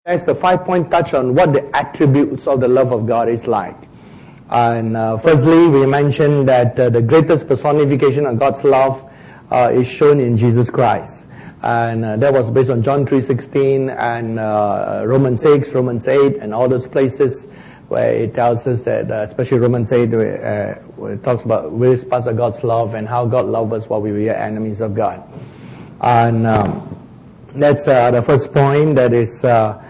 That's the 5-point touch on what the attributes of the love of God is like. And firstly, we mentioned that the greatest personification of God's love is shown in Jesus Christ. And that was based on John 3:16 and Romans 6, Romans 8, and all those places where it tells us that, especially Romans 8, where it talks about various parts of God's love and how God loved us while we were enemies of God. And that's the first point, that is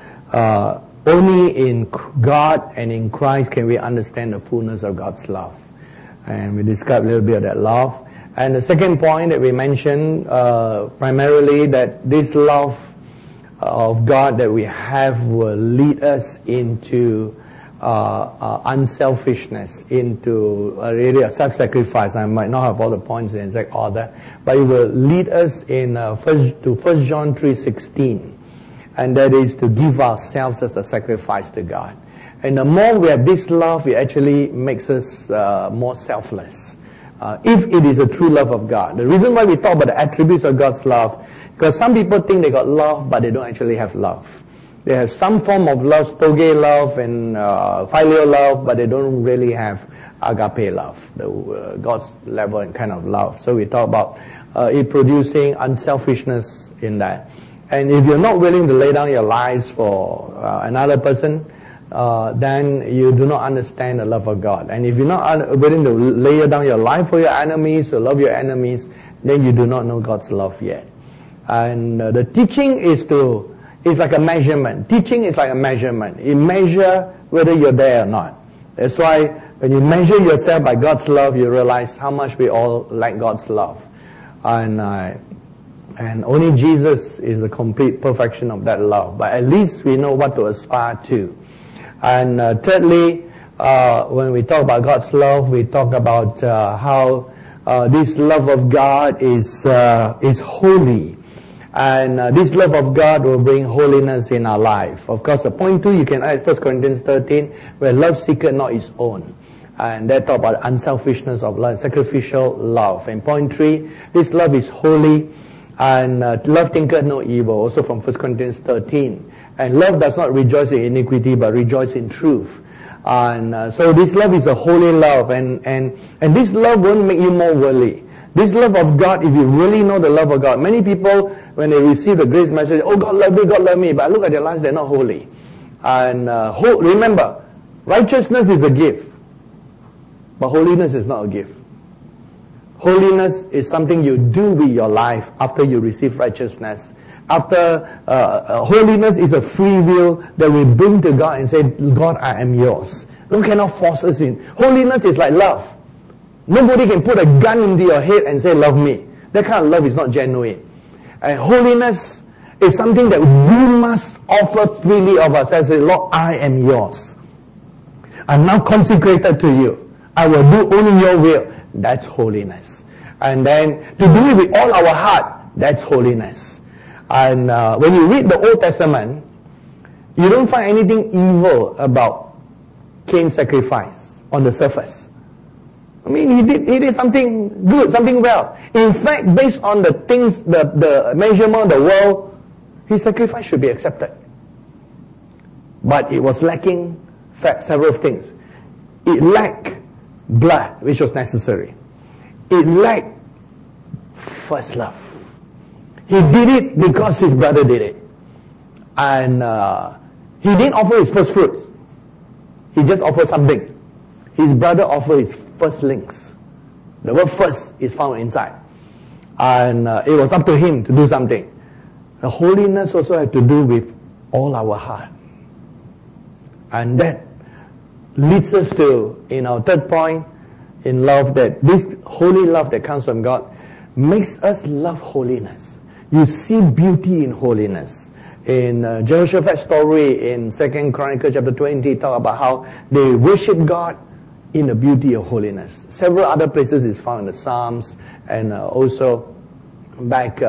only in God and in Christ can we understand the fullness of God's love. And we described a little bit of that love. And the second point that we mentioned, primarily that this love of God that we have will lead us into unselfishness, into really a self-sacrifice. I might not have all the points in exact order, but it will lead us in to 1 John 3:16, and that is to give ourselves as a sacrifice to God. And the more we have this love, it actually makes us more selfless. If it is a true love of God. The reason why we talk about the attributes of God's love, because some people think they got love, but they don't actually have love. They have some form of love, storge love and filial love, but they don't really have agape love, the God's level and kind of love. So we talk about it producing unselfishness in that. And if you're not willing to lay down your lives for another person, then you do not understand the love of God. And if you're not willing to lay down your life for your enemies, to love your enemies, then you do not know God's love yet. And the teaching is like a measurement. Teaching is like a measurement. You measure whether you're there or not. That's why when you measure yourself by God's love, you realize how much we all lack God's love. And only Jesus is the complete perfection of that love. But at least we know what to aspire to. And thirdly, when we talk about God's love, we talk about how this love of God is holy. And this love of God will bring holiness in our life. Of course, the point 2, you can add 1 Corinthians 13, where love seeketh not its own. And that talk about unselfishness of love, sacrificial love. And point 3, this love is holy, and love thinketh no evil, also from 1 Corinthians 13. And love does not rejoice in iniquity, but rejoice in truth. And so this love is a holy love, and this love won't make you more worldly. This love of God, if you really know the love of God, many people, when they receive the grace message, oh, God love me, but look at their lives, they're not holy. And remember, righteousness is a gift, but holiness is not a gift. Holiness is something you do with your life after you receive righteousness. Holiness is a free will that we bring to God and say, God, I am yours. You cannot force us in. Holiness is like love. Nobody can put a gun into your head and say, love me. That kind of love is not genuine. And holiness is something that we must offer freely of ourselves. Say, Lord, I am yours. I'm now consecrated to you. I will do only your will. That's holiness. And then to do it with all our heart, that's holiness. And when you read the Old Testament, you don't find anything evil about Cain's sacrifice on the surface. I mean, he did something good, something well. In fact, based on the things, the measurement of the world, his sacrifice should be accepted. But it was lacking several things. It lacked blood, which was necessary. It lacked first love. He did it because his brother did it. And he didn't offer his first fruits. He just offered something. His brother offered his firstlings. The word first is found inside. And it was up to him to do something. The holiness also had to do with all our heart. And that leads us to, in our third point, in love, that this holy love that comes from God makes us love holiness. You see beauty in holiness. In Jehoshaphat's story in 2 Chronicles chapter 20, talk about how they worship God in the beauty of holiness. Several other places is found in the Psalms, and also back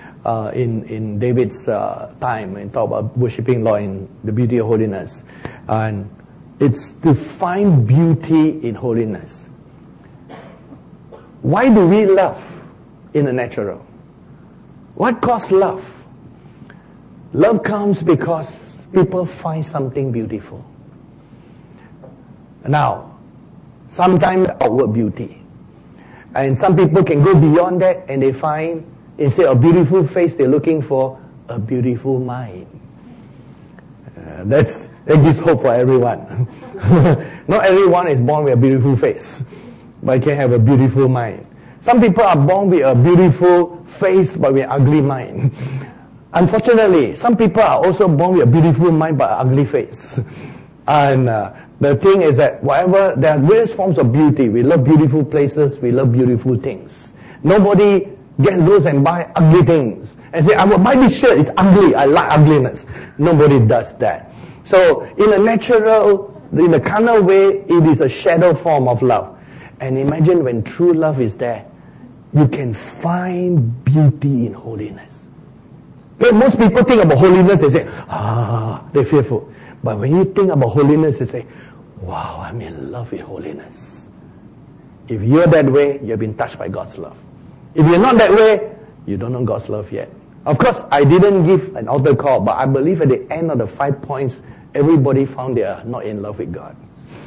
in David's time, and talk about worshiping Lord in the beauty of holiness. And it's to find beauty in holiness. Why do we love in the natural? What causes love? Love comes because people find something beautiful. Now, sometimes outward beauty. And some people can go beyond that and they find, instead of beautiful face, they're looking for a beautiful mind. That gives hope for everyone. Not everyone is born with a beautiful face, but can have a beautiful mind. Some people are born with a beautiful face, but with an ugly mind. Unfortunately, some people are also born with a beautiful mind, but an ugly face. And the thing is that there are various forms of beauty. We love beautiful places, we love beautiful things. Nobody goes and buy ugly things and say, I will buy this shirt, it's ugly, I like ugliness. Nobody does that. So in a carnal way, it is a shadow form of love. And imagine when true love is there, you can find beauty in holiness. Okay, most people think about holiness, they say, they're fearful. But when you think about holiness, they say, wow, I'm in love with holiness. If you're that way, you've been touched by God's love. If you're not that way, you don't know God's love yet. Of course, I didn't give an altar call, but I believe at the end of the 5 points, everybody found they are not in love with God.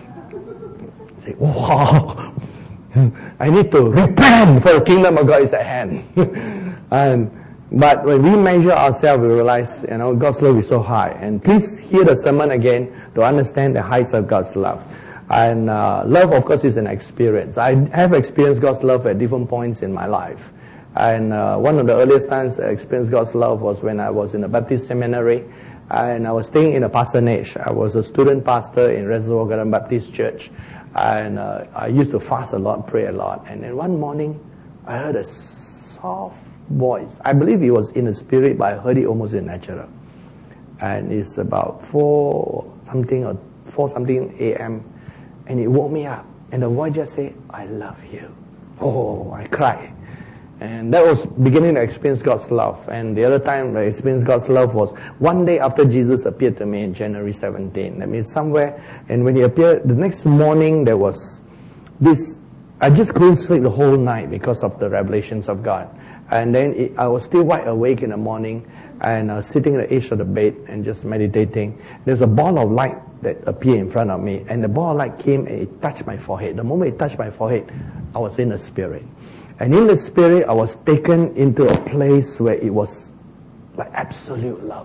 Say, wow, I need to repent, for the kingdom of God is at hand. But when we measure ourselves, we realize, God's love is so high. And please hear the sermon again to understand the heights of God's love. And love, of course, is an experience. I have experienced God's love at different points in my life. And one of the earliest times I experienced God's love was when I was in a Baptist seminary. And I was staying in a parsonage. I was a student pastor in Reservoir Garden Baptist Church. And I used to fast a lot, pray a lot. And then one morning, I heard a soft voice. I believe it was in the spirit, but I heard it almost in natural. And it's about 4 something a.m. And it woke me up. And the voice just said, I love you. Oh, I cried. And that was beginning to experience God's love. And the other time I experienced God's love was one day after Jesus appeared to me in January 17. That means somewhere. And when he appeared, the next morning there was this, I just couldn't sleep the whole night because of the revelations of God. And then I was still wide awake in the morning, and I was sitting at the edge of the bed and just meditating. There's a ball of light that appeared in front of me, and the ball of light came and it touched my forehead. The moment it touched my forehead, I was in the spirit. And in the spirit, I was taken into a place where it was like absolute love.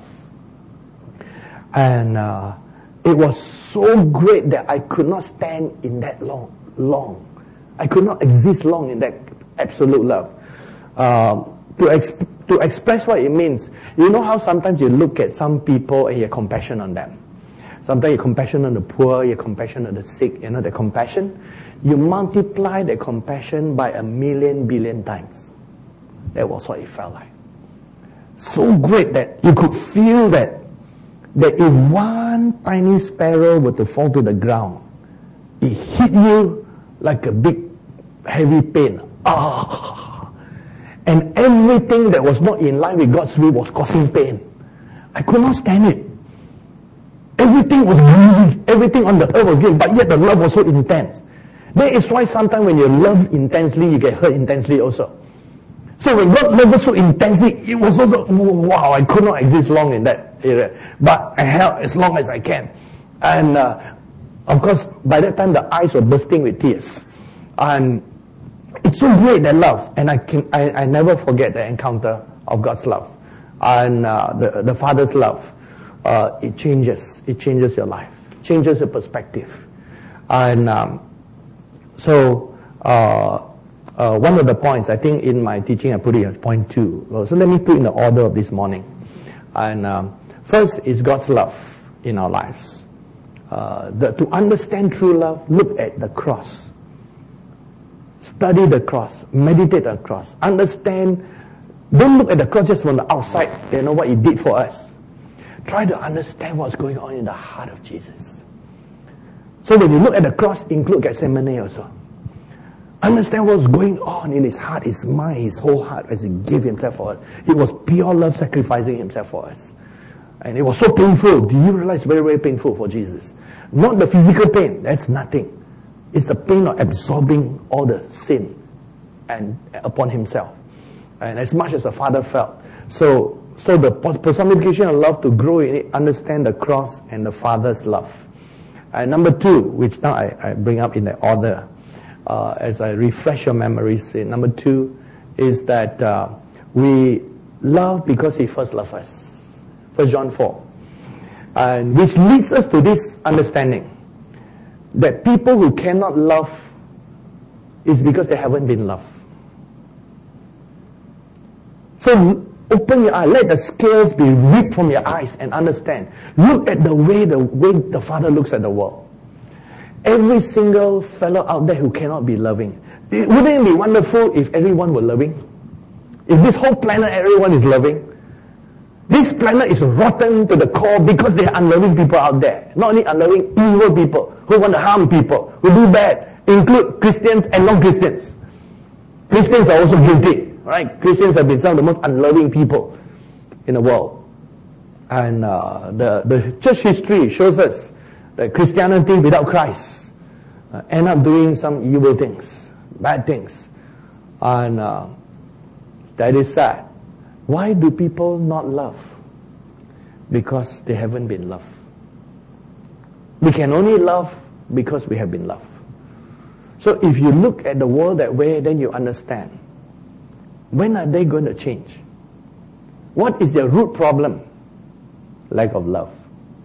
And it was so great that I could not stand in that long. I could not exist long in that absolute love. To express what it means, you know how sometimes you look at some people and you have compassion on them. Sometimes you have compassion on the poor, you have compassion on the sick, the compassion. You multiply the compassion by 1,000,000 billion times. That was what it felt like. So great that you could feel that if one tiny sparrow were to fall to the ground, it hit you like a big heavy pain. And everything that was not in line with God's will was causing pain. I could not stand it. Everything was grieving. Everything on the earth was grieving, but yet the love was so intense. That is why sometimes when you love intensely, you get hurt intensely also. So when God loved us so intensely, it was also, wow, I could not exist long in that area. But I held as long as I can. And of course, by that time, the eyes were bursting with tears. And it's so great, that love. And I never forget the encounter of God's love. And the Father's love. It changes your life. Changes your perspective. And so one of the points, I think in my teaching I put it as point 2. So let me put in the order of this morning. And first is God's love in our lives. To understand true love, look at the cross. Study the cross. Meditate on the cross. Understand. Don't look at the cross just from the outside. You know what it did for us. Try to understand what's going on in the heart of Jesus. So when you look at the cross, include Gethsemane also. Understand what's going on in his heart, his mind, his whole heart as he gave himself for us. It was pure love sacrificing himself for us. And it was so painful. Do you realize very, very painful for Jesus? Not the physical pain. That's nothing. It's the pain of absorbing all the sin and upon himself. And as much as the Father felt. So So the personification of love, to grow in it, understand the cross and the Father's love. And number 2, which now I bring up in the order, as I refresh your memories, number 2 is that we love because He first loved us. 1 John 4. And which leads us to this understanding that people who cannot love is because they haven't been loved. So open your eye, let the scales be ripped from your eyes and understand. Look at the way the Father looks at the world. Every single fellow out there who cannot be loving. Wouldn't it be wonderful if everyone were loving? If this whole planet, everyone is loving. This planet is rotten to the core because there are unloving people out there. Not only unloving, evil people who want to harm people, who do bad, include Christians and non-Christians. Christians are also guilty, right? Christians have been some of the most unloving people in the world. And the church history shows us that Christianity without Christ end up doing some evil things, bad things. And that is sad. Why do people not love? Because they haven't been loved. We can only love because we have been loved. So if you look at the world that way, then you understand. When are they going to change? What is their root problem? Lack of love.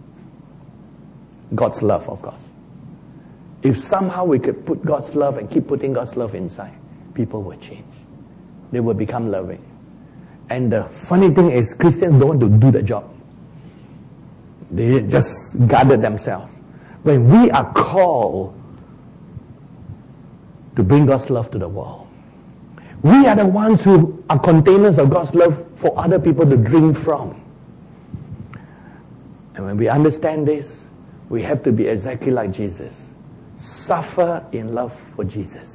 God's love, of course. If somehow we could put God's love and keep putting God's love inside, people will change. They will become loving. And the funny thing is, Christians don't want to do the job. They just guarded themselves. When we are called to bring God's love to the world, we are the ones who are containers of God's love for other people to drink from. And when we understand this, we have to be exactly like Jesus. Suffer in love for Jesus.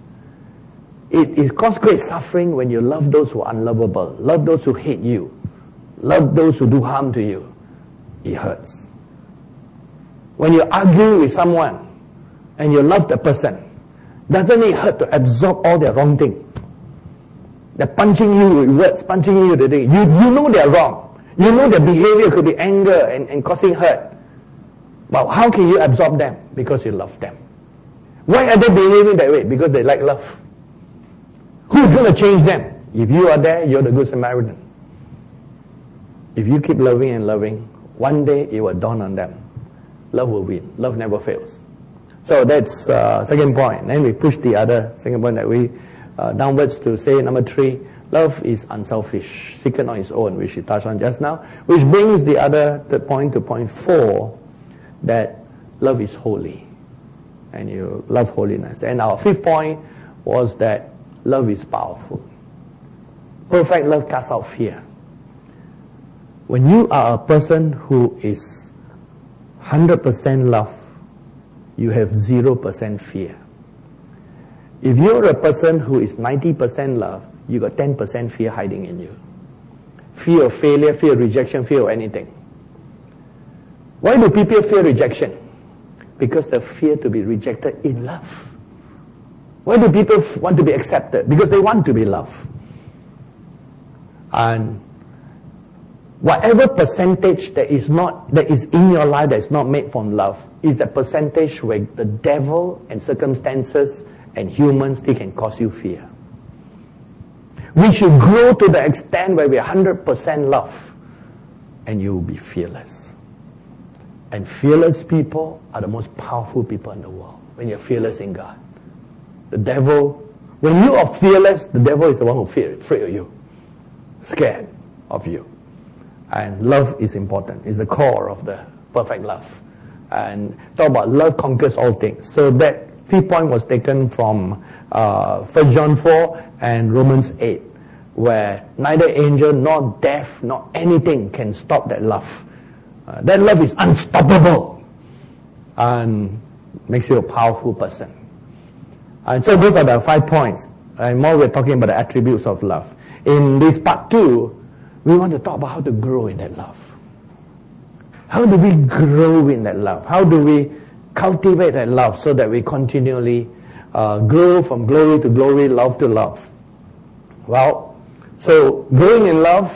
It causes great suffering when you love those who are unlovable, love those who hate you, love those who do harm to you. It hurts. When you're arguing with someone and you love the person, doesn't it hurt to absorb all their wrong thing? They're punching you with words, punching you with the thing. You know they're wrong. You know their behavior could be anger and causing hurt. But how can you absorb them? Because you love them. Why are they behaving that way? Because they like love. Who's going to change them? If you are there, you're the Good Samaritan. If you keep loving and loving, one day it will dawn on them. Love will win. Love never fails. So that's second point. Then we push the other second point that we downwards to say number 3. Love is unselfish, seeking on its own, which we touched on just now. Which brings the other third point to point 4, that love is holy. And you love holiness. And our 5th point was that love is powerful. Perfect love casts out fear. When you are a person who is 100% love, you have 0% fear. If you're a person who is 90% love, you got 10% fear hiding in you. Fear of failure, fear of rejection, fear of anything. Why do people fear rejection? Because they fear to be rejected in love. Why do people want to be accepted? Because they want to be loved. And whatever percentage that is in your life that is not made from love is the percentage where the devil and circumstances and humans, they can cause you fear. We should grow to the extent where we are 100% love, and you will be fearless. And fearless people are the most powerful people in the world when you're fearless in God. The devil, when you are fearless, the devil is the one who afraid of you, scared of you. And love is important. It's the core of the perfect love. And talk about love conquers all things. So that 5th point was taken from 1 John 4 and Romans 8, where neither angel nor death nor anything can stop that love. That love is unstoppable and makes you a powerful person. And so those are the 5 points. And more we're talking about the attributes of love. In this part 2, we want to talk about how to grow in that love. How do we grow in that love? How do we cultivate that love so that we continually grow from glory to glory, love to love? Well, so growing in love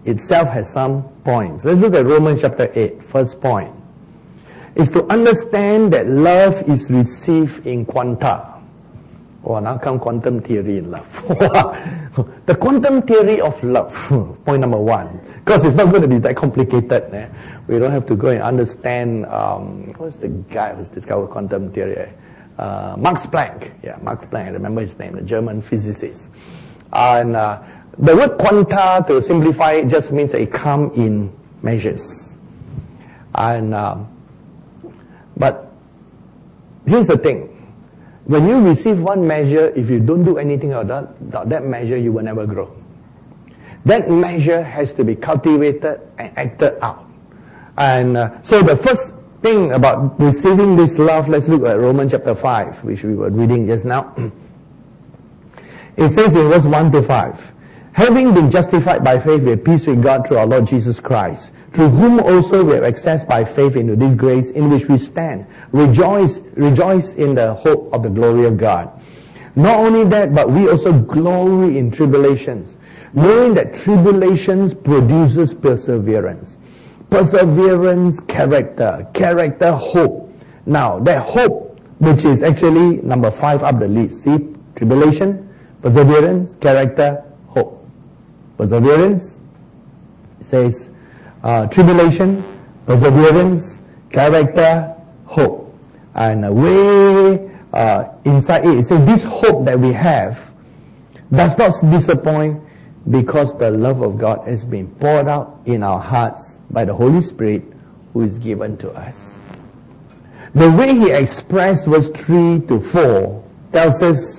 itself has some points. Let's look at Romans chapter 8. First point is to understand that love is received in quanta. Oh, now come quantum theory in love. The quantum theory of love, point number one. Because it's not going to be that complicated. We don't have to go and understand, what's the guy who's discovered quantum theory? Max Planck. Yeah, Max Planck, I remember his name, the German physicist. And the word quanta, to simplify it, just means that it comes in measures. And but here's the thing. When you receive one measure, if you don't do anything about that measure, you will never grow. That measure has to be cultivated and acted out. And so the first thing about receiving this love, let's look at Romans chapter 5, which we were reading just now. It says in verse 1 to 5, having been justified by faith, we have peace with God through our Lord Jesus Christ, through whom also we have access by faith into this grace in which we stand. Rejoice in the hope of the glory of God. Not only that, but we also glory in tribulations, knowing that tribulations produces perseverance. Perseverance, character. Character, hope. Now, that hope, which is actually number 5 up the list. See, tribulation, perseverance, character, hope. Perseverance, it says, tribulation, perseverance, character, hope. And way inside it says this hope that we have does not disappoint because the love of God has been poured out in our hearts by the Holy Spirit who is given to us. The way he expressed verse 3 to 4 tells us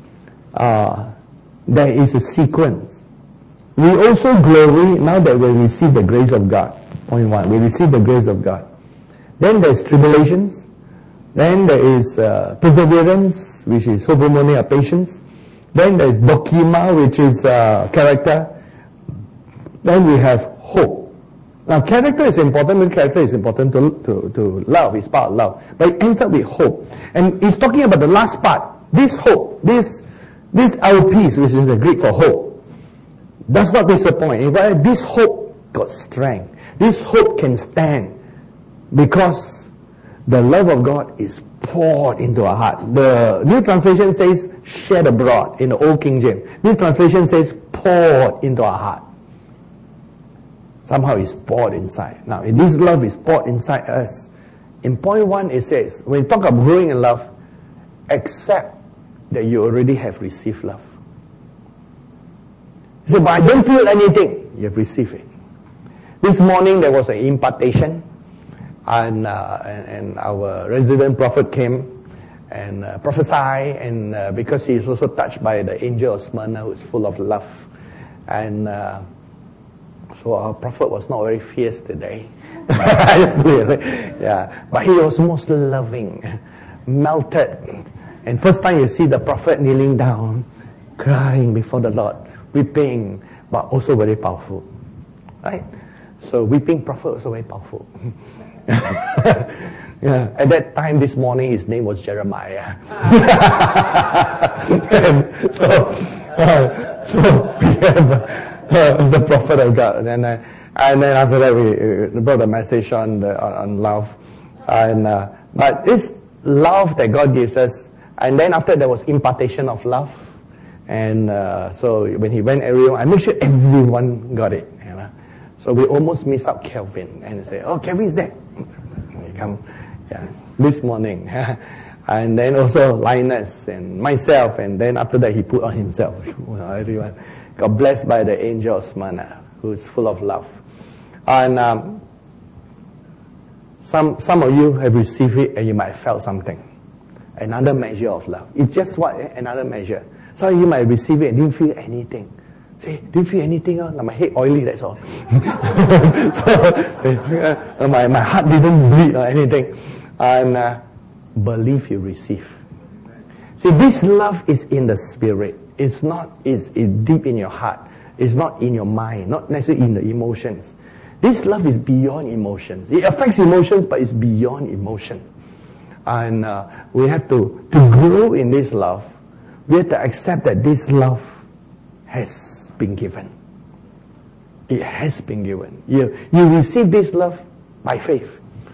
there is a sequence. We also glory now that we receive the grace of God. Point 1, we receive the grace of God. Then there's tribulations. Then there is perseverance, which is hope, harmony, or patience. Then there's dokima, which is character. Then we have hope. Now character is important, but character is important to love. It's part of love. But it ends up with hope. And he's talking about the last part. This hope, this alpis, which is the Greek for hope, does not disappoint. In fact, this hope got strength. This hope can stand because the love of God is poured into our heart. The New Translation says shed abroad in the Old King James. New Translation says poured into our heart. Somehow it's poured inside. Now, this love is poured inside us. In point 1 it says, when you talk about growing in love, accept that you already have received love. You say, but I don't feel anything. You have received it. This morning there was an impartation, and our resident prophet came and prophesied, and because he is also touched by the angel of Smyrna, who is full of love, and so our prophet was not very fierce today. Yeah, but he was most loving, melted. And first time you see the prophet kneeling down, crying before the Lord, weeping, but also very powerful. Right? So weeping prophet also very powerful. Yeah. At that time this morning his name was Jeremiah. And so we have the prophet of God. And then after that we brought a message on love. And but it's love that God gives us. And then after there was impartation of love. And so when he went everyone, I make sure everyone got it. You know? So we almost miss out Kelvin and say, oh, Kelvin is there. He come, yeah, this morning. And then also Linus and myself, and then after that he put on himself. Everyone got blessed by the angel of Smyrna, who is full of love. And some of you have received it and you might have felt something. Another measure of love. It's just what? Another measure. Some of you might receive it and didn't feel anything. Say, didn't feel anything? Like my head oily, that's all. So, my heart didn't bleed or anything. And believe you receive. See, this love is in the spirit. It's deep in your heart. It's not in your mind, not necessarily in the emotions. This love is beyond emotions. It affects emotions, but it's beyond emotion. And we have to grow in this love. We have to accept that this love has been given. It has been given. You receive this love by faith.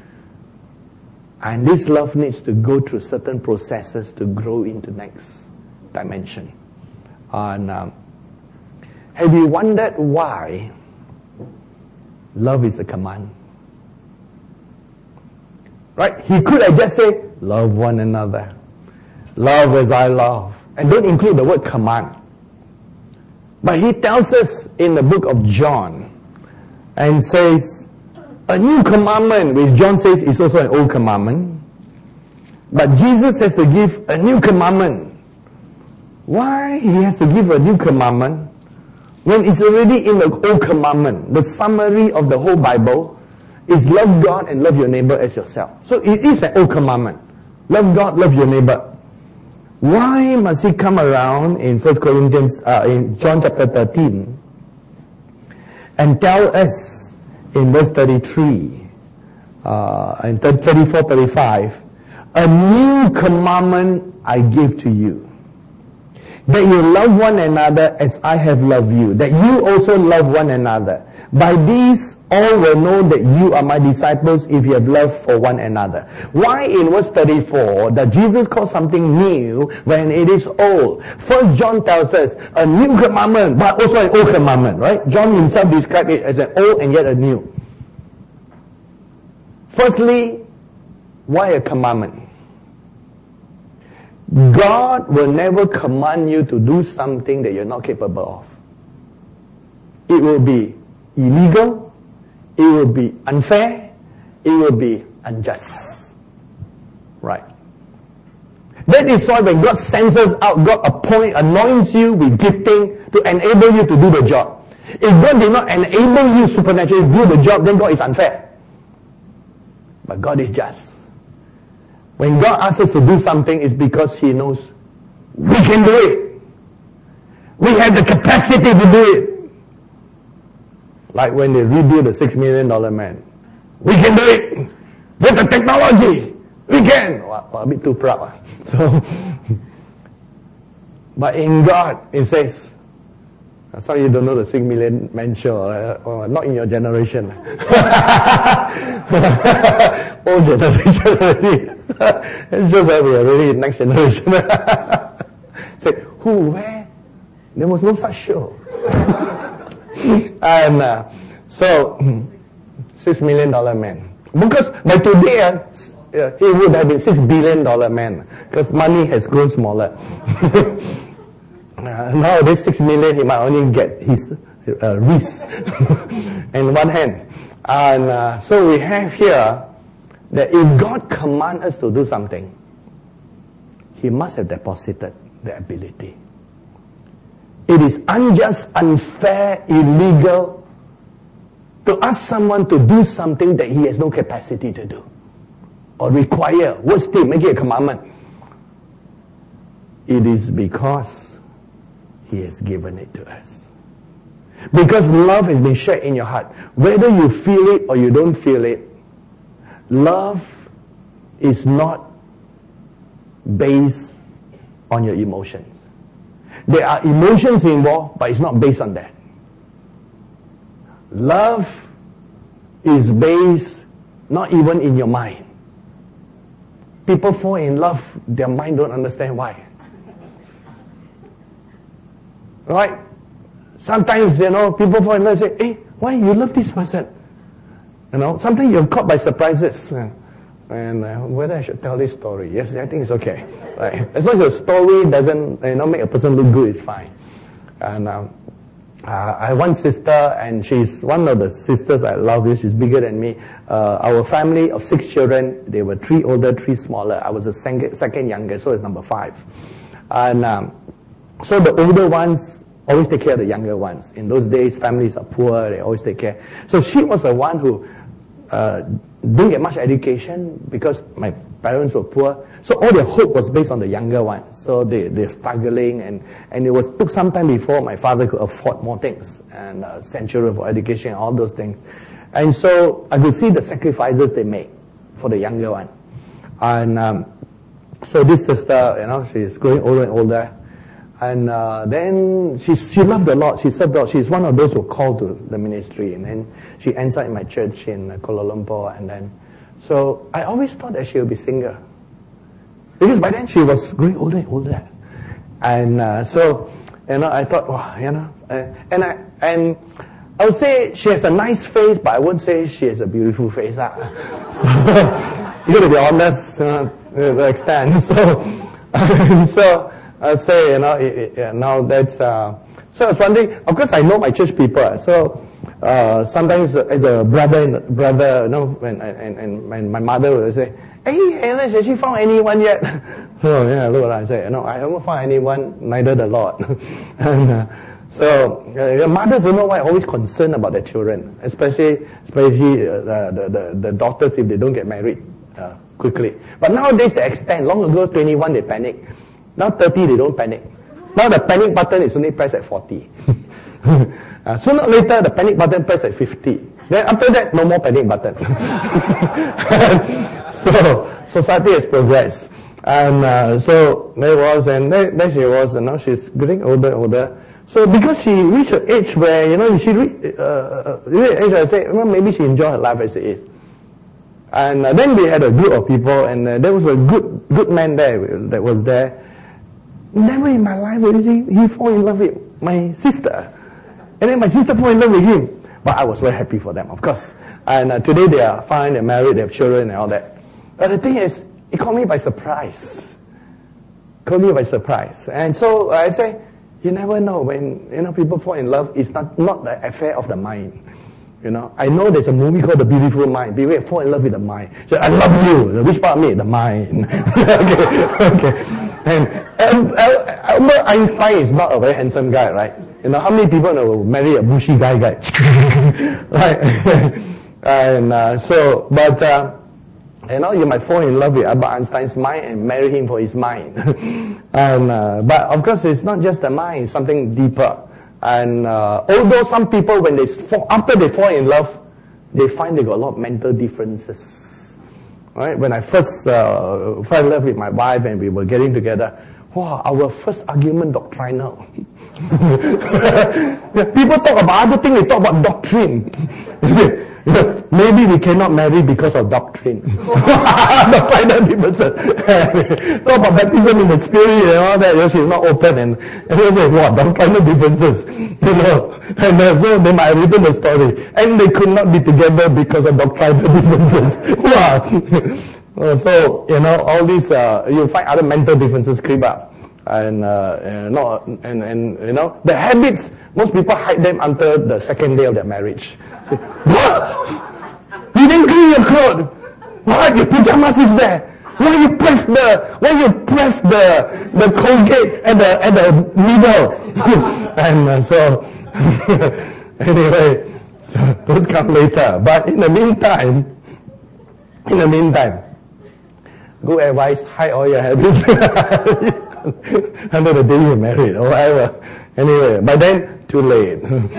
And this love needs to go through certain processes to grow into next dimension. And have you wondered why love is a command? Right? He could have just said, love one another. Love as I love. And don't include the word command. But he tells us in the book of John and says, a new commandment, which John says is also an old commandment. But Jesus has to give a new commandment. Why he has to give a new commandment when it's already in the old commandment? The summary of the whole Bible is love God and love your neighbor as yourself. So it is an old commandment. Love God, love your neighbor. Why must he come around in 1 Corinthians, in John chapter 13 and tell us in verse 33 and 34, 35, a new commandment I give to you, that you love one another as I have loved you, that you also love one another. By these all will know that you are my disciples if you have love for one another. Why in verse 34 that Jesus calls something new when it is old? First John tells us a new commandment, but also an old commandment, right? John himself described it as an old and yet a new. Firstly, why a commandment? God will never command you to do something that you're not capable of. It will be illegal, it will be unfair, it will be unjust. Right? That is why when God sends us out, God anoints you with gifting to enable you to do the job. If God did not enable you supernaturally to do the job, then God is unfair. But God is just. When God asks us to do something, it's because He knows we can do it. We have the capacity to do it. Like when they rebuild the $6 million man. We can do it. With the technology. We can. Well, a bit too proud. So, but in God, it says, some of you don't know the 6 million man show. Not in your generation. Old generation already. It shows that we are really next generation. Say, who, where? There was no such show. And so, $6 million man. Because by today, he would have been $6 billion man. Because money has grown smaller. Nowadays, 6 million, he might only get his wrist in one hand. And so we have here that if God commands us to do something, He must have deposited the ability. It is unjust, unfair, illegal to ask someone to do something that he has no capacity to do. Or require, worst thing, make it a commandment. It is because He has given it to us. Because love has been shed in your heart. Whether you feel it or you don't feel it, love is not based on your emotions. There are emotions involved, but it's not based on that. Love is based not even in your mind. People fall in love, their mind don't understand why. Right? Sometimes, people fall in love and say, hey, why you love this person? Sometimes you're caught by surprises. And whether I should tell this story. Yes, I think it's okay. Right? As long as the story doesn't make a person look good, it's fine. And I have one sister, and she's one of the sisters I love. She's bigger than me. Our family of 6 children, they were 3 older, 3 smaller. I was the second youngest, so it's number 5. And so the older ones always take care of the younger ones. In those days, families are poor, they always take care. So she was the one who didn't get much education because my parents were poor. So all their hope was based on the younger ones. So they're struggling, and it took some time before my father could afford more things, and send children for education, all those things. And so I could see the sacrifices they made for the younger one. And so this sister, she's growing older and older. And then she loved the Lord. She served the Lord. She's one of those who are called to the ministry. And then she ends up in my church in Kuala Lumpur. And then, so I always thought that she would be single. Because by then she was growing older and older. And so, I thought, wow, and I would say she has a nice face, but I wouldn't say she has a beautiful face. So, you gotta be honest, to the extent. So I say, now that's, so I was wondering, of course I know my church people, so, sometimes as a brother, when my mother would say, hey, Helen, has she found anyone yet? So, look what I say, no, I haven't found anyone, neither the Lord. And, so, mothers don't know why always concerned about their children, especially the daughters if they don't get married, quickly. But nowadays they extend. Long ago, 21, they panic. Now 30, they don't panic. Now the panic button is only pressed at 40. Sooner or later, the panic button pressed at 50. Then after that, no more panic button. So, society has progressed. And so there was, and there she was, and now she's getting older and older. So because she reached an age where, she reached age, I say, well, maybe she enjoyed her life as it is. And then we had a group of people, and there was a good man there that was there. Never in my life will he fall in love with my sister. And then my sister fell in love with him. But I was very happy for them, of course. And today they are fine, they're married, they have children and all that. But the thing is, it caught me by surprise. And so I say, you never know when, people fall in love, it's not the affair of the mind. I know there's a movie called The Beautiful Mind. People fall in love with the mind. So I love you. Which part of me? The mind. Okay. And Albert Einstein is not a very handsome guy, right? How many people will marry a bushy guy? Right? And you might fall in love with Albert Einstein's mind and marry him for his mind. And but of course, it's not just the mind; it's something deeper. And although some people, after they fall in love, they find they got a lot of mental differences. Right? When I first fell in love with my wife and we were getting together, wow, our first argument doctrinal. People talk about other things, we talk about doctrine. Maybe we cannot marry because of doctrine. Doctrinal differences. Talk about baptism in the spirit and all that. She's not open, and they say, what, doctrinal differences? And so they might have written the story. And they could not be together because of doctrinal differences. Wow. So, all these, you find other mental differences creep up. And the habits, most people hide them until the second day of their marriage. Say, what? You didn't clean your clothes. What? Your pajamas is there. Why you press the Colgate at the needle? And so anyway, those come later. But in the meantime, good advice, hide all your habits until the day you're married or whatever. Anyway, by then, too late.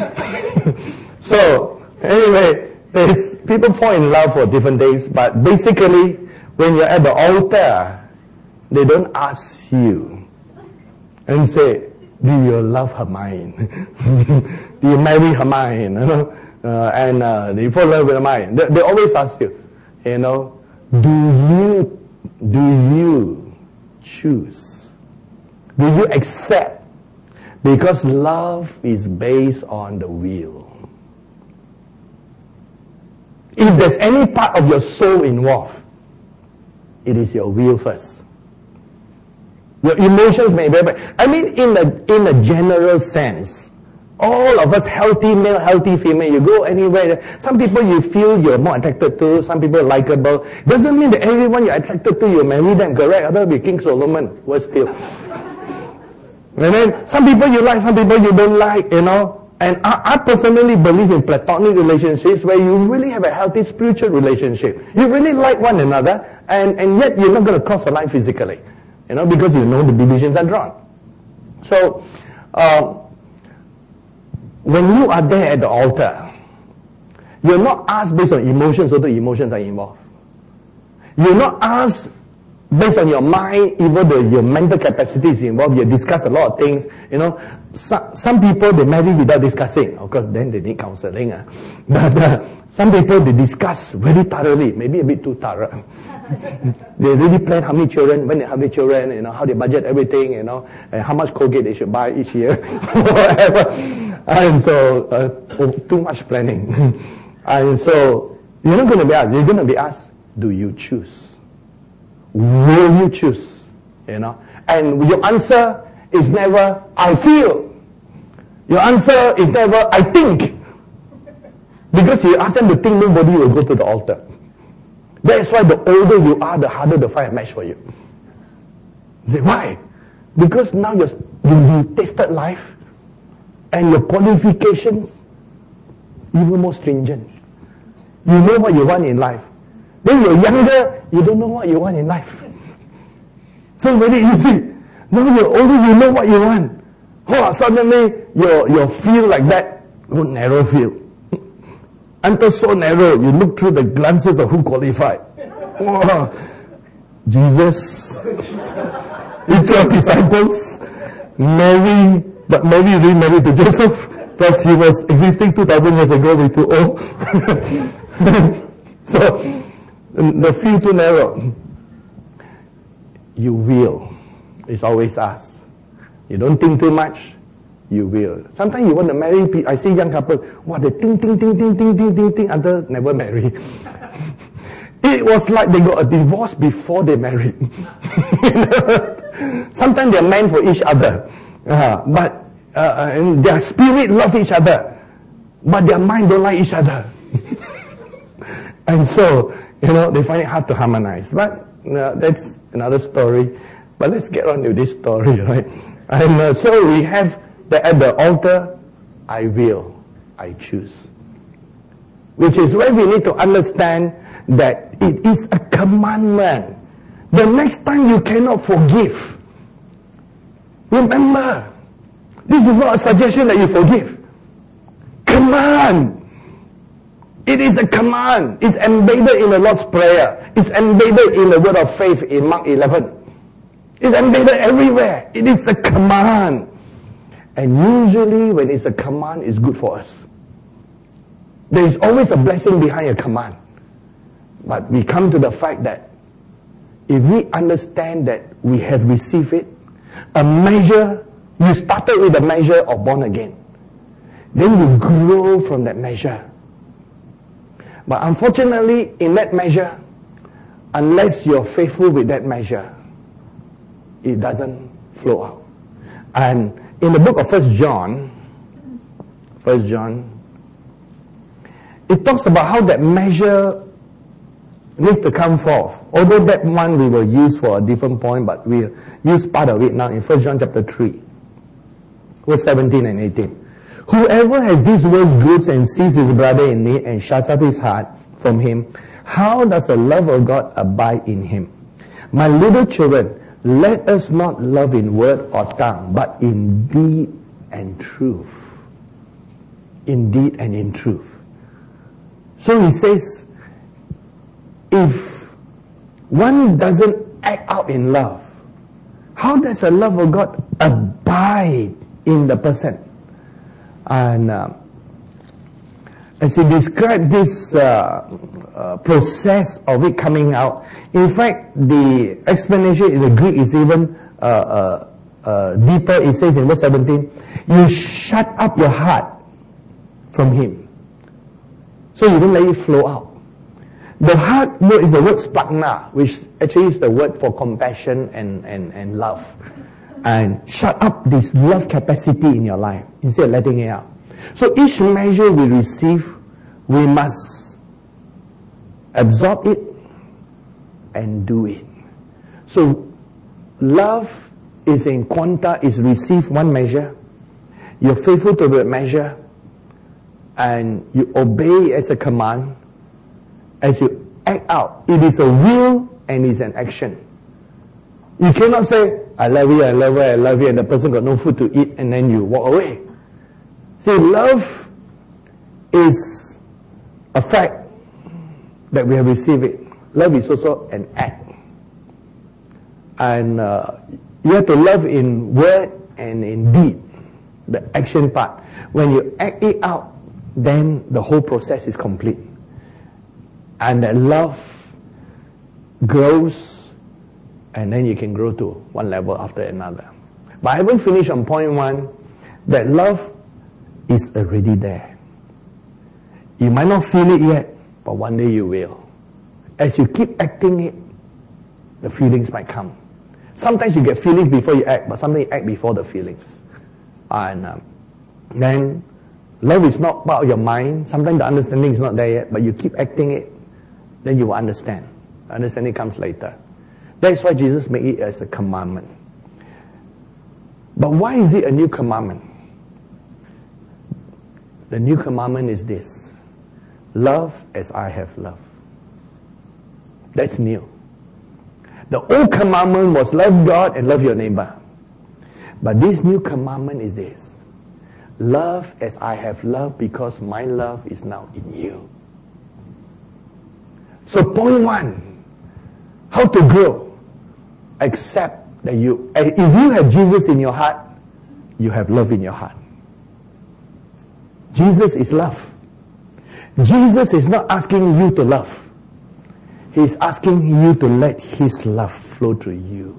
So, anyway, people fall in love for different days, but basically, when you're at the altar, they don't ask you and say, do you love her mind? Do you marry her mind? And do you fall in love with her mind? They always ask you, do you choose? Do you accept? Because love is based on the will. If there's any part of your soul involved, it is your will first. Your emotions may be, I mean, in a general sense, all of us, healthy male, healthy female, you go anywhere, some people you feel you're more attracted to, some people likable. Doesn't mean that everyone you're attracted to, you marry them, correct? Otherwise be King Solomon, worse still. And then, some people you like, some people you don't like, And I personally believe in platonic relationships where you really have a healthy spiritual relationship. You really like one another, and yet you're not going to cross the line physically, because you know the divisions are drawn. So, when you are there at the altar, you're not asked based on emotions, although emotions are involved. You're not asked based on your mind, even though your mental capacity is involved, you discuss a lot of things. Some people, they marry without discussing. Of course, then they need counseling. But some people, they discuss very thoroughly, maybe a bit too thorough. They really plan how many children, when they have how many children, how they budget everything, and how much Colgate they should buy each year, whatever. And so, too much planning. And so, you're not going to be asked. You're going to be asked, do you choose? Will you choose? And your answer is never, I feel. Your answer is never, I think. Because you ask them to think, nobody will go to the altar. That's why the older you are, the harder to find a match for you. You say, why? Because now you tasted life, and your qualifications even more stringent. You know what you want in life. When you're younger, you don't know what you want in life. So very easy. Now you're older, you know what you want. Suddenly, your field like that, narrow field. Until so narrow, you look through the glances of who qualified. Jesus, 12 disciples, Mary, but Mary remarried to Joseph because he was existing 2,000 years ago, way too old. So, the field too narrow. You will. It's always us. You don't think too much, you will. Sometimes you want to marry people. I see young couple, they think until never marry. It was like they got a divorce before they married. Sometimes they're meant for each other. But their spirit love each other. But their mind don't like each other. And so, they find it hard to harmonize. But that's another story. But let's get on with this story, right? And so we have at the altar, I will, I choose. Which is where we need to understand that it is a commandment. The next time you cannot forgive, remember, this is not a suggestion that you forgive. Command. It is a command. It's embedded in the Lord's Prayer. It's embedded in the word of faith in Mark 11. It's embedded everywhere. It is a command. And usually when it's a command, it's good for us. There is always a blessing behind a command. But we come to the fact that if we understand that we have received it, a measure, you started with a measure of born again. Then you grow from that measure. But unfortunately, in that measure, unless you're faithful with that measure, it doesn't flow out. And in the book of 1 John, it talks about how that measure needs to come forth. Although that one we will use for a different point, but we'll use part of it now in 1 John chapter 3, verse 17 and 18. Whoever has these world's goods and sees his brother in need and shuts up his heart from him, how does the love of God abide in him? My little children, let us not love in word or tongue, but in deed and truth. In deed and in truth. So he says, if one doesn't act out in love, how does the love of God abide in the person? And as he described this process of it coming out, in fact, the explanation in the Greek is even deeper. It says in verse 17, you shut up your heart from him. So you don't let it flow out. The heart word is the word splagna, which actually is the word for compassion and love. And shut up this love capacity in your life instead of letting it out. So each measure we receive, we must absorb it and do it. So love is in quanta, is receive one measure. You're faithful to the measure and you obey as a command. As you act out, it is a will and it's an action. You cannot say, I love you, I love her, I love you, and the person got no food to eat, and then you walk away. See, love is a fact that we have received it. Love is also an act. And you have to love in word and in deed, the action part. When you act it out, then the whole process is complete. And that love grows, and then you can grow to one level after another. But I haven't finished on point 1, that love is already there. You might not feel it yet, but one day you will. As you keep acting it, the feelings might come. Sometimes you get feelings before you act, but sometimes you act before the feelings. And then love is not part of your mind. Sometimes the understanding is not there yet, but you keep acting it, then you will understand. Understanding comes later. That's why Jesus made it as a commandment. But why is it a new commandment? The new commandment is this: love as I have loved. That's new. The old commandment was love God and love your neighbor. But this new commandment is this: love as I have loved, because my love is now in you. So point 1, how to grow? Accept that if you have Jesus in your heart, you have love in your heart. Jesus is love. Jesus is not asking you to love. He's asking you to let His love flow through you.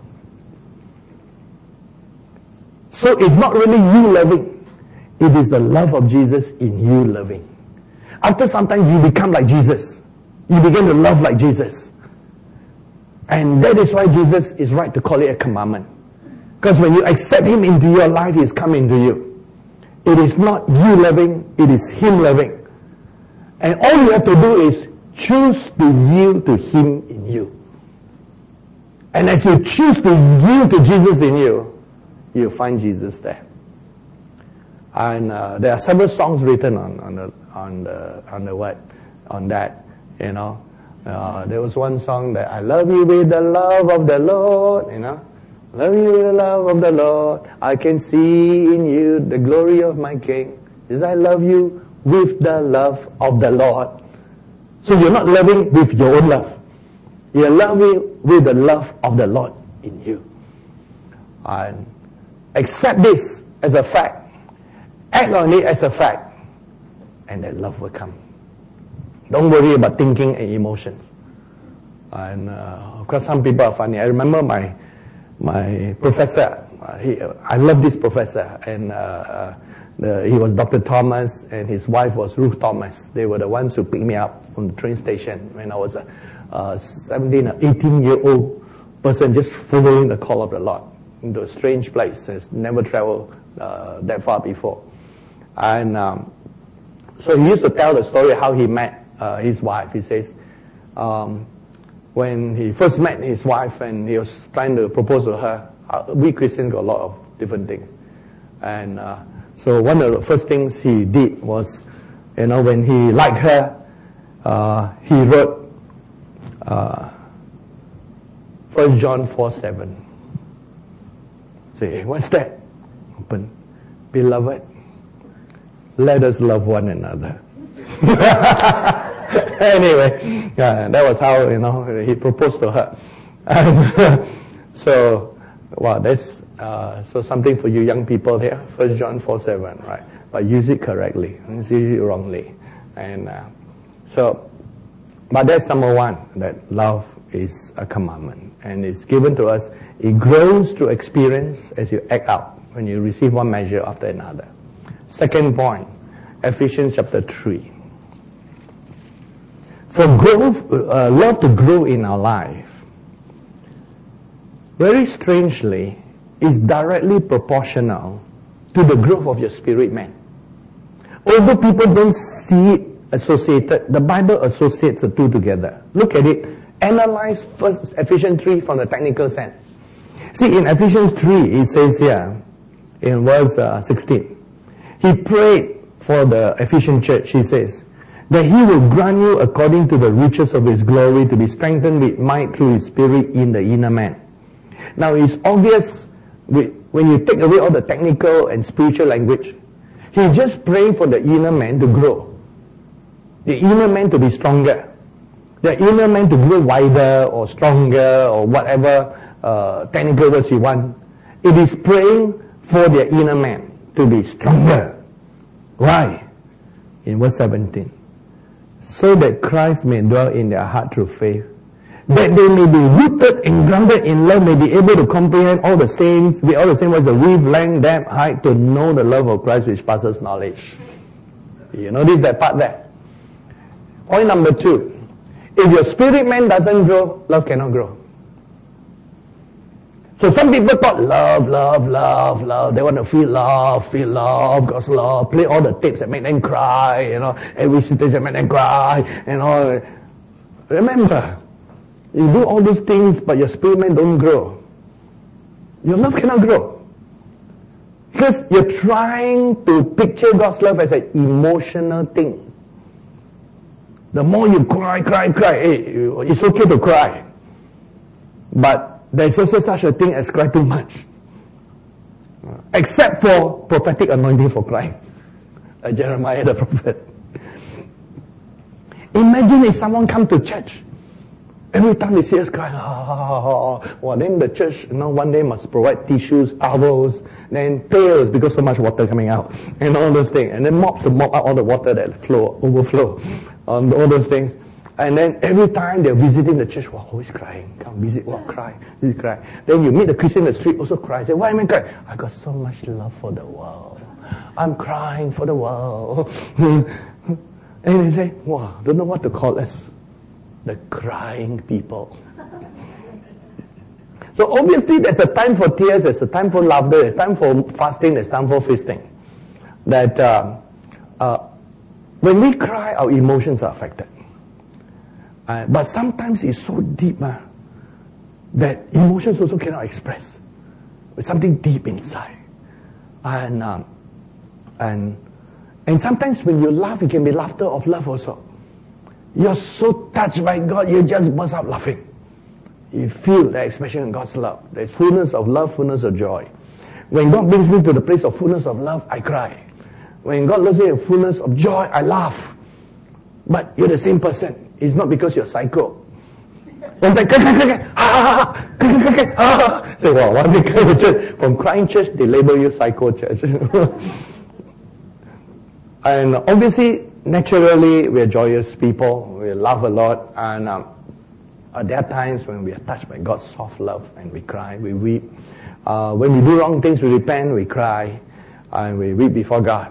So it's not really you loving. It is the love of Jesus in you loving. After some time, you become like Jesus. You begin to love like Jesus. And that is why Jesus is right to call it a commandment. Because when you accept Him into your life, He is coming into you. It is not you loving, it is Him loving. And all you have to do is choose to yield to Him in you. And as you choose to yield to Jesus in you, you'll find Jesus there. And there are several songs written on that. You know, there was one song that I love you with the love of the Lord. You know, love you with the love of the Lord. I can see in you the glory of my King. Yes, I love you with the love of the Lord. So you're not loving with your own love. You're loving with the love of the Lord in you. And accept this as a fact. Act on it as a fact. And that love will come. Don't worry about thinking and emotions. And of course, some people are funny. I remember my professor. I love this professor. And he was Dr. Thomas, and his wife was Ruth Thomas. They were the ones who picked me up from the train station when I was a 17 or 18-year-old person just following the call of the Lord into a strange place. Has never traveled that far before. And so he used to tell the story how he met his wife. He says, when he first met his wife and he was trying to propose to her, we Christians got a lot of different things. And so one of the first things he did was, when he liked her, he wrote 1 John 4:7. Say, what's that? Open. Beloved, let us love one another. Anyway, that was how, he proposed to her. And so, wow, that's so something for you young people here. 1 John 4:7, right? But use it correctly. Use it wrongly. And but that's number 1, that love is a commandment. And it's given to us. It grows through experience as you act out, when you receive one measure after another. Second point, Ephesians chapter 3. For growth, love to grow in our life, very strangely, is directly proportional to the growth of your spirit man. Although people don't see it associated, the Bible associates the two together. Look at it. Analyze first Ephesians 3 from the technical sense. See, in Ephesians 3, it says here, in verse 16, he prayed for the Ephesian church, he says, that he will grant you according to the riches of his glory to be strengthened with might through his spirit in the inner man. Now it's obvious when you take away all the technical and spiritual language, he's just praying for the inner man to grow. The inner man to be stronger. The inner man to grow wider or stronger or whatever technical words you want. It is praying for their inner man to be stronger. Why? In verse 17. So that Christ may dwell in their heart through faith, that they may be rooted and grounded in love, may be able to comprehend all the saints, be all the same as the width, length, depth, height, to know the love of Christ which passes knowledge. You notice that part there? Point number 2. If your spirit man doesn't grow, love cannot grow. So some people thought love, love, love, love. They want to feel love, God's love. Play all the tapes that make them cry, every situation make them cry, Remember, you do all those things, but your spirit man don't grow. Your love cannot grow. Because you're trying to picture God's love as an emotional thing. The more you cry, hey, it's okay to cry. But there's also such a thing as cry too much. Except for prophetic anointing for crying. Like Jeremiah the prophet. Imagine if someone come to church. Every time they see us cry, well, then the church, one day must provide tissues, towels, then pails because so much water coming out, and all those things. And then mops to mop out all the water that overflow, all those things. And then every time they're visiting the church, always crying. Come visit, cry. Then you meet the Christian in the street, also cry. Say, why am I crying? I got so much love for the world. I'm crying for the world. And they say, don't know what to call us. The crying people. So obviously there's a time for tears, there's a time for laughter, there's time for fasting, there's time for feasting. That when we cry, our emotions are affected. But sometimes it's so deep that emotions also cannot express. It's something deep inside. And sometimes when you laugh, it can be laughter of love also. You're so touched by God, you just burst out laughing. You feel the expression of God's love. There's fullness of love, fullness of joy. When God brings me to the place of fullness of love, I cry. When God loves me in fullness of joy, I laugh. But you're the same person. It's not because you're psycho. One day, say, one day come to church. From crying church, they label you psycho church. And obviously, naturally, we're joyous people. We laugh a lot. And there are times when we are touched by God's soft love and we cry, we weep. When we do wrong things, we repent, we cry, and we weep before God.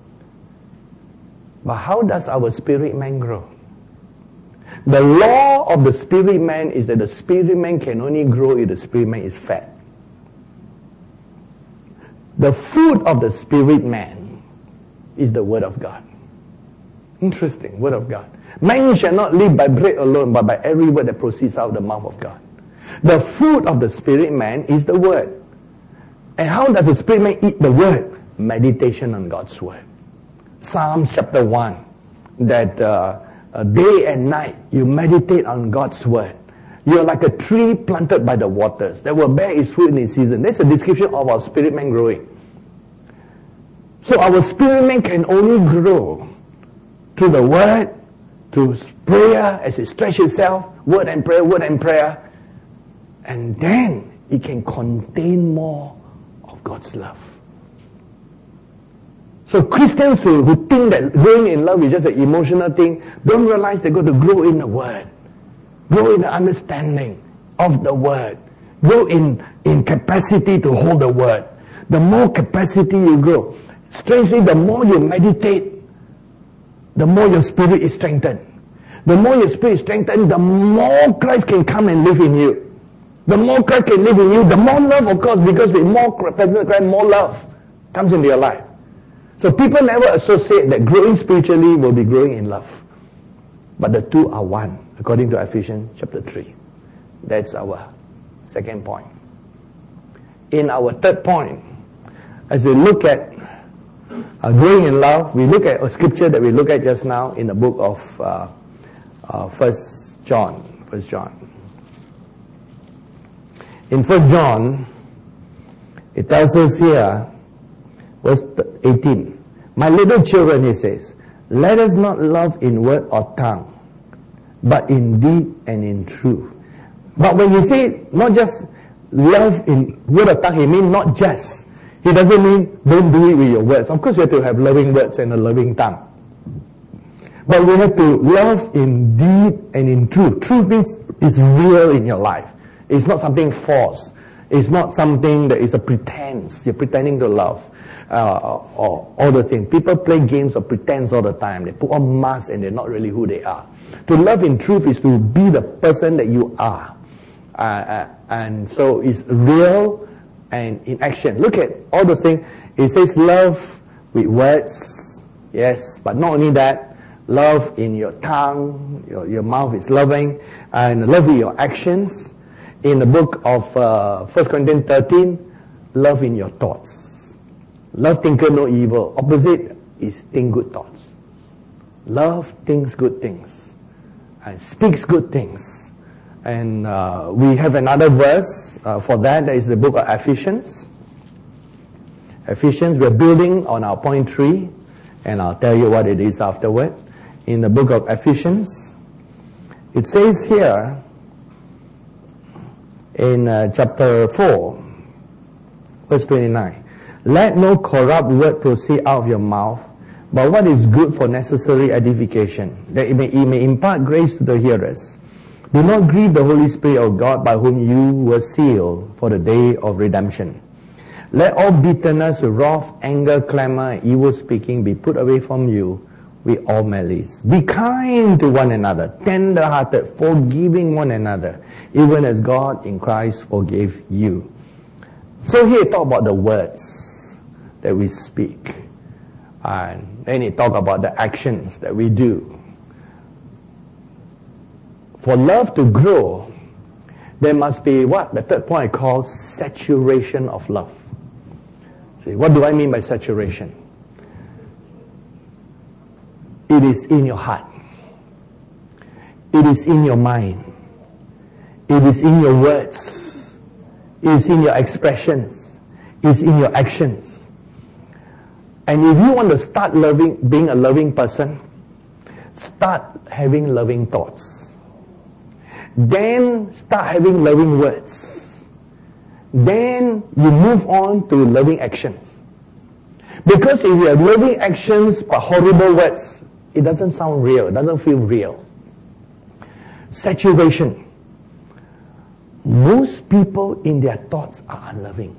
But how does our spirit man grow? The law of the spirit man is that the spirit man can only grow if the spirit man is fed. The food of the spirit man is the word of God. Interesting, word of God. Man shall not live by bread alone, but by every word that proceeds out of the mouth of God. The food of the spirit man is the word. And how does the spirit man eat the word? Meditation on God's word. Psalms chapter 1, that day and night you meditate on God's word. You're like a tree planted by the waters that will bear its fruit in its season. That's a description of our spirit man growing. So our spirit man can only grow through the word, through prayer as it stretches itself, word and prayer, and then it can contain more of God's love. So Christians who think that growing in love is just an emotional thing, don't realize they're going to grow in the word, grow in the understanding of the word, grow in capacity to hold the word. The more capacity you grow, strangely, the more you meditate, the more your spirit is strengthened. The more your spirit is strengthened, the more Christ can come and live in you. The more Christ can live in you, the more love, of course, because with more presence of Christ, more love comes into your life. So people never associate that growing spiritually will be growing in love. But the two are one, according to Ephesians chapter 3. That's our second point. In our third point, as we look at growing in love, we look at a scripture that we looked at just now in the book of 1 John. In 1 John, it tells us here, verse 18, my little children, he says, let us not love in word or tongue, but in deed and in truth. But when you say not just love in word of tongue, he means not just. He doesn't mean don't do it with your words. Of course you have to have loving words and a loving tongue. But we have to love in deed and in truth. Truth means it's real in your life. It's not something false. It's not something that is a pretense. You're pretending to love. Or all the things. People play games of pretense all the time. They put on masks and they're not really who they are. To love in truth is to be the person that you are. And so it's real and in action. Look at all the things. It says love with words. Yes, but not only that. Love in your tongue. Your mouth is loving. And love in your actions. In the book of 1 Corinthians 13, love in your thoughts. Love thinketh no evil. Opposite is think good thoughts. Love thinks good things and speaks good things. And we have another verse for that. That is the book of Ephesians. Ephesians, we're building on our point 3, and I'll tell you what it is afterward. In the book of Ephesians, it says here, in chapter 4, verse 29, let no corrupt word proceed out of your mouth, but what is good for necessary edification, that it may impart grace to the hearers. Do not grieve the Holy Spirit of God, by whom you were sealed for the day of redemption. Let all bitterness, wrath, anger, clamor, and evil speaking be put away from you with all malice. Be kind to one another, tender-hearted, forgiving one another, even as God in Christ forgave you. So here talk about the words that we speak. And then he talk about the actions that we do. For love to grow, there must be what? The third point I call saturation of love. See, what do I mean by saturation? It is in your heart. It is in your mind. It is in your words. It is in your expressions. It is in your actions. And if you want to start being a loving person, start having loving thoughts. Then start having loving words. Then you move on to loving actions. Because if you have loving actions but horrible words, it doesn't sound real. It doesn't feel real. Saturation. Most people in their thoughts are unloving.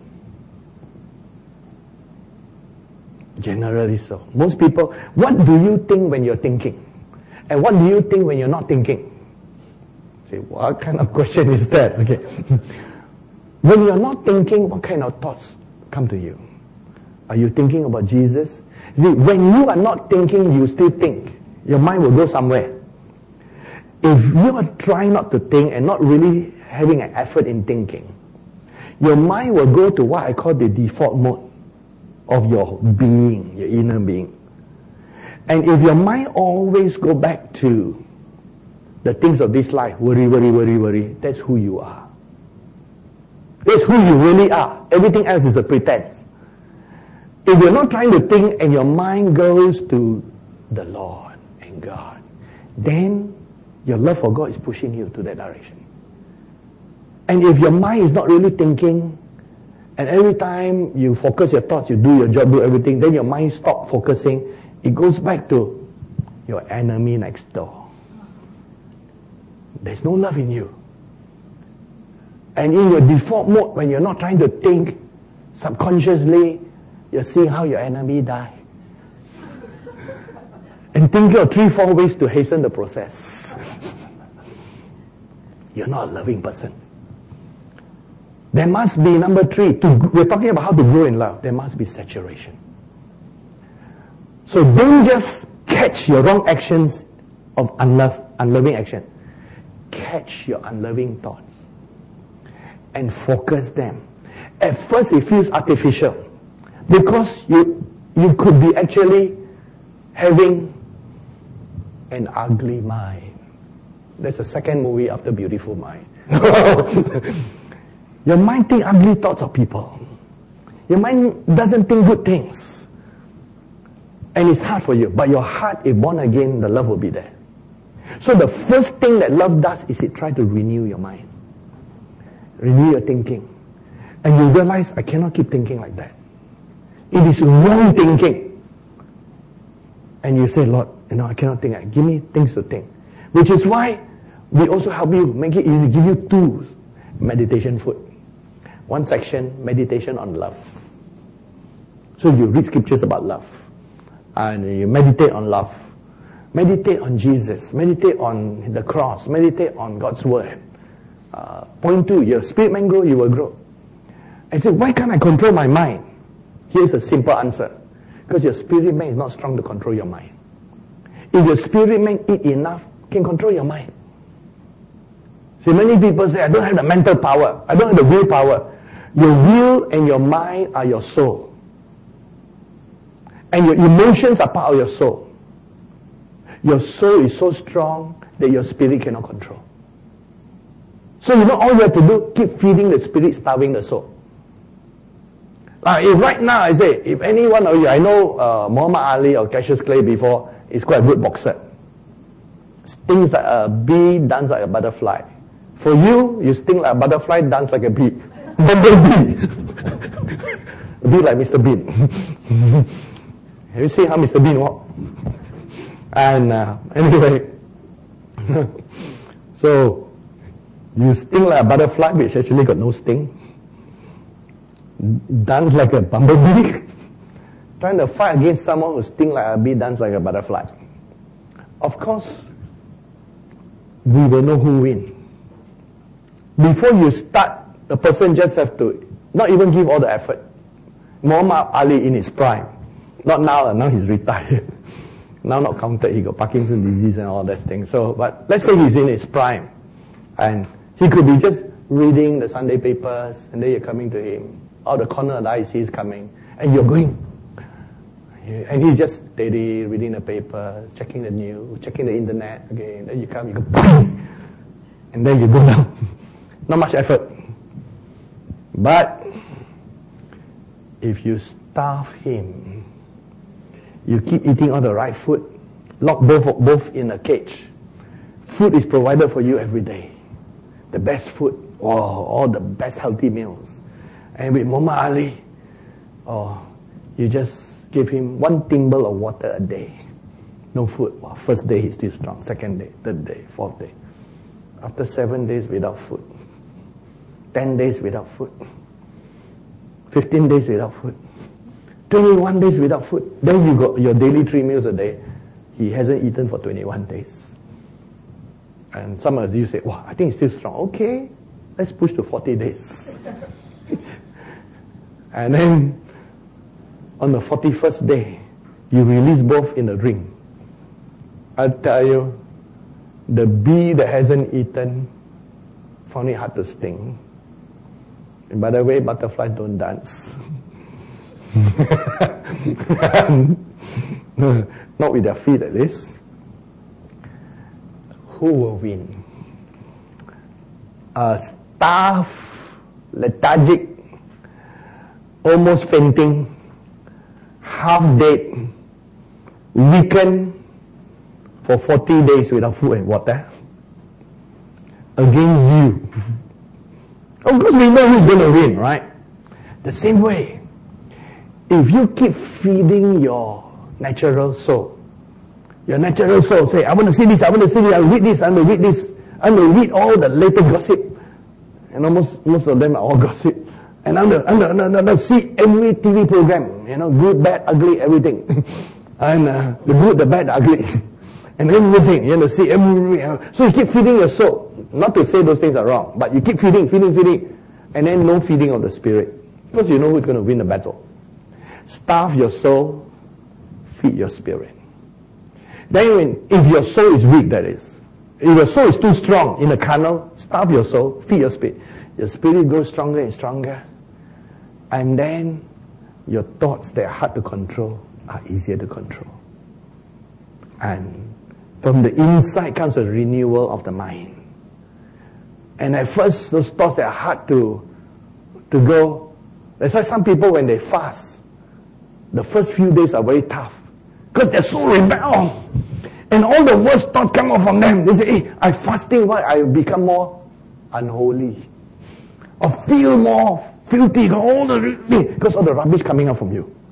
Generally so. Most people, what do you think when you're thinking? And what do you think when you're not thinking? Say, what kind of question is that? Okay. When you're not thinking, what kind of thoughts come to you? Are you thinking about Jesus? See, when you are not thinking, you still think. Your mind will go somewhere. If you are trying not to think and not really having an effort in thinking, your mind will go to what I call the default mode of your being, your inner being. And if your mind always go back to the things of this life, worry, worry, worry, worry, that's who you are. That's who you really are. Everything else is a pretense. If you're not trying to think and your mind goes to the Lord and God, then your love for God is pushing you to that direction. And if your mind is not really thinking, and every time you focus your thoughts, you do your job, do everything, then your mind stops focusing, it goes back to your enemy next door. There's no love in you. And in your default mode, when you're not trying to think, subconsciously, you're seeing how your enemy die. And thinking of 3-4 ways to hasten the process. You're not a loving person. There must be, number 3, we're talking about how to grow in love. There must be saturation. So don't just catch your wrong actions of unloving action. Catch your unloving thoughts and focus them. At first it feels artificial because you could be actually having an ugly mind. That's the second movie after Beautiful Mind. Your mind thinks ugly thoughts of people. Your mind doesn't think good things. And it's hard for you. But your heart, if born again, the love will be there. So the first thing that love does is it tries to renew your mind. Renew your thinking. And you realize, I cannot keep thinking like that. It is wrong thinking. And you say, Lord, I cannot think. Give me things to think. Which is why we also help you, make it easy, give you tools. Meditation food. One section, meditation on love. So you read scriptures about love. And you meditate on love. Meditate on Jesus. Meditate on the cross. Meditate on God's word. Point 2, your spirit man grow, you will grow. I said, why can't I control my mind? Here's a simple answer. Because your spirit man is not strong to control your mind. If your spirit man eat enough, can control your mind. See, many people say, I don't have the mental power. I don't have the willpower. Your will and your mind are your soul. And your emotions are part of your soul. Your soul is so strong that your spirit cannot control. So all you have to do, keep feeding the spirit, starving the soul. If right now I say, if any one of you, I know Muhammad Ali or Cassius Clay before, is quite a good boxer. Stings like a bee, dance like a butterfly. For you, you sting like a butterfly, dance like a bee. Bumblebee. A bit like Mr. Bean. Have you seen how Mr. Bean walk? And anyway, so you sting like a butterfly, which actually got no sting. Dance like a bumblebee. Trying to fight against someone who stings like a bee, dance like a butterfly. Of course, we will know who wins. Before you start, the person just have to not even give all the effort. Muhammad Ali in his prime. Not now, now he's retired. Now not counted, he got Parkinson's disease and all that thing. So, but let's say he's in his prime. And he could be just reading the Sunday papers, and then you're coming to him. Out the corner of the eye, he sees coming. And you're going. And he's just steady, reading the papers, checking the news, checking the internet. Okay, and then you come, you go, bang! And then you go down. Not much effort. But if you starve him, you keep eating all the right food, lock both in a cage. Food is provided for you every day. The best food, all the best healthy meals. And with Muhammad Ali, you just give him 1 thimble of water a day. No food. First day he's still strong. Second day, third day, fourth day. After 7 days without food. 10 days without food. 15 days without food. 21 days without food. Then you got your daily 3 meals a day. He hasn't eaten for 21 days. And some of you say, wow, I think he's still strong. Okay, let's push to 40 days. And then, on the 41st day, you release both in the ring. I tell you, the bee that hasn't eaten found it hard to sting. And by the way, butterflies don't dance. Not with their feet at least. Who will win? Starved, lethargic, almost fainting, half dead, weakened for 40 days without food and water against you. Of course we know who's going to win, right? The same way, if you keep feeding your natural soul, your natural soul say, I want to see this, I want to see this, I'll read this, I'm going to read this, I'm going to read all the latest gossip. And most of them are all gossip. And I'm going to see every TV program, good, bad, ugly, everything. And the good, the bad, the ugly. And everything, you see everything. So you keep feeding your soul. Not to say those things are wrong, but you keep feeding. And then no feeding of the spirit. Because you know who's going to win the battle. Starve your soul, feed your spirit. Then if your soul is weak, that is. If your soul is too strong in the carnal, starve your soul, feed your spirit. Your spirit grows stronger and stronger. And then your thoughts that are hard to control are easier to control. And from the inside comes a renewal of the mind. And at first, those thoughts that are hard to go. That's why some people, when they fast, the first few days are very tough. Because they're so rebel. And all the worst thoughts come out from them. They say, hey, I'm fasting, why? I become more unholy. Or feel more filthy, because all the rubbish coming out from you.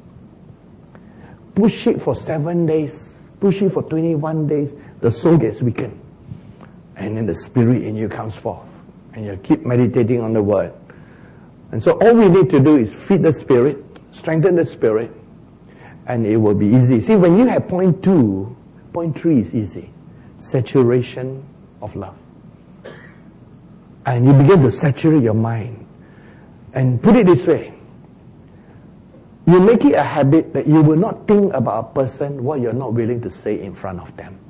Push it for 7 days, push it for 21 days, the soul gets weakened. And then the spirit in you comes forth. And you keep meditating on the word. And so all we need to do is feed the spirit, strengthen the spirit, and it will be easy. See, when you have point 2, point 3 is easy. Saturation of love. And you begin to saturate your mind. And put it this way. You make it a habit that you will not think about a person what you're not willing to say in front of them.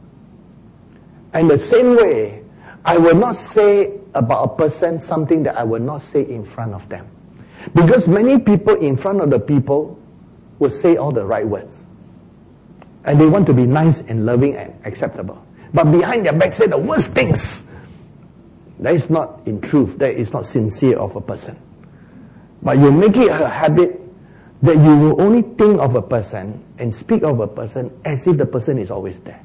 And the same way, I will not say about a person something that I will not say in front of them. Because many people in front of the people will say all the right words. And they want to be nice and loving and acceptable. But behind their back say the worst things. That is not in truth. That is not sincere of a person. But you make it a habit that you will only think of a person and speak of a person as if the person is always there.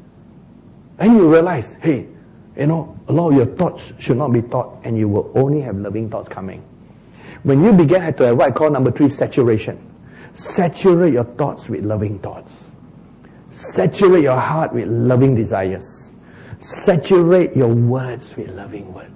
And you realize, hey, a lot of your thoughts should not be thought, and you will only have loving thoughts coming. When you begin to have what I call number 3, saturation. Saturate your thoughts with loving thoughts. Saturate your heart with loving desires. Saturate your words with loving words.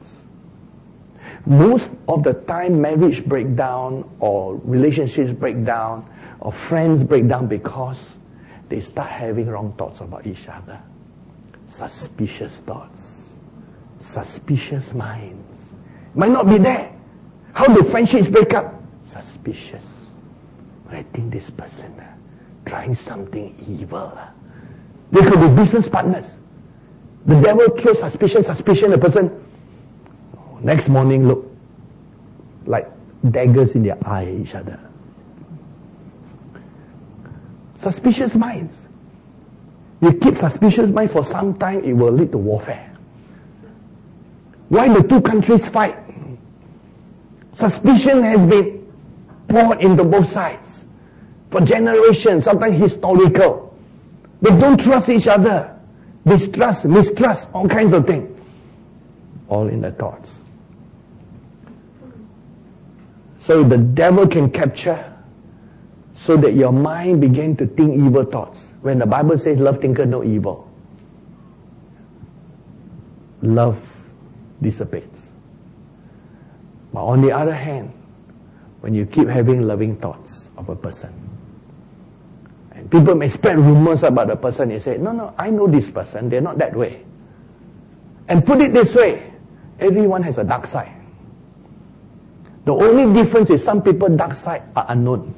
Most of the time, marriage break down, or relationships break down, or friends break down because they start having wrong thoughts about each other. Suspicious thoughts. Suspicious minds. Might not be there. How do friendships break up? Suspicious. I think this person trying something evil. They could be business partners. The devil throws suspicion, the person next morning look like daggers in their eye at each other. Suspicious minds. You keep suspicious mind for some time, it will lead to warfare. Why the two countries fight? Suspicion has been poured into both sides for generations, sometimes historical. They don't trust each other. Distrust, mistrust, all kinds of things. All in the thoughts. So the devil can capture so that your mind begin to think evil thoughts. When the Bible says love thinketh no evil, love dissipates. But on the other hand, when you keep having loving thoughts of a person, and people may spread rumors about the person, they say, no, I know this person, they're not that way. And put it this way, everyone has a dark side. The only difference is some people's dark side are unknown.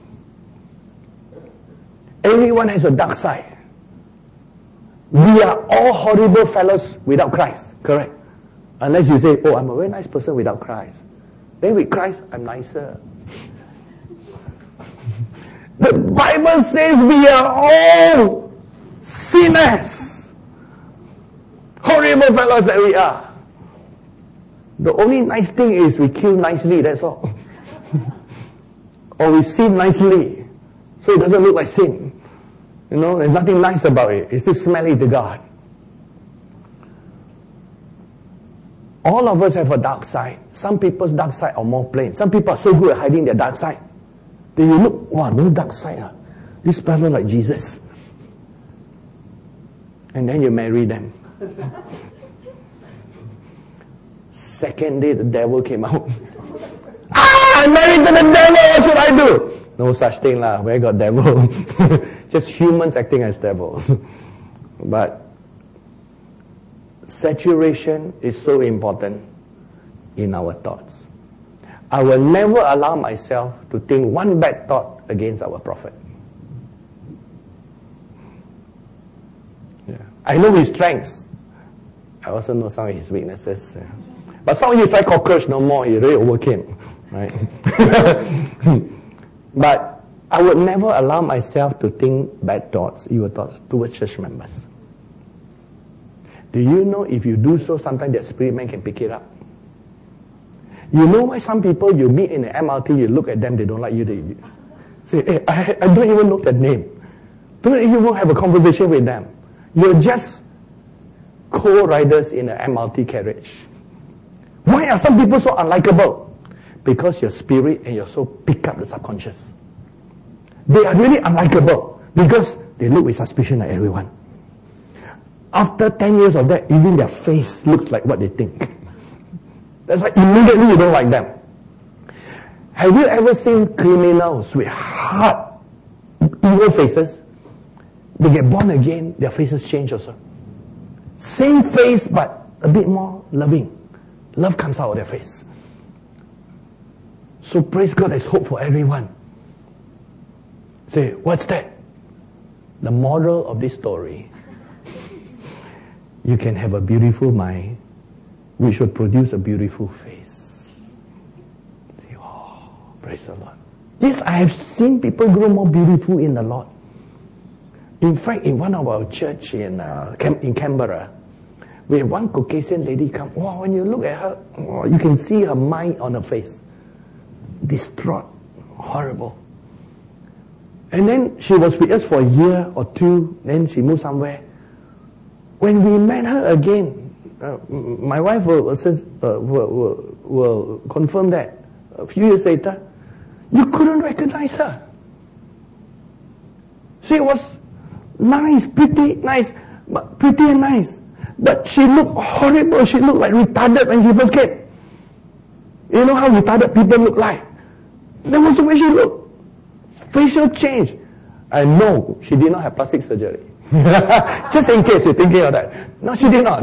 Everyone has a dark side. We are all horrible fellows without Christ, correct? Unless you say, I'm a very nice person without Christ. Then with Christ, I'm nicer. The Bible says we are all sinners. Horrible fellows that we are. The only nice thing is we kill nicely, that's all. Or we sin nicely, so it doesn't look like sin. There's nothing nice about it. It's still smelly to God. All of us have a dark side. Some people's dark side are more plain. Some people are so good at hiding their dark side. Then you look, no dark side. This fellow like Jesus. And then you marry them. Second day the devil came out. I'm married to the devil, what should I do? No such thing lah, where got devil? Just humans acting as devils. But saturation is so important in our thoughts. I will never allow myself to think one bad thought against our prophet. Yeah. I know his strengths. I also know some of his weaknesses. Yeah. But some of you try cockroach no more, you really overcame. Right? But I would never allow myself to think bad thoughts, evil thoughts towards church members. Do you know if you do so, sometimes that spirit man can pick it up? You know why some people you meet in the MRT, you look at them, they don't like you. They say, hey, I don't even know their name. Don't even have a conversation with them. You're just co-riders in an MRT carriage. Why are some people so unlikable? because your spirit and your soul pick up the subconscious. They are really unlikable because they look with suspicion at everyone. After 10 years of that, even their face looks like what they think. That's why immediately you don't like them. Have you ever seen criminals with hard, evil faces? They get born again, their faces change also. Same face, but a bit more loving. Love comes out of their face. So praise God, there's hope for everyone. Say, what's that? The moral of this story. You can have a beautiful mind, which will produce a beautiful face. Say, oh, praise the Lord. Yes, I have seen people grow more beautiful in the Lord. In fact, in one of our church in Canberra, we had one Caucasian lady come. Wow, when you look at her, oh, you can see her mind on her face. Distraught, horrible. And then she was with us for a year or two, then she moved somewhere. When we met her again, my wife will confirm that. A few years later, you couldn't recognize her. She was nice, pretty nice, pretty and nice. But she looked horrible. She looked like retarded when she first came. You know how retarded people look like? That was the way she looked. Facial change. And no, she did not have plastic surgery. Just in case you're thinking of that. No, she did not.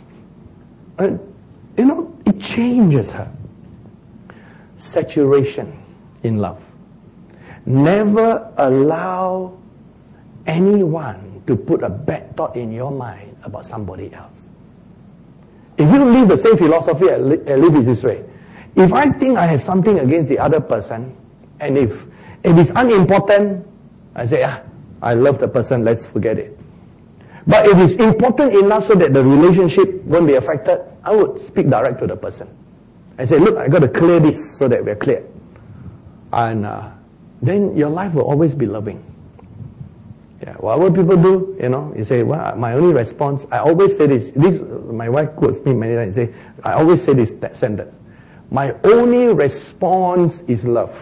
You know, it changes her. Saturation in love. Never allow anyone to put a bad thought in your mind about somebody else. If you live the same philosophy, I live it this way. If I think I have something against the other person, and if it's unimportant, I say, I love the person, let's forget it. But if it's important enough so that the relationship won't be affected, I would speak direct to the person. I say, look, I got to clear this so that we're clear. And then your life will always be loving. Yeah, whatever people do, you say, well, my only response, I always say this, my wife quotes me many times, I always say this sentence. My only response is love.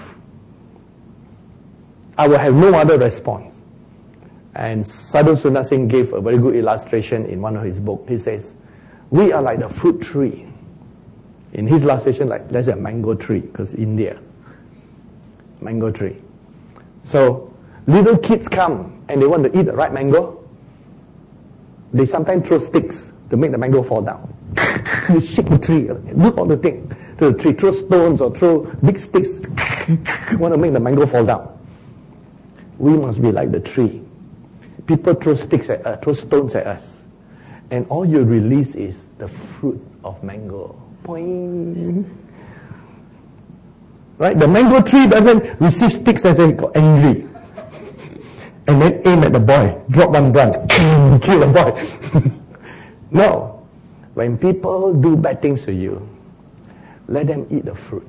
I will have no other response. And Sadhu Sundar Singh gave a very good illustration in one of his books. He says, we are like the fruit tree. In his illustration, like let's say a mango tree, because India, mango tree. So little kids come and they want to eat the right mango. They sometimes throw sticks to make the mango fall down. You shake the tree, do all the things to the tree, throw stones or throw big sticks, want to make the mango fall down. We must be like the tree. People throw sticks at us, throw stones at us, and all you release is the fruit of mango. Boing. Right? The mango tree doesn't receive sticks and say angry, and then aim at the boy, drop one gun, kill the boy. No. When people do bad things to you, let them eat the fruit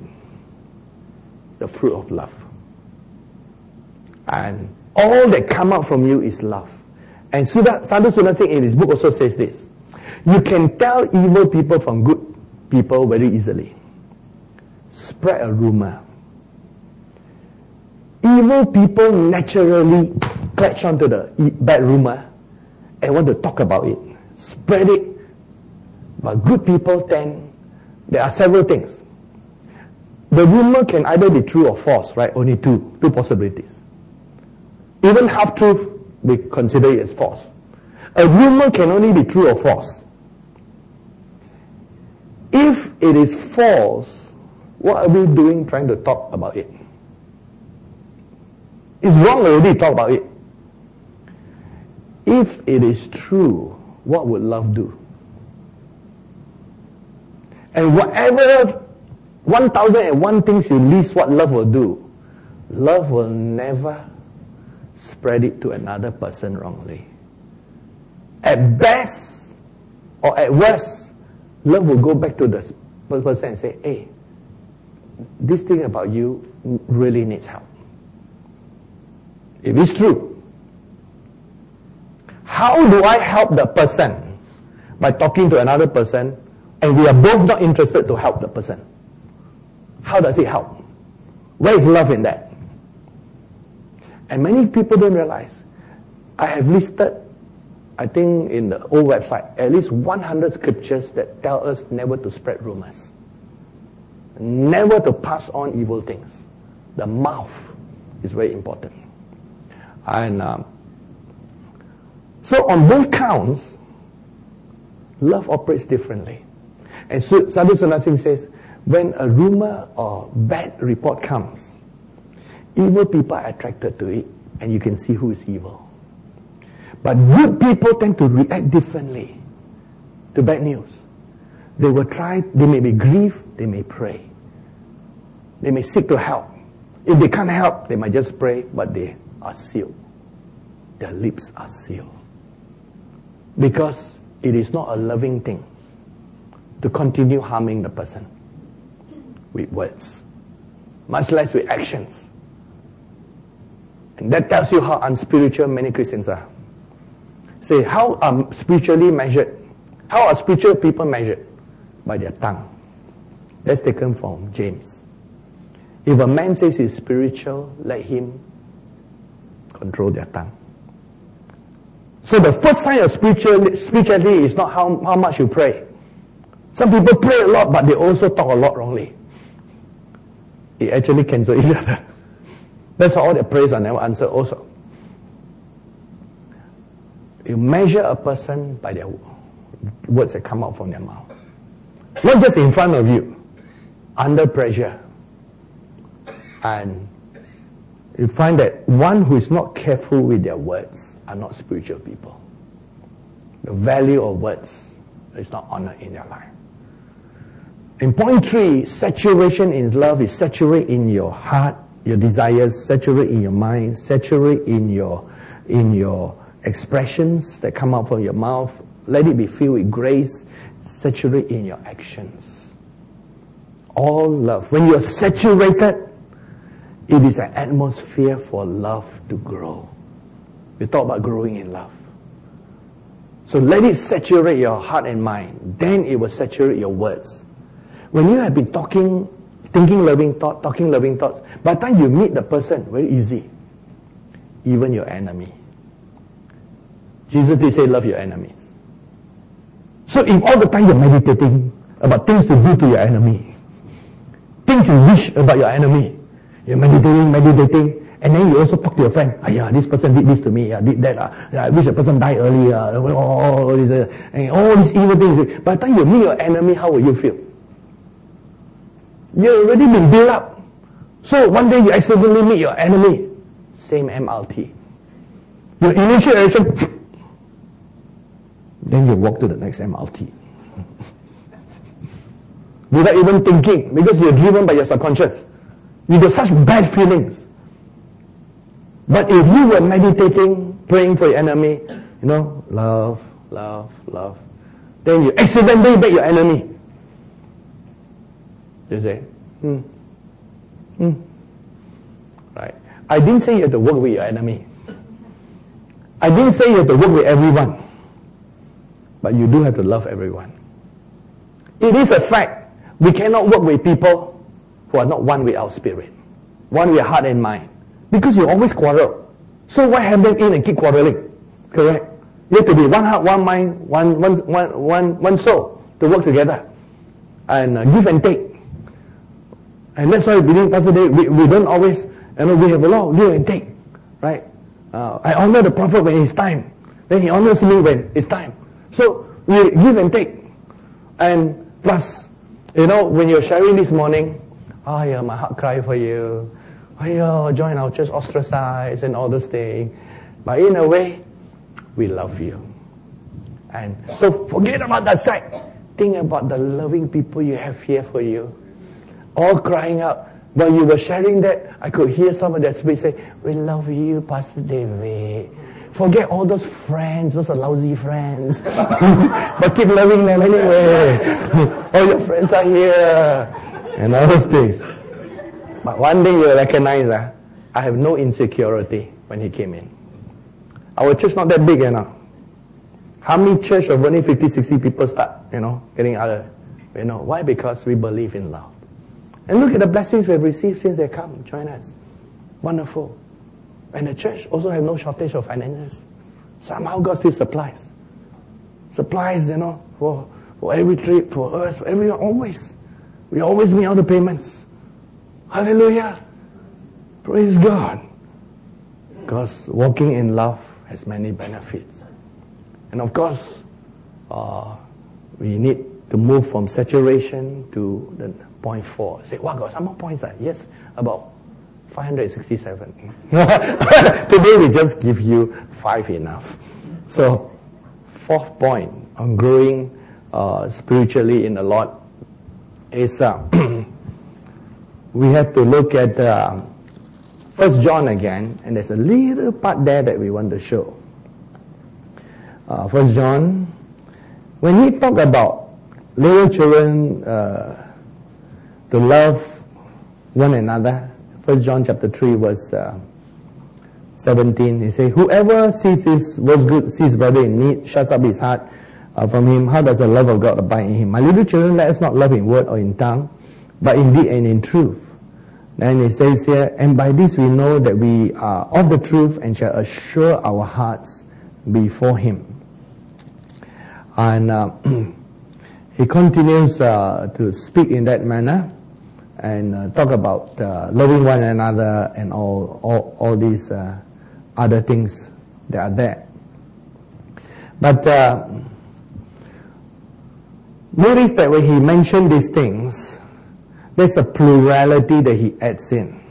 of love. And all that come out from you is love. And Sadhu Sundar Singh in his book also says this. You can tell evil people from good people very easily. Spread a rumor. Evil people naturally catch onto the bad rumor and want to talk about it. Spread it. But good people there are several things. The rumor can either be true or false, right? Only two possibilities. Even half-truth, we consider it as false. A rumor can only be true or false. If it is false, what are we doing trying to talk about it? It's wrong already to talk about it. If it is true, what would love do? And whatever 1001 things you list what love will do, love will never spread it to another person wrongly. At best, or at worst, love will go back to the person and say, hey, this thing about you really needs help. If it's true, how do I help the person? By talking to another person, and we are both not interested to help the person. How does it help? Where is love in that? And many people don't realize. I have listed, I think in the old website, at least 100 scriptures that tell us never to spread rumors. Never to pass on evil things. The mouth is very important. And so on both counts, love operates differently. And Sadhu Sundar Singh says, when a rumor or bad report comes, evil people are attracted to it, and you can see who is evil. But good people tend to react differently to bad news. They will try, they may be grieved, they may pray. They may seek to help. If they can't help, they might just pray, but they are sealed. Their lips are sealed. Because it is not a loving thing to continue harming the person with words, much less with actions. And that tells you how unspiritual many Christians are. Say, how are spiritually measured? How are spiritual people measured? By their tongue. That's taken from James. If a man says he's spiritual, let him control their tongue. So the first sign of spirituality is not how much you pray. Some people pray a lot, but they also talk a lot wrongly. It actually cancels each other. That's why all their prayers are never answered also. You measure a person by their words that come out from their mouth. Not just in front of you, under pressure. And you find that one who is not careful with their words are not spiritual people. The value of words is not honored in their life. In point 3, saturation in love is saturate in your heart, your desires, saturate in your mind, saturate in your expressions that come out from your mouth. Let it be filled with grace. Saturate in your actions. All love. When you're saturated, it is an atmosphere for love to grow. We talk about growing in love. So let it saturate your heart and mind. Then it will saturate your words. When you have been thinking loving thoughts, talking loving thoughts, by the time you meet the person, very easy. Even your enemy. Jesus did say, love your enemies. So if all the time you're meditating about things to do to your enemy, things you wish about your enemy, you're meditating, and then you also talk to your friend, this person did this to me, did that, I wish the person died earlier, all these evil things. By the time you meet your enemy, how will you feel? You've already been built up. So one day you accidentally meet your enemy, same MRT. Your initial reaction, then you walk to the next MRT. Without even thinking, because you're driven by your subconscious. You get such bad feelings. But if you were meditating, praying for your enemy, love, love, love, then you accidentally meet your enemy. You say, Right. I didn't say you have to work with your enemy. I didn't say you have to work with everyone. But you do have to love everyone. It is a fact. We cannot work with people who are not one with our spirit. One with heart and mind. Because you always quarrel. So why have them in and keep quarreling? Correct? You have to be one heart, one mind, one soul to work together. And give and take. And that's why we believe, Pastor Dave, we don't always, we have a lot of give and take. Right? I honor the prophet when it's time. Then he honors me when it's time. So we give and take. And plus, when you're sharing this morning, my heart cry for you. Join our church ostracized and all those things. But in a way, we love you. And so forget about that side. Think about the loving people you have here for you. All crying out. While you were sharing that, I could hear some of that speech say, we love you, Pastor David. Forget all those friends, those are lousy friends. But keep loving them anyway. All your friends are here. And all those things. But one day you'll recognize I have no insecurity when he came in. Our church not that big, How many church of only 50, 60 people start, getting other, Why? Because we believe in love. And look at the blessings we've received since they come, join us. Wonderful. And the church also have no shortage of finances. Somehow God still supplies. Supplies, for every trip, for us, for everyone, always. We always meet all the payments. Hallelujah. Praise God. Because walking in love has many benefits. And of course, we need to move from saturation to the point 4. Say, wow, got some more points. Yes, about 567. Today we just give you 5 enough. So, 4th point on growing spiritually in the Lord is we have to look at 1 John again, and there's a little part there that we want to show. 1 John, when he talked about little children to love one another, 1 John chapter 3 verse 17, he says, whoever sees his brother in need, shuts up his heart from him, how does the love of God abide in him? My little children, let us not love in word or in tongue, but in deed and in truth. Then it says here, and by this we know that we are of the truth and shall assure our hearts before him. And he continues to speak in that manner and talk about loving one another and all these other things that are there. But notice that when he mentioned these things, there's a plurality that he adds in.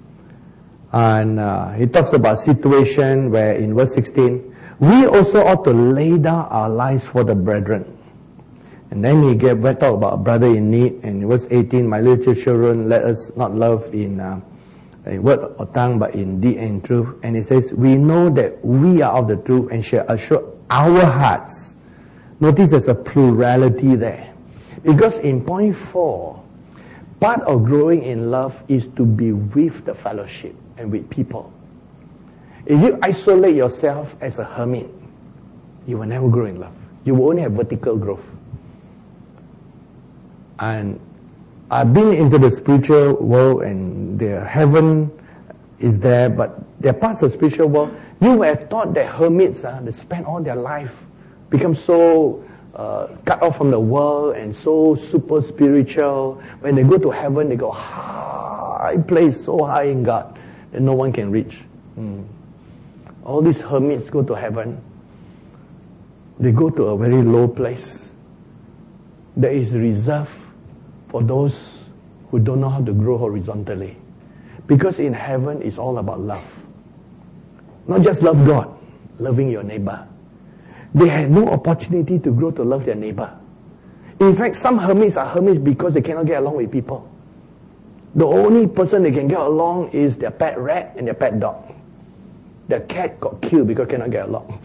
And he talks about situation where in verse 16, we also ought to lay down our lives for the brethren. And then he talk about a brother in need. And in verse 18, my little children, let us not love in word or tongue, but in deed and truth. And he says, we know that we are of the truth and shall assure our hearts. Notice there's a plurality there. Because in point 4, part of growing in love is to be with the fellowship and with people. If you isolate yourself as a hermit, you will never grow in love. You will only have vertical growth. And I've been into the spiritual world, and the heaven is there, but there are parts of the spiritual world. You would have thought that hermits, they spend all their life, become so cut off from the world and so super spiritual. When they go to heaven, they go high place, so high in God that no one can reach. All these hermits go to heaven. They go to a very low place that is reserved for those who don't know how to grow horizontally. Because in heaven, it's all about love. Not just love God, loving your neighbor. They had no opportunity to grow to love their neighbor. In fact, some hermits are hermits because they cannot get along with people. The only person they can get along is their pet rat and their pet dog. Their cat got killed because cannot get along.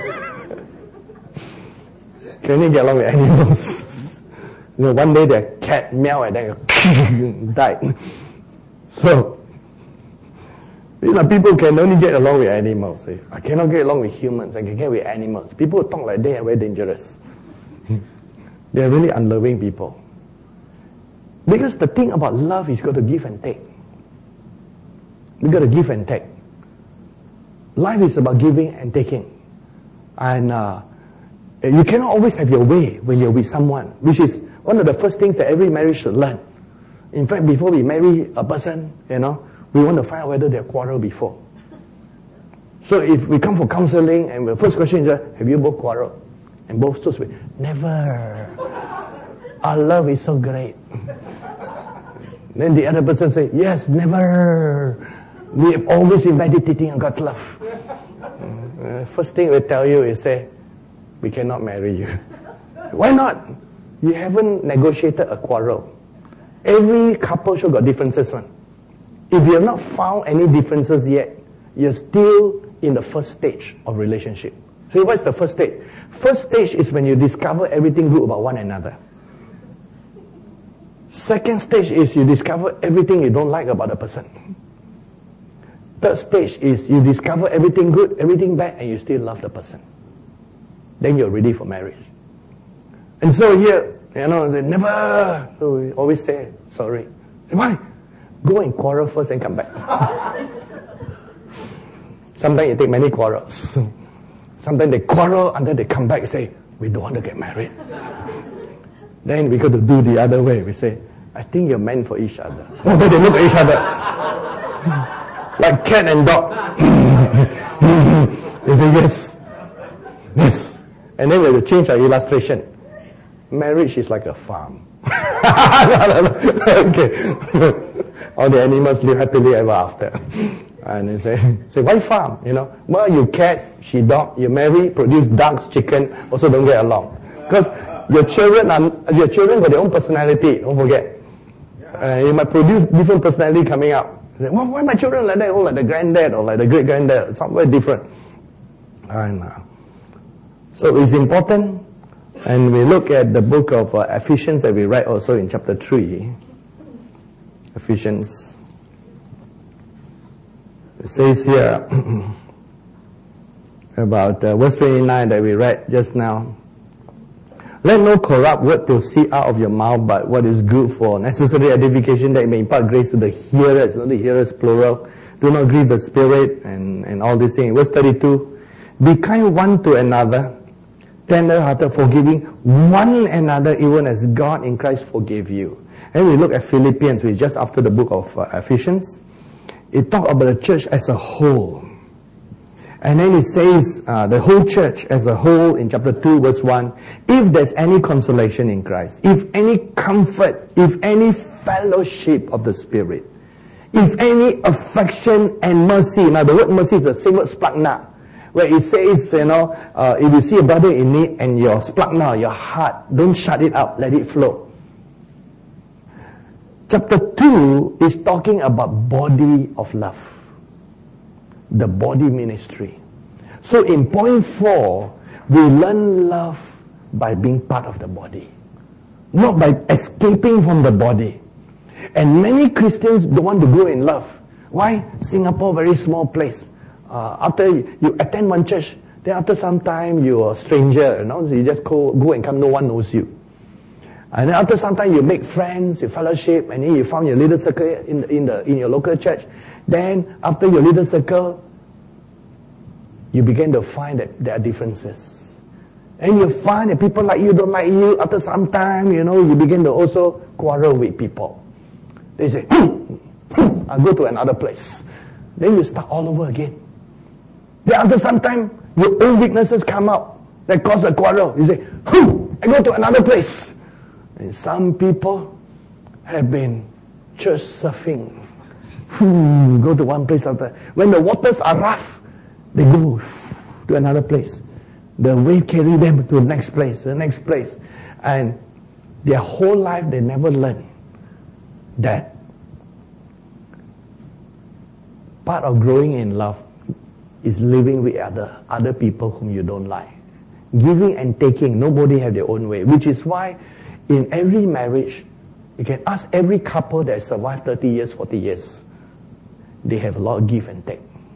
Can they get along with animals? One day their cat meowed and then died. So, people can only get along with animals. I cannot get along with humans. I can get with animals. People who talk like they are very dangerous. They are really unloving people. Because the thing about love is you got to give and take. You got to give and take. Life is about giving and taking. And you cannot always have your way when you're with someone, which is one of the first things that every marriage should learn. In fact, before we marry a person, we want to find out whether they quarreled before. So if we come for counseling and the first question is, have you both quarreled? And both so sweet. Never. Our love is so great. Then the other person say, yes, never. We have always been meditating on God's love. First thing we tell you is say, we cannot marry you. Why not? You haven't negotiated a quarrel. Every couple should got differences, one. If you have not found any differences yet, you're still in the first stage of relationship. So what's the first stage? First stage is when you discover everything good about one another. Second stage is you discover everything you don't like about the person. Third stage is you discover everything good, everything bad, and you still love the person. Then you're ready for marriage. And so here, say, never. So we always say, sorry. Why? Go and quarrel first and come back. Sometimes you take many quarrels. Sometimes they quarrel until they come back and say, we don't want to get married. Then we got to do the other way. We say, I think you're meant for each other. Oh, then they look at each other. Like cat and dog. They say, yes. Yes. And then we have to change our illustration. Marriage is like a farm. Okay. All the animals live happily ever after. And they say, why farm? Well, you cat, she dog, you marry, produce ducks, chicken, also don't get along. Because your children got their own personality, don't forget. You might produce different personality coming out. You say, well, why my children like that? Oh, like the granddad or like the great granddad, somewhere different. And so it's important. And we look at the book of Ephesians that we read also in chapter 3. Ephesians. It says here about verse 29 that we read just now. Let no corrupt word proceed out of your mouth, but what is good for necessary edification, that it may impart grace to the hearers, not the hearers plural. Do not grieve the Spirit and all these things. Verse 32, be kind one to another, tender-hearted, forgiving one another, even as God in Christ forgave you. And we look at Philippians, which is just after the book of Ephesians. It talks about the church as a whole. And then it says, the whole church as a whole in chapter 2 verse 1, if there's any consolation in Christ, if any comfort, if any fellowship of the Spirit, if any affection and mercy. Now the word mercy is the same word splagna, where it says, if you see a brother in need and your splagna, your heart, don't shut it up, let it flow. Chapter 2 is talking about body of love. The body ministry. So in point 4, we learn love by being part of the body. Not by escaping from the body. And many Christians don't want to grow in love. Why? Singapore, very small place. After you attend one church, then after some time you're a stranger. So you just go and come, no one knows you. And then after some time you make friends, you fellowship, and then you found your little circle in your local church. Then after your little circle, you begin to find that there are differences. And you find that people like you don't like you. After some time, you begin to also quarrel with people. They say, I'll go to another place. Then you start all over again. Then after some time, your own weaknesses come out that cause a quarrel. You say, I go to another place. And some people have been church surfing. Go to one place after. When the waters are rough, they go to another place. The wave carry them to the next place, and their whole life they never learn that part of growing in love is living with other people whom you don't like. Giving and taking, nobody have their own way, which is why in every marriage, you can ask every couple that survived 30 years, 40 years, they have a lot of give and take.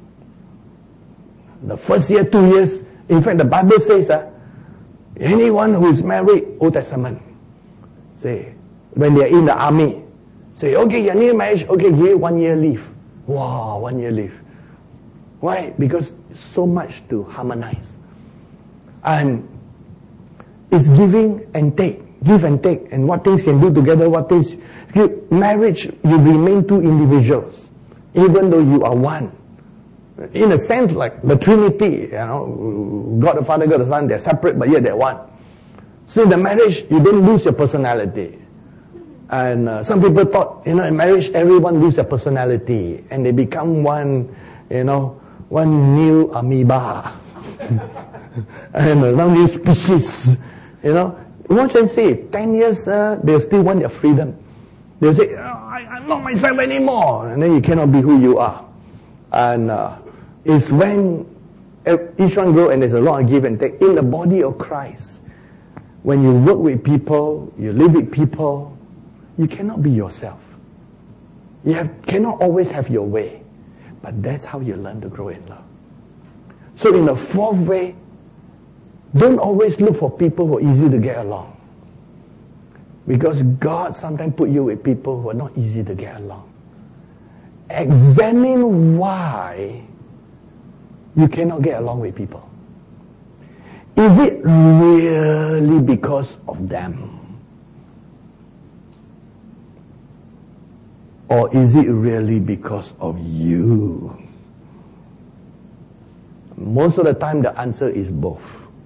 The first year, 2 years, in fact, the Bible says anyone who is married, Old Testament, say, when they are in the army, say, okay, you're near marriage, okay, give 1 year leave. Wow, 1 year leave. Why? Because so much to harmonize. And it's giving and take. Give and take. And what things can do together, what things... Marriage, you remain two individuals, even though you are one. In a sense, like the Trinity, God the Father, God the Son, they're separate, but yet they're one. So in the marriage, you don't lose your personality. And some people thought, in marriage, everyone loses their personality, and they become one, one new amoeba, and one new species, Once they say 10 years, they still want their freedom. They'll say, I'm not myself anymore, and then you cannot be who you are. And it's when each one grows and there's a lot of give and take. In the body of Christ, when you work with people, you live with people, you cannot be yourself. You cannot always have your way. But that's how you learn to grow in love. So in the fourth way, don't always look for people who are easy to get along. Because God sometimes put you with people who are not easy to get along. Examine why you cannot get along with people. Is it really because of them? Or is it really because of you? Most of the time the answer is both.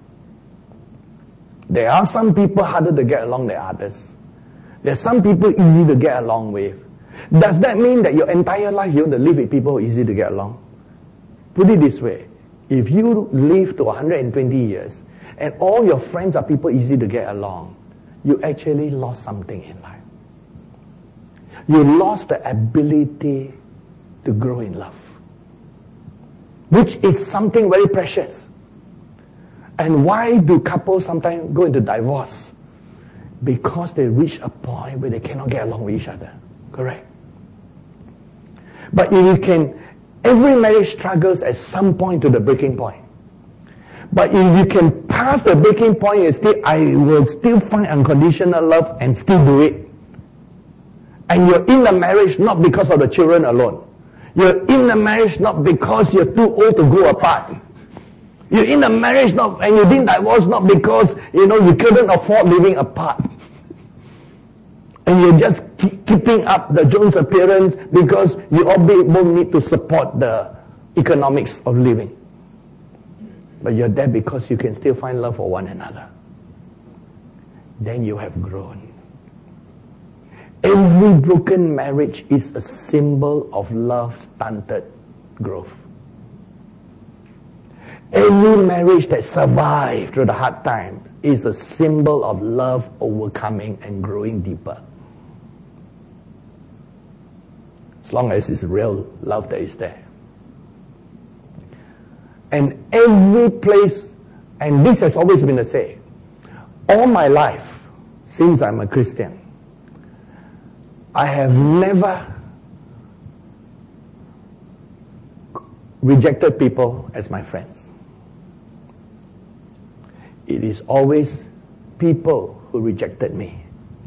There are some people harder to get along than others. There are some people easy to get along with. Does that mean that your entire life you want to live with people who are easy to get along? Put it this way. If you live to 120 years and all your friends are people easy to get along, you actually lost something in life. You lost the ability to grow in love, which is something very precious. And why do couples sometimes go into divorce? Because they reach a point where they cannot get along with each other. Correct? But if you can, every marriage struggles at some point to the breaking point. But if you can pass the breaking point and still, I will still find unconditional love and still do it. And you're in the marriage not because of the children alone. You're in the marriage not because you're too old to go apart. You're in the marriage not, and you didn't divorce not because, you couldn't afford living apart. And you're just keeping up the Jones appearance because you all both need to support the economics of living. But you're there because you can still find love for one another. Then you have grown. Every broken marriage is a symbol of love-stunted growth. Every marriage that survived through the hard times is a symbol of love overcoming and growing deeper. As long as it's real love that is there. And every place, and this has always been the same, all my life, since I'm a Christian, I have never rejected people as my friends. It is always people who rejected me.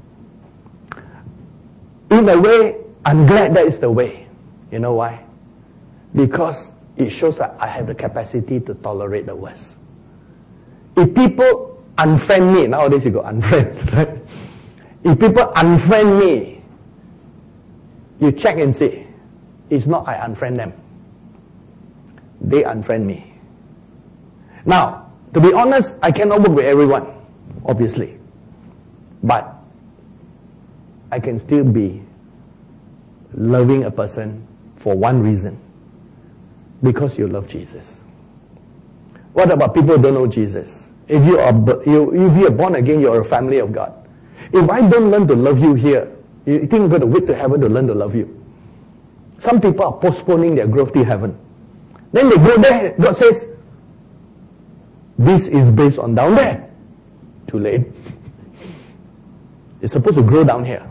In a way, I'm glad that is the way. You know why? Because it shows that I have the capacity to tolerate the worst. If people unfriend me, nowadays you go unfriend, right? If people unfriend me, you check and see. It's not I unfriend them. They unfriend me. Now, to be honest, I cannot work with everyone, obviously. But I can still be loving a person for one reason. Because you love Jesus. What about people who don't know Jesus? If you are born again, you are a family of God. If I don't learn to love you here, you think I'm going to wait to heaven to learn to love you? Some people are postponing their growth to heaven. Then they go there, God says, this is based on down there. Too late. It's supposed to grow down here.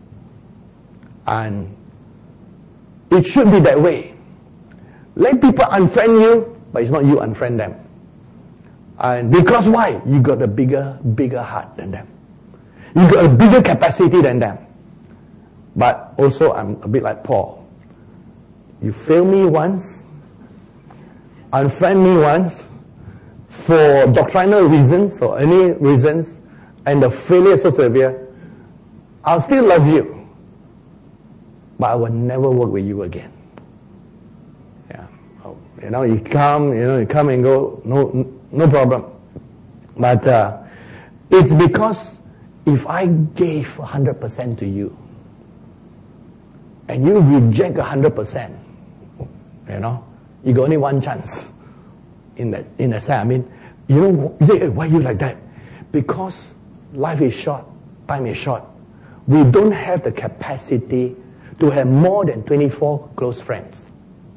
And it should be that way. Let people unfriend you, but it's not you unfriend them. And because why? You got a bigger heart than them. You got a bigger capacity than them. But also, I'm a bit like Paul. You fail me once, unfriend me once, for doctrinal reasons or any reasons, and the failure is so severe, I'll still love you. But I will never work with you again. Yeah. You come and go, no problem. But it's because if I gave 100% to you, and you reject 100%, you got only one chance in that sense. I mean, you say, hey, why are you like that? Because life is short, time is short. We don't have the capacity to have more than 24 close friends.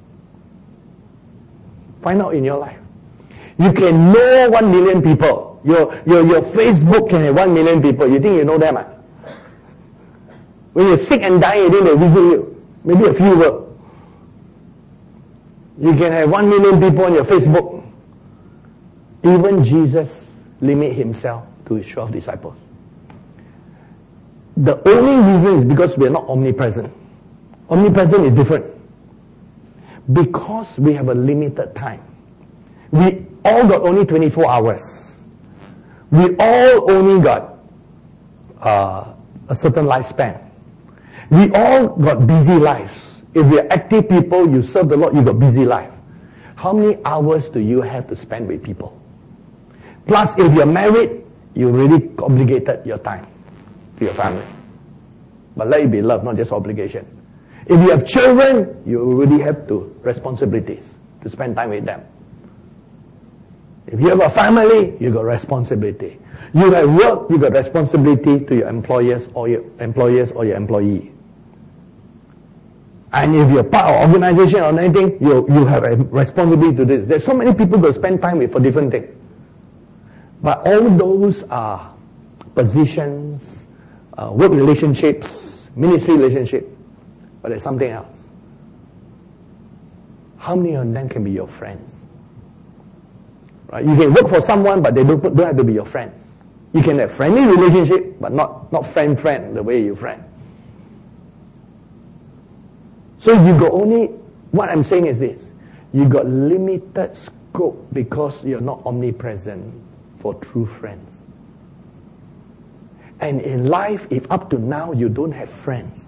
Find out in your life. You can know 1 million people. Your Facebook can have 1 million people. You think you know them? When you're sick and dying, they visit you. Maybe a few will. You can have 1 million people on your Facebook. Even Jesus limit himself to his 12 disciples. The only reason is because we are not omnipresent. Omnipresent is different. Because we have a limited time. We all got only 24 hours. We all only got a certain lifespan. We all got busy lives. If you're active people, you serve the Lord, you got busy life. How many hours do you have to spend with people? Plus, if you're married, you really obligated your time to your family. But let it be love, not just obligation. If you have children, you already have responsibilities to spend time with them. If you have a family, you got responsibility. You have work, you got responsibility to your employers or your employee. And if you're part of organization or anything, you have a responsibility to this. There's so many people to spend time with for different things. But all those are positions, work relationships, ministry relationship. But there's something else. How many of them can be your friends? Right? You can work for someone, but they don't have to be your friend. You can have friendly relationship, but not friend the way you friend. So you got only, what I'm saying is this, you got limited scope because you're not omnipresent for true friends. And in life, if up to now you don't have friends,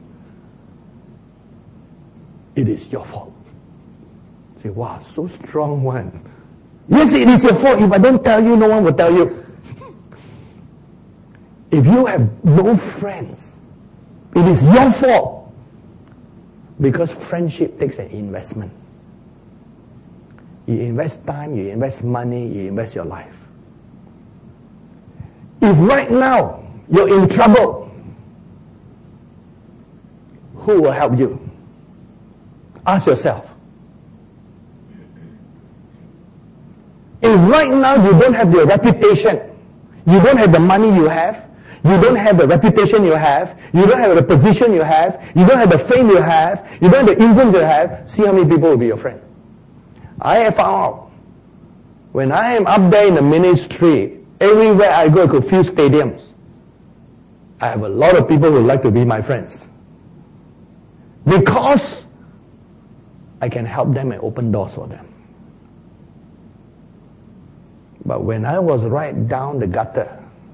it is your fault. You say, wow, so strong one. Yes, it is your fault. If I don't tell you, no one will tell you. If you have no friends, it is your fault. Because friendship takes an investment. You invest time, you invest money, you invest your life. If right now you're in trouble, who will help you? Ask yourself. If right now you don't have your reputation, you don't have the money you have, you don't have the reputation you have, you don't have the position you have, you don't have the fame you have, you don't have the influence you have, see how many people will be your friend. I have found out, when I am up there in the ministry, everywhere I go, I could fill stadiums. I have a lot of people who like to be my friends. Because I can help them and open doors for them. But when I was right down the gutter,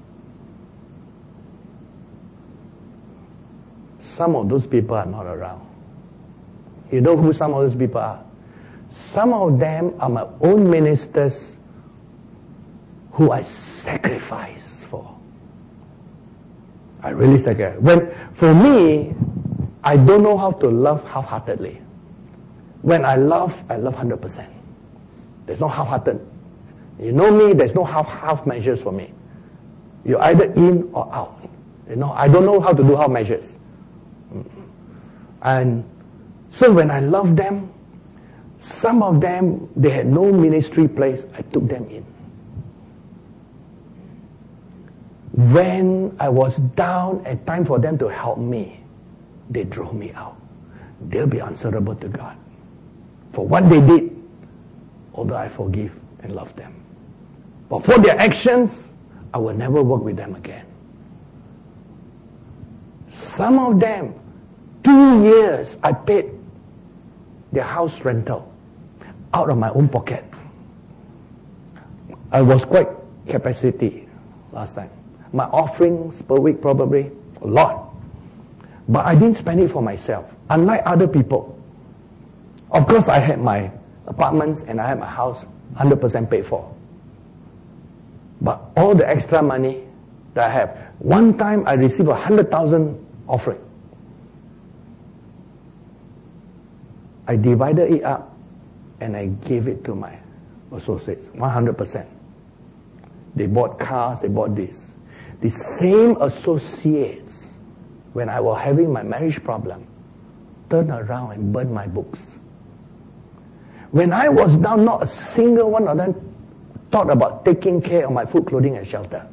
some of those people are not around. You know who some of those people are? Some of them are my own ministers who I sacrifice for. I really sacrifice. For me, I don't know how to love half-heartedly. When I love 100%. There's no half-hearted. You know me, there's no half measures for me. You're either in or out. You know, I don't know how to do half measures. And so when I love them, some of them, they had no ministry place, I took them in. When I was down and time for them to help me, they drove me out. They'll be answerable to God for what they did, although I forgive and love them. But for their actions, I will never work with them again. Some of them, 2 years, I paid their house rental out of my own pocket. I was quite capacity last time. My offerings per week probably a lot. But I didn't spend it for myself. Unlike other people. Of course I had my apartments and I had my house 100% paid for. But all the extra money that I have, one time I received 100,000 offering. I divided it up and I gave it to my associates, 100%. They bought cars, they bought this. The same associates, when I was having my marriage problem, turned around and burned my books. When I was down, not a single one of them thought about taking care of my food, clothing, and shelter.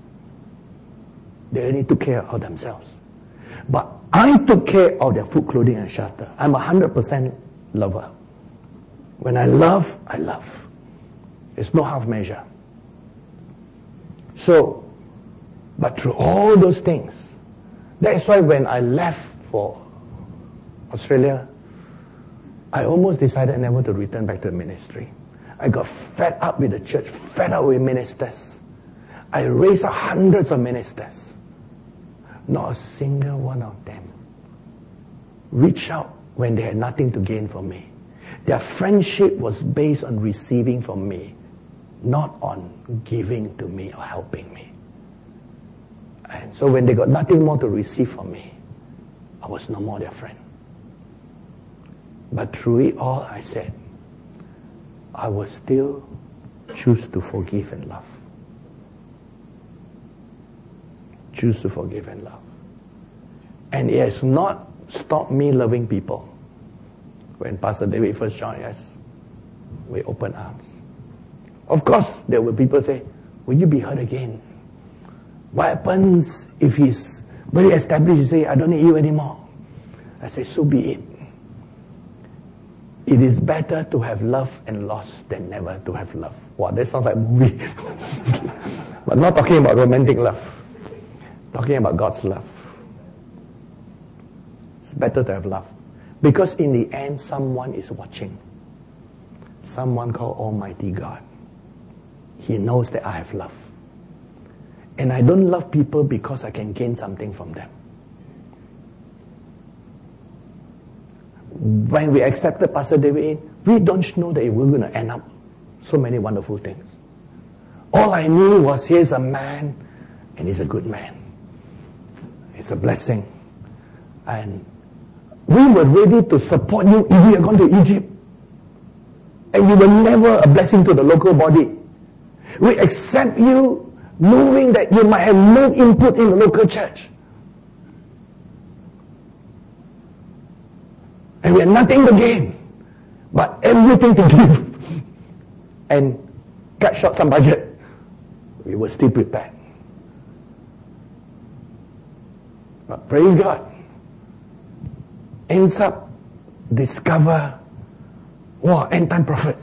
They only took care of themselves. But I took care of their food, clothing, and shelter. I'm 100% lover. When I love, I love. It's no half measure. So, but through all those things, That's why when I left for Australia, I almost decided never to return back to the ministry. I got fed up with the church, fed up with ministers. I raised up hundreds of ministers. Not a single one of them reached out when they had nothing to gain from me. Their friendship was based on receiving from me, not on giving to me or helping me. And so when they got nothing more to receive from me, I was no more their friend. But through it all, I said, I will still choose to forgive and love. Choose to forgive and love. And it has not stopped me loving people. When Pastor David first joined us, we opened arms. Of course, there were people say, will you be hurt again? What happens if he's very established, he say, I don't need you anymore? I say, so be it. It is better to have love and loss than never to have love. Wow, that sounds like a movie. But not talking about romantic love. Talking about God's love. It's better to have love. Because in the end, someone is watching. Someone called Almighty God. He knows that I have love. And I don't love people because I can gain something from them. When we accepted Pastor David in, we don't know that we're going to end up so many wonderful things. All I knew was here's a man, and he's a good man. It's a blessing. And we were ready to support you if you had gone to Egypt. And you were never a blessing to the local body. We accept you knowing that you might have no input in the local church. And we have nothing to gain, but everything to give. And cut short some budget. We were still prepared. But praise God. Ends up discover, wow, end time prophet.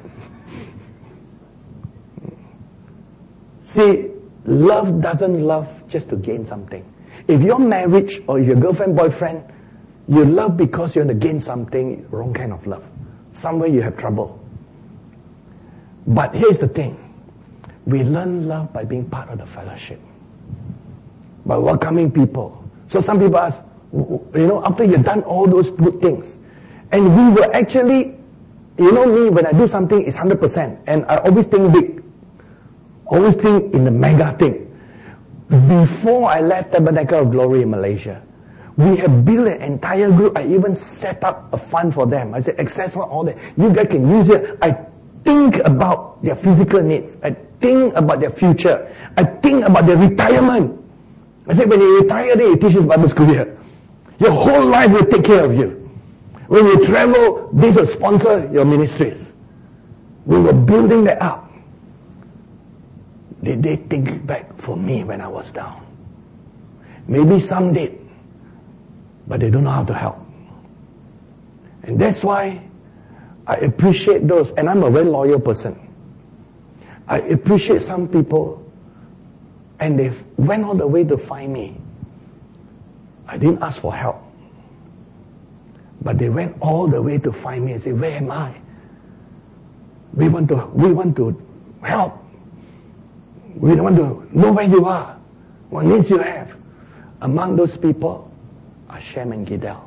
See, love doesn't love just to gain something. If your marriage or your girlfriend, boyfriend, you love because you want to gain something, wrong kind of love. Somewhere you have trouble. But here's the thing. We learn love by being part of the fellowship. By welcoming people. So some people ask, after you've done all those good things, and we were actually, me, when I do something, it's 100%. And I always think big. Always think in the mega thing. Before I left Tabernacle of Glory in Malaysia, we have built an entire group. I even set up a fund for them. I said, access for all that. You guys can use it. I think about their physical needs. I think about their future. I think about their retirement. I said, when you retire, then you teach this Bible school here. Your whole life will take care of you. When you travel, this will sponsor your ministries. We were building that up. Did they think back for me when I was down? Maybe some did. But they don't know how to help. And that's why I appreciate those. And I'm a very loyal person. I appreciate some people. And they went all the way to find me. I didn't ask for help. But they went all the way to find me and say, where am I? We want to help. We want to know where you are. What needs you have. Among those people are Shem and Gidel.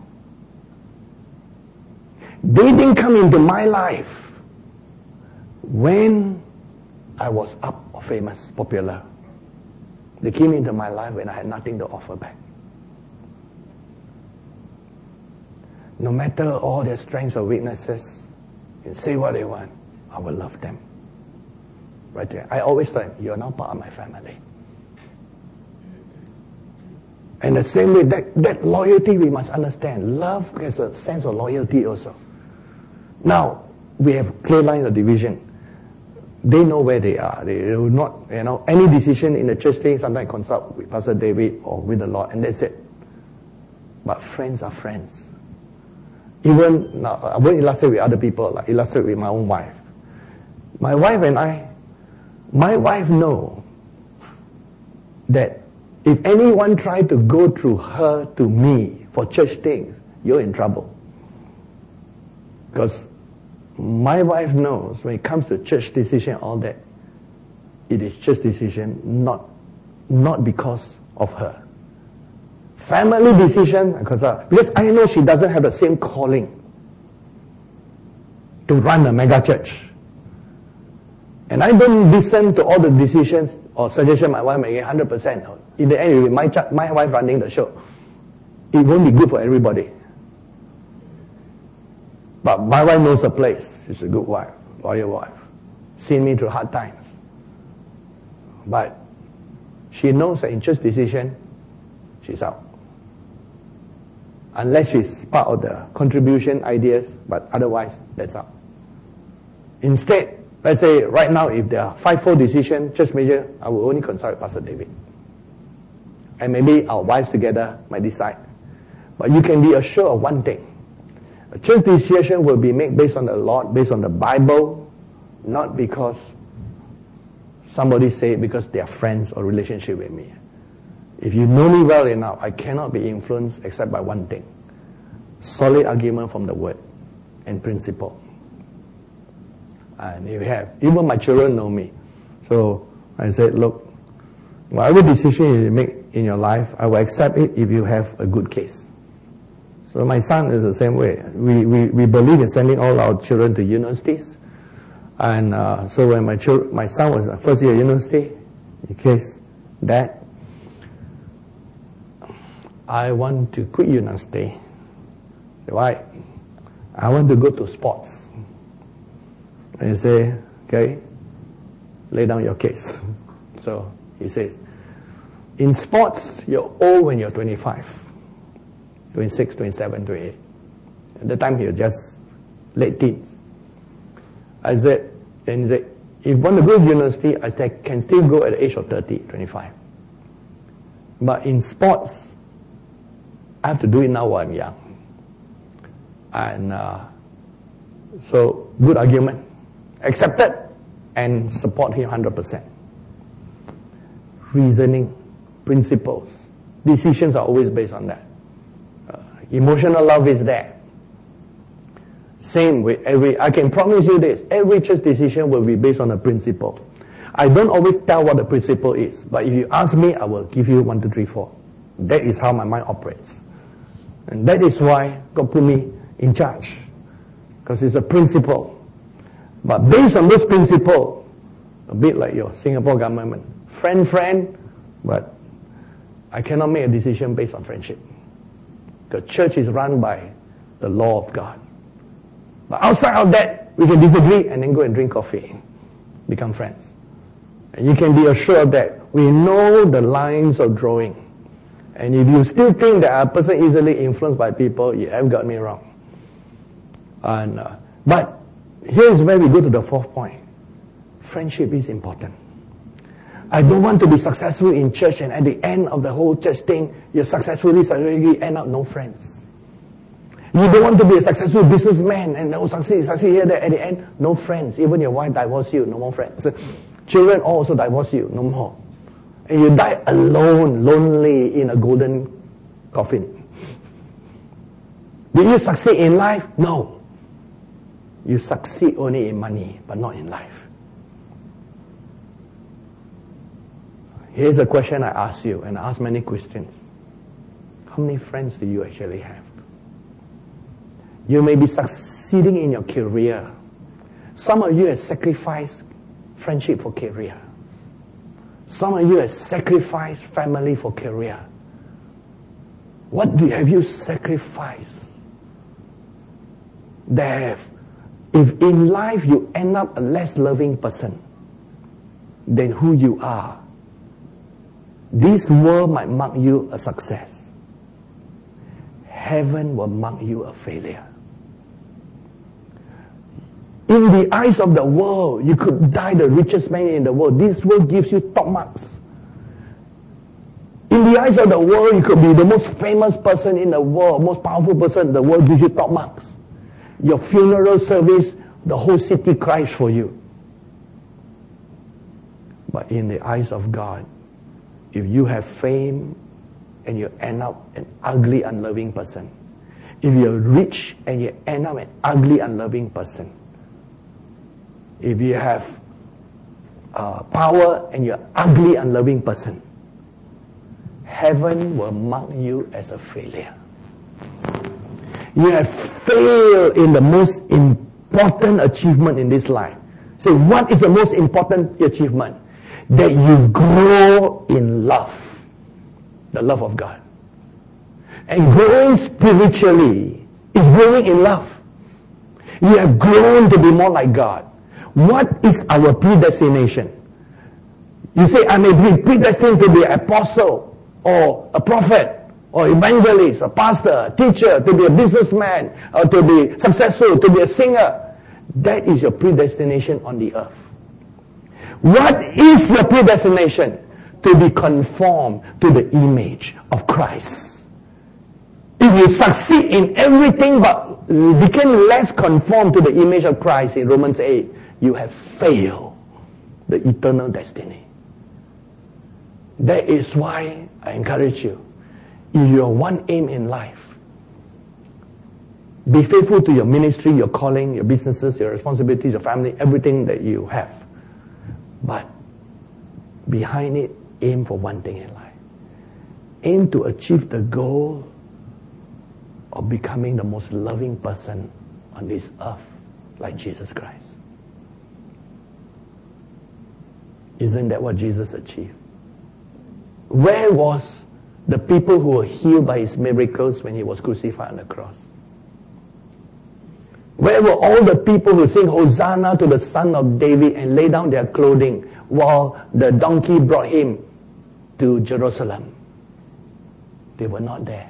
They didn't come into my life when I was up or famous, popular. They came into my life when I had nothing to offer back. No matter all their strengths or weaknesses, and say what they want, I will love them. Right there. I always thought, you're now part of my family. And the same way, that loyalty we must understand. Love has a sense of loyalty also. Now, we have clear lines of division. They know where they are. They will not, any decision in the church thing, sometimes consult with Pastor David or with the Lord, and that's it. But friends are friends. Even, now, I won't illustrate with other people, like illustrate with my own wife. My wife and my wife know that If anyone tried to go through her to me for church things, you're in trouble. Because my wife knows when it comes to church decision, all that, it is church decision, not because of her. Family decision, because I know she doesn't have the same calling to run a mega church. And I don't listen to all the decisions or suggestions my wife makes 100%. In the end, with my wife running the show, it won't be good for everybody. But my wife knows her place. She's a good wife, loyal wife. Seen me through hard times. But she knows that in church decision, she's out. Unless she's part of the contribution ideas, but otherwise, that's out. Instead, let's say right now, if there are 5-4 decisions, church major, I will only consult Pastor David. And maybe our wives together might decide. But you can be assured of one thing. A church decision will be made based on the Lord, based on the Bible, not because somebody say it because they are friends or relationship with me. If you know me well enough, I cannot be influenced except by one thing. Solid argument from the Word and principle. And you have, even my children know me. So I said, look, whatever decision you make in your life, I will accept it if you have a good case. So my son is the same way. We believe in sending all our children to universities. And so when my son was first year university, he says, Dad, I want to quit university. Why? I want to go to sports. And he say, okay, lay down your case. So he says, in sports, you're old when you're 25, 26, 27, 28. At the time, he was just late teens. I said, and he said, if you want to go to university, I said, can still go at the age of 30, 25. But in sports, I have to do it now while I'm young. And so, good argument. Accepted and support him 100%. Reasoning, principles, decisions are always based on that. Emotional love is there. Same with I can promise you this, every church decision will be based on a principle. I don't always tell what the principle is, but if you ask me, I will give you 1, 2, 3, 4. That is how my mind operates. And that is why God put me in charge. Because it's a principle. But based on those principles, a bit like your Singapore government, friend, but I cannot make a decision based on friendship. The church is run by the law of God. But outside of that, we can disagree and then go and drink coffee, become friends. And you can be assured that we know the lines of drawing. And if you still think that a person easily influenced by people, you have got me wrong. And but here is where we go to the 4th point. Friendship is important. I don't want to be successful in church and at the end of the whole church thing, you successfully end up no friends. You don't want to be a successful businessman and succeed here, there, at the end, no friends. Even your wife divorce you, no more friends. Children also divorce you, no more. And you die alone, lonely in a golden coffin. Did you succeed in life? No. You succeed only in money, but not in life. Here's a question I ask you, and I ask many Christians. How many friends do you actually have? You may be succeeding in your career. Some of you have sacrificed friendship for career. Some of you have sacrificed family for career. What have you sacrificed? If in life you end up a less loving person than who you are, this world might mark you a success. Heaven will mark you a failure. In the eyes of the world, you could die the richest man in the world. This world gives you top marks. In the eyes of the world, you could be the most famous person in the world, most powerful person in the world, gives you top marks. Your funeral service, the whole city cries for you. But in the eyes of God, If you have fame and you end up an ugly, unloving person. If you're rich and you end up an ugly, unloving person. If you have power and you're ugly, unloving person, heaven will mark you as a failure. You have failed in the most important achievement in this life. So what is the most important achievement? That you grow in love. The love of God. And growing spiritually is growing in love. You have grown to be more like God. What is our predestination? You say, I may be predestined to be an apostle or a prophet or evangelist, a pastor, a teacher, to be a businessman, or to be successful, to be a singer. That is your predestination on the earth. What is your predestination? To be conformed to the image of Christ. If you succeed in everything but become less conformed to the image of Christ in Romans 8, you have failed the eternal destiny. That is why I encourage you. If you have one aim in life, be faithful to your ministry, your calling, your businesses, your responsibilities, your family, everything that you have. But behind it, aim for one thing in life. Aim to achieve the goal of becoming the most loving person on this earth, like Jesus Christ. Isn't that what Jesus achieved? Where was the people who were healed by his miracles when he was crucified on the cross? Where were all the people who sing Hosanna to the Son of David and lay down their clothing while the donkey brought him to Jerusalem? They were not there.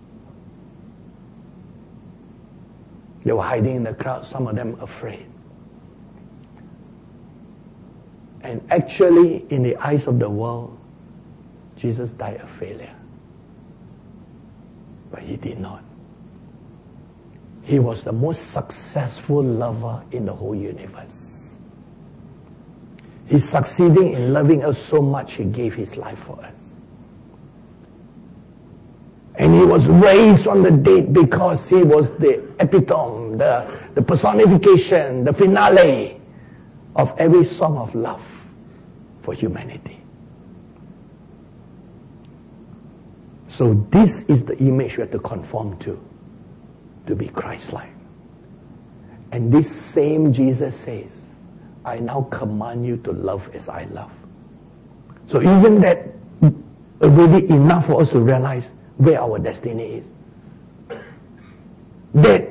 They were hiding in the crowd, some of them afraid. And actually, in the eyes of the world, Jesus died a failure. But he did not. He was the most successful lover in the whole universe. He's succeeding in loving us so much, he gave his life for us. And he was raised from the dead because he was the epitome, the personification, the finale of every song of love for humanity. So this is the image we have to conform to be Christ-like. And this same Jesus says, I now command you to love as I love. So isn't that already enough for us to realize where our destiny is? That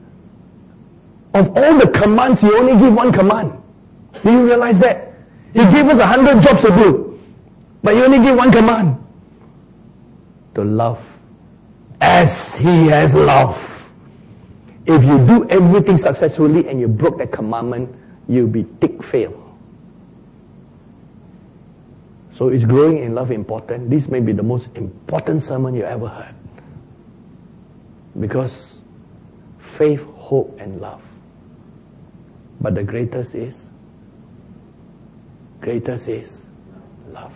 of all the commands, you only give one command. Do you realize that? He gave us 100 jobs to do, but you only give one command. To love as he has loved. If you do everything successfully and you broke that commandment, you'll be tick fail. So is growing in love important? This may be the most important sermon you ever heard. Because faith, hope, and love. But the greatest is love.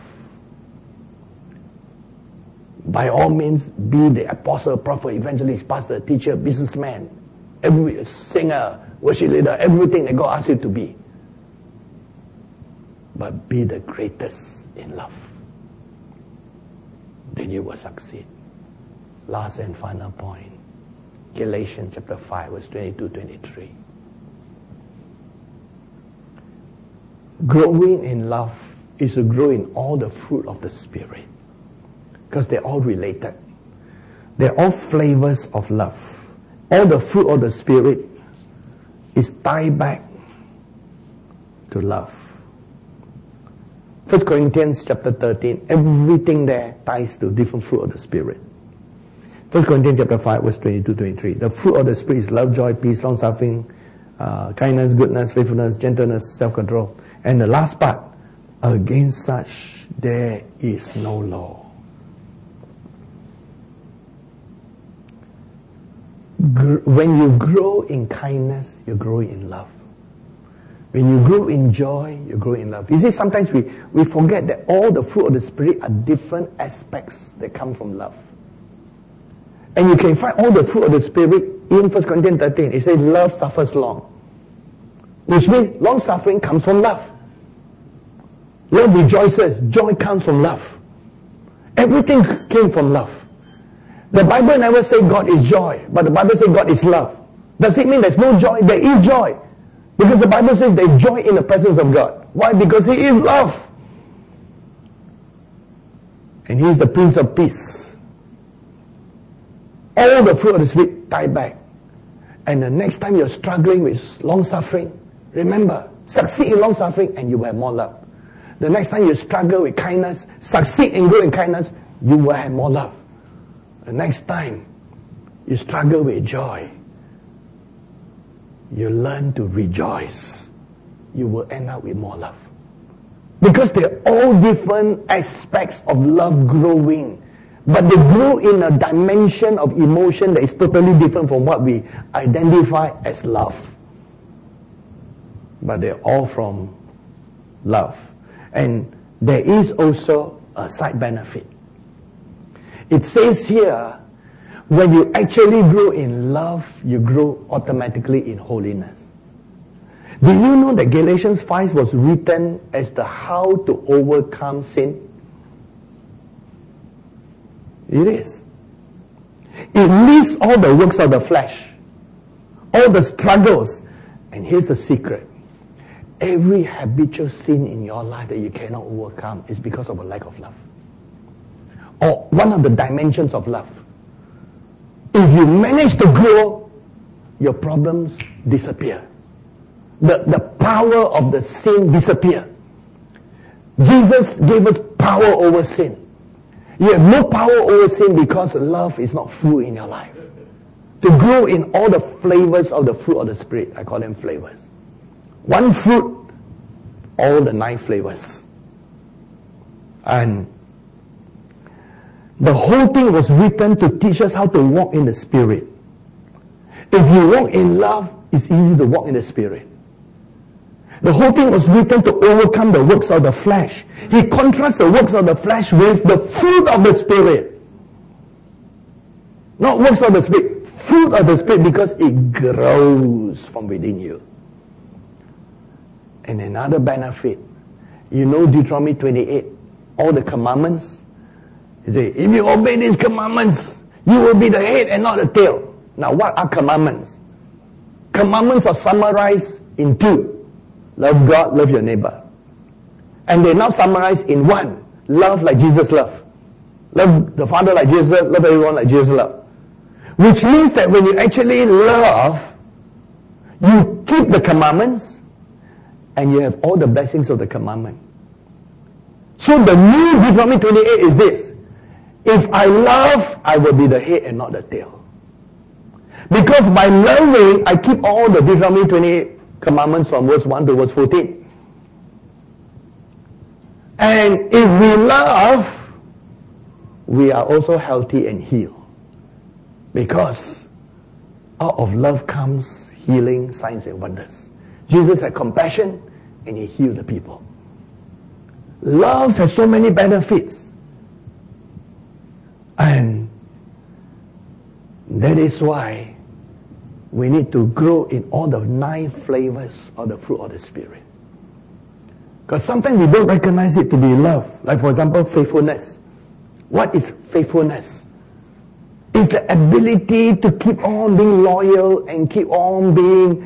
By all means, be the apostle, prophet, evangelist, pastor, teacher, businessman, every singer, worship leader, everything that God asks you to be. But be the greatest in love. Then you will succeed. Last and final point. Galatians chapter 5, verse 22-23. Growing in love is to grow in all the fruit of the Spirit. Because they're all related. They're all flavors of love. All the fruit of the Spirit is tied back to love. 1 Corinthians chapter 13, everything there ties to different fruit of the Spirit. 1 Corinthians chapter 5, verse 22-23. The fruit of the Spirit is love, joy, peace, long-suffering, kindness, goodness, faithfulness, gentleness, self-control. And the last part, against such there is no law. When you grow in kindness, you grow in love. When you grow in joy, you grow in love. You see, sometimes we forget that all the fruit of the Spirit are different aspects that come from love. And you can find all the fruit of the Spirit in 1 Corinthians 13. It says, love suffers long. Which means long suffering comes from love. Love rejoices. Joy comes from love. Everything came from love. The Bible never says God is joy, but the Bible says God is love. Does it mean there's no joy? There is joy. Because the Bible says there's joy in the presence of God. Why? Because He is love. And He is the Prince of Peace. All the fruit of the Spirit tie back. And the next time you're struggling with long suffering, remember, succeed in long suffering and you will have more love. The next time you struggle with kindness, succeed and grow in kindness, you will have more love. The next time you struggle with joy, you learn to rejoice. You will end up with more love. Because they're all different aspects of love growing. But they grow in a dimension of emotion that is totally different from what we identify as love. But they're all from love. And there is also a side benefit. It says here, when you actually grow in love, you grow automatically in holiness. Do you know that Galatians 5 was written as the how to overcome sin? It is. It lists all the works of the flesh, all the struggles. And here's the secret. Every habitual sin in your life that you cannot overcome is because of a lack of love. Or one of the dimensions of love. If you manage to grow, your problems disappear. The power of the sin disappear. Jesus gave us power over sin. You have no power over sin because love is not full in your life. To grow in all the flavors of the fruit of the Spirit, I call them flavors. One fruit, all the 9 flavors. And the whole thing was written to teach us how to walk in the Spirit. If you walk in love, it's easy to walk in the Spirit. The whole thing was written to overcome the works of the flesh. He contrasts the works of the flesh with the fruit of the Spirit. Not works of the Spirit, fruit of the Spirit, because it grows from within you. And another benefit, you know Deuteronomy 28, all the commandments. He says, if you obey these commandments, you will be the head and not the tail. Now what are commandments? Commandments are summarized in 2. Love God, love your neighbor. And they're now summarized in 1. Love like Jesus loved. Love the Father like Jesus loved. Love everyone like Jesus loved. Which means that when you actually love, you keep the commandments and you have all the blessings of the commandment. So the new Deuteronomy 28 is this. If I love, I will be the head and not the tail. Because by loving, I keep all the Deuteronomy 28 commandments from verse 1 to verse 14. And if we love, we are also healthy and healed. Because out of love comes healing, signs and wonders. Jesus had compassion and He healed the people. Love has so many benefits. And that is why we need to grow in all the 9 flavors of the fruit of the Spirit. Because sometimes we don't recognize it to be love. Like for example, faithfulness. What is faithfulness? It's the ability to keep on being loyal and keep on being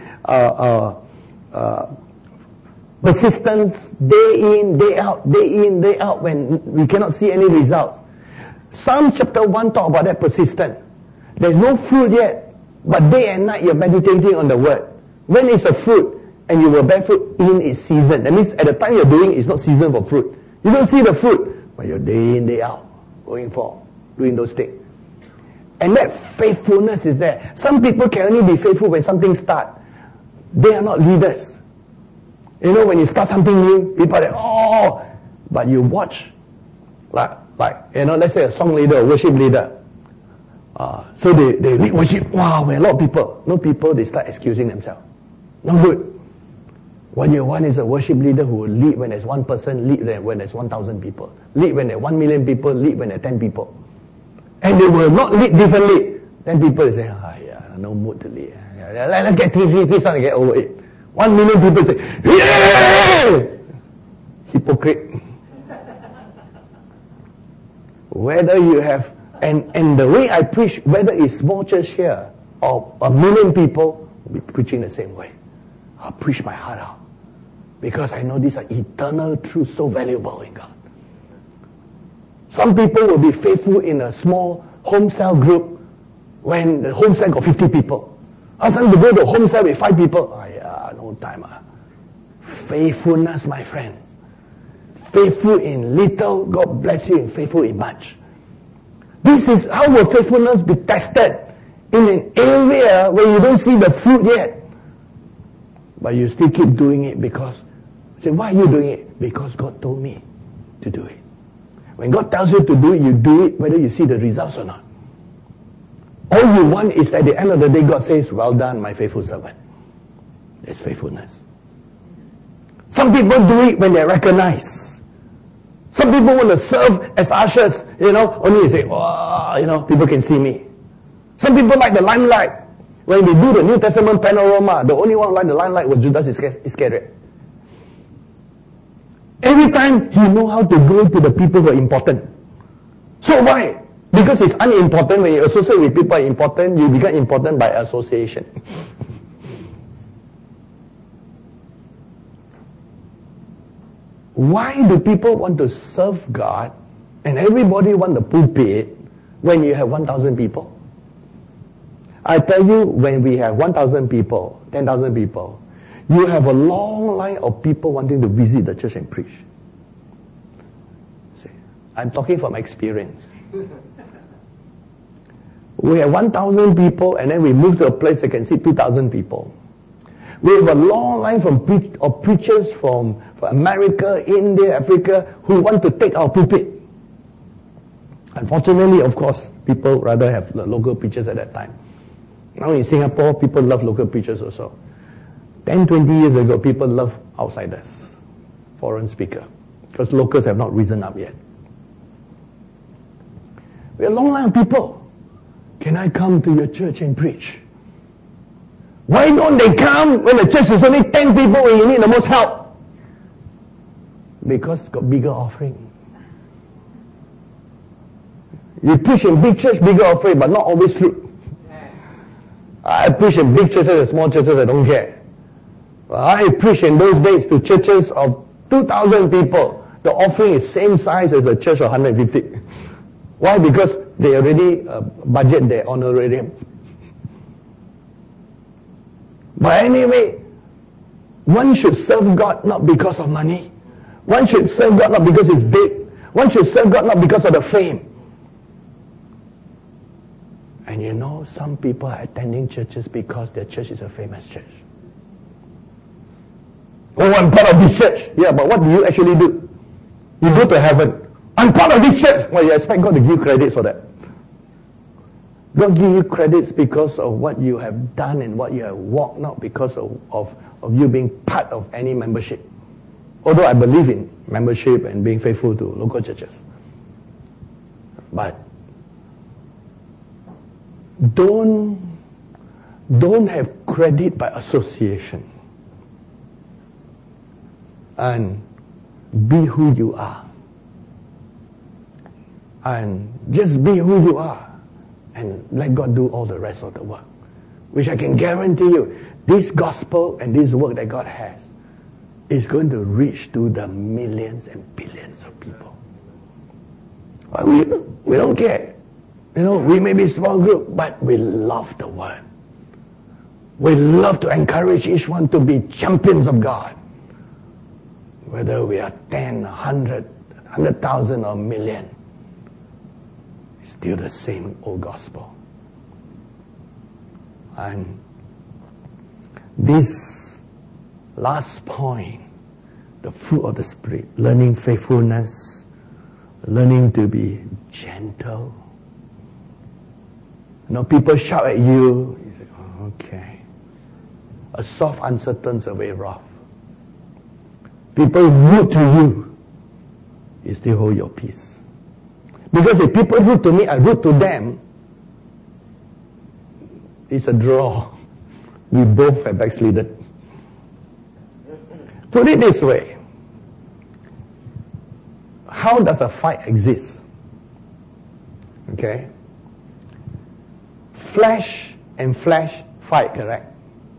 persistence day in, day out when we cannot see any results. Psalm chapter 1 talk about that persistent. There's no fruit yet, but day and night you're meditating on the word. When is the fruit? And you will bear fruit in its season. That means at the time you're doing it's not season for fruit. You don't see the fruit, but you're day in, day out, going for, doing those things. And that faithfulness is there. Some people can only be faithful when something starts. They are not leaders. You know, when you start something new, people are like, oh, but you watch, like, you know, let's say a song leader, a worship leader. So they lead worship, wow, when a lot of people, no people, they start excusing themselves. No good. What you want is a worship leader who will lead when there's one person, lead when there's 1,000 people. Lead when there are 1 million people, lead when there are 10 people. And they will not lead differently. Then people will say, no mood to lead. Let's get three songs and get over it. 1 million people say, yeah! Hypocrite. Whether you have, and the way I preach, whether it's small church here or 1 million people, will be preaching the same way. I'll preach my heart out. Because I know these are eternal truths so valuable in God. Some people will be faithful in a small home cell group when the home cell got 50 people. Ask them to go to home cell with 5 people. No time. Faithfulness, my friends. Faithful in little, God bless you, and faithful in much. This is how will faithfulness be tested in an area where you don't see the fruit yet. But you still keep doing it because, say, why are you doing it? Because God told me to do it. When God tells you to do it, you do it whether you see the results or not. All you want is at the end of the day, God says, well done, my faithful servant. That's faithfulness. Some people do it when they're recognized. Some people want to serve as ushers, only you say, people can see me. Some people like the limelight. When we do the New Testament panorama, the only one who liked the limelight was Judas Iscariot. Every time he knew how to go to the people who are important. So why? Because it's unimportant. When you associate with people who are important, you become important by association. Why do people want to serve God and everybody want the pulpit when you have 1,000 people? I tell you, when we have 1,000 people, 10,000 people, you have a long line of people wanting to visit the church and preach. See, I'm talking from experience. We have 1,000 people and then we move to a place that can seat 2,000 people. We have a long line of preachers from America, India, Africa, who want to take our pulpit. Unfortunately, of course, people rather have the local preachers at that time. Now in Singapore, people love local preachers also. 10, 20 years ago, people love outsiders, foreign speaker, because locals have not risen up yet. We have a long line of people. Can I come to your church and preach? Why don't they come when the church is only 10 people and you need the most help? Because it's got bigger offering. You preach in big church, bigger offering, but not always true. I preach in big churches and small churches, I don't care. I preach in those days to churches of 2,000 people. The offering is same size as a church of 150. Why? Because they already budget their honorarium. But anyway, one should serve God not because of money. One should serve God not because it's big. One should serve God not because of the fame. And some people are attending churches because their church is a famous church. Oh, I'm part of this church. Yeah, but what do you actually do? You go to heaven. I'm part of this church. Well, you expect God to give credits for that. God give you credits because of what you have done and what you have walked, not because of you being part of any membership. Although I believe in membership and being faithful to local churches. But don't have credit by association. And be who you are. And just be who you are. And let God do all the rest of the work. Which I can guarantee you, this gospel and this work that God has is going to reach to the millions and billions of people. We don't care. We may be a small group, but we love the word. We love to encourage each one to be champions of God. Whether we are 10, 100, 100,000 or a million. Still the same old gospel. And this last point, the fruit of the Spirit, learning faithfulness, learning to be gentle. People shout at you, you say, oh, okay. A soft answer turns away wrath. people rude to you, you still hold your peace. Because if people rude to me, I rude to them, it's a draw. We both have backslidden. Put it this way. How does a fight exist? Okay? Flesh and flesh fight, correct?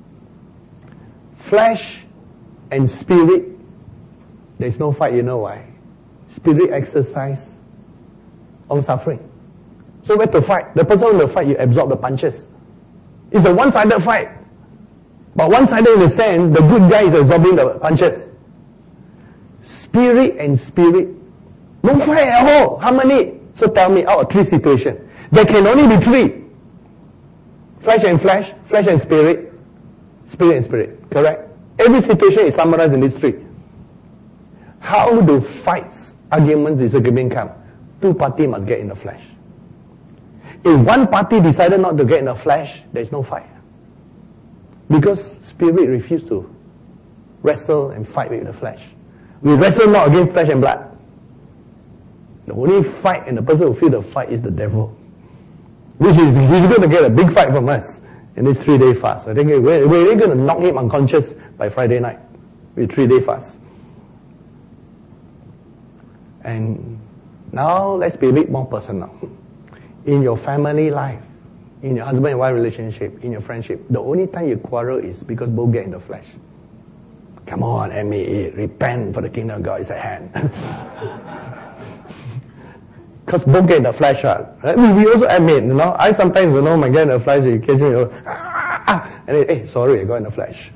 Flesh and spirit, there's no fight, you know why? Spirit exercise on suffering. So where to fight? The person will fight, you absorb the punches. It's a one-sided fight. But one-sided in the sense, the good guy is absorbing the punches. Spirit and spirit, no fight at all. How many? So tell me, out of 3 situations, there can only be 3. Flesh and flesh, flesh and spirit, spirit and spirit. Correct? Every situation is summarized in these 3. How do fights, arguments, disagreement come? 2 parties must get in the flesh. If one party decided not to get in the flesh, there is no fight. Because spirit refused to wrestle and fight with the flesh. We wrestle not against flesh and blood. The only fight and the person who feels the fight is the devil. Which is, he's going to get a big fight from us in this 3-day fast. I think we're really going to knock him unconscious by Friday night with 3-day fast. And now let's be a bit more personal. In your family life, in your husband and wife relationship, in your friendship, the only time you quarrel is because both get in the flesh. Come on, M.A.E., repent, for the kingdom of God is at hand. Because both get in the flesh. We also admit, I sometimes, my get in the flesh, occasionally, and hey, sorry, I got in the flesh.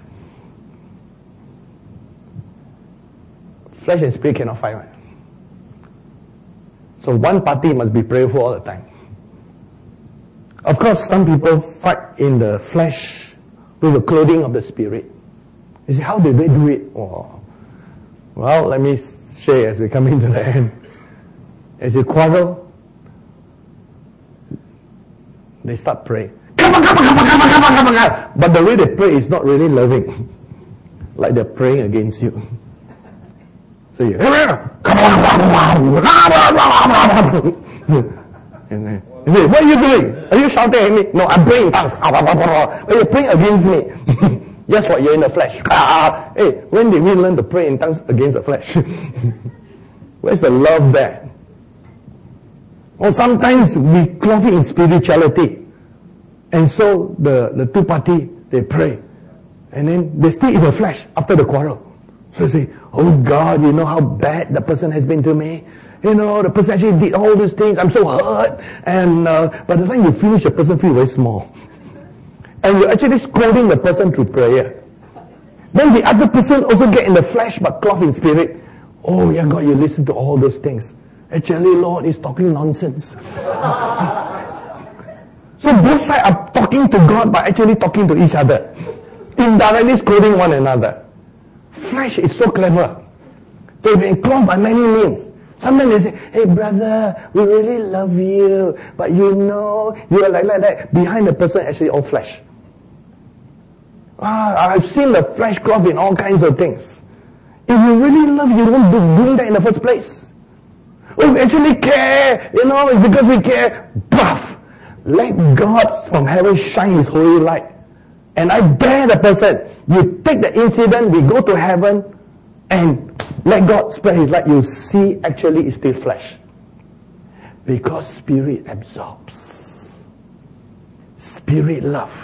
Flesh and spirit cannot fight. Right? So one party must be prayerful all the time. Of course, some people fight in the flesh with the clothing of the spirit. You see, how did they do it? Oh. Well, let me share as we come into the end. As you quarrel, they start praying. Come on. But the way they pray is not really loving. Like they're praying against you. So you, come on. And then, you say, what are you doing? Are you shouting at me? No, I'm praying in tongues. But you're praying against me. Yes, what? You're in the flesh. Hey, when did we learn to pray in tongues against the flesh? Where's the love there? Or sometimes we clothe it in spirituality. And so the 2 parties, they pray. And then they stay in the flesh after the quarrel. So they say, oh God, you know how bad the person has been to me? The person actually did all these things. I'm so hurt. And by the time you finish, the person feels very small. And you're actually scolding the person through prayer. Then the other person also get in the flesh but clothed in spirit. Oh yeah, God, you listen to all those things. Actually, Lord is talking nonsense. So both sides are talking to God but actually talking to each other. Indirectly scolding one another. Flesh is so clever. They've been clothed by many means. Sometimes they say, hey brother, we really love you, but you are like that. Behind the person, actually all flesh. I've seen the flesh clothed in all kinds of things. If you really love, you won't be doing that in the first place. Oh, we actually care, it's because we care. Buff! Let God from heaven shine His holy light. And I dare the person, you take the incident, we go to heaven, and let God spread His light. You see, actually, it's still flesh. Because spirit absorbs. Spirit love.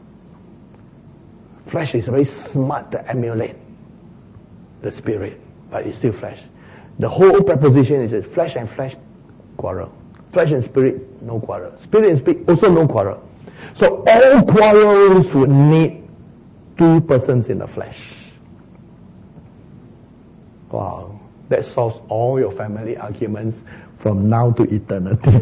Flesh is very smart to emulate the spirit, but it's still flesh. The whole proposition is that flesh and flesh quarrel. Flesh and spirit, no quarrel. Spirit and spirit, also no quarrel. So all quarrels would need 2 persons in the flesh. Wow, that solves all your family arguments from now to eternity.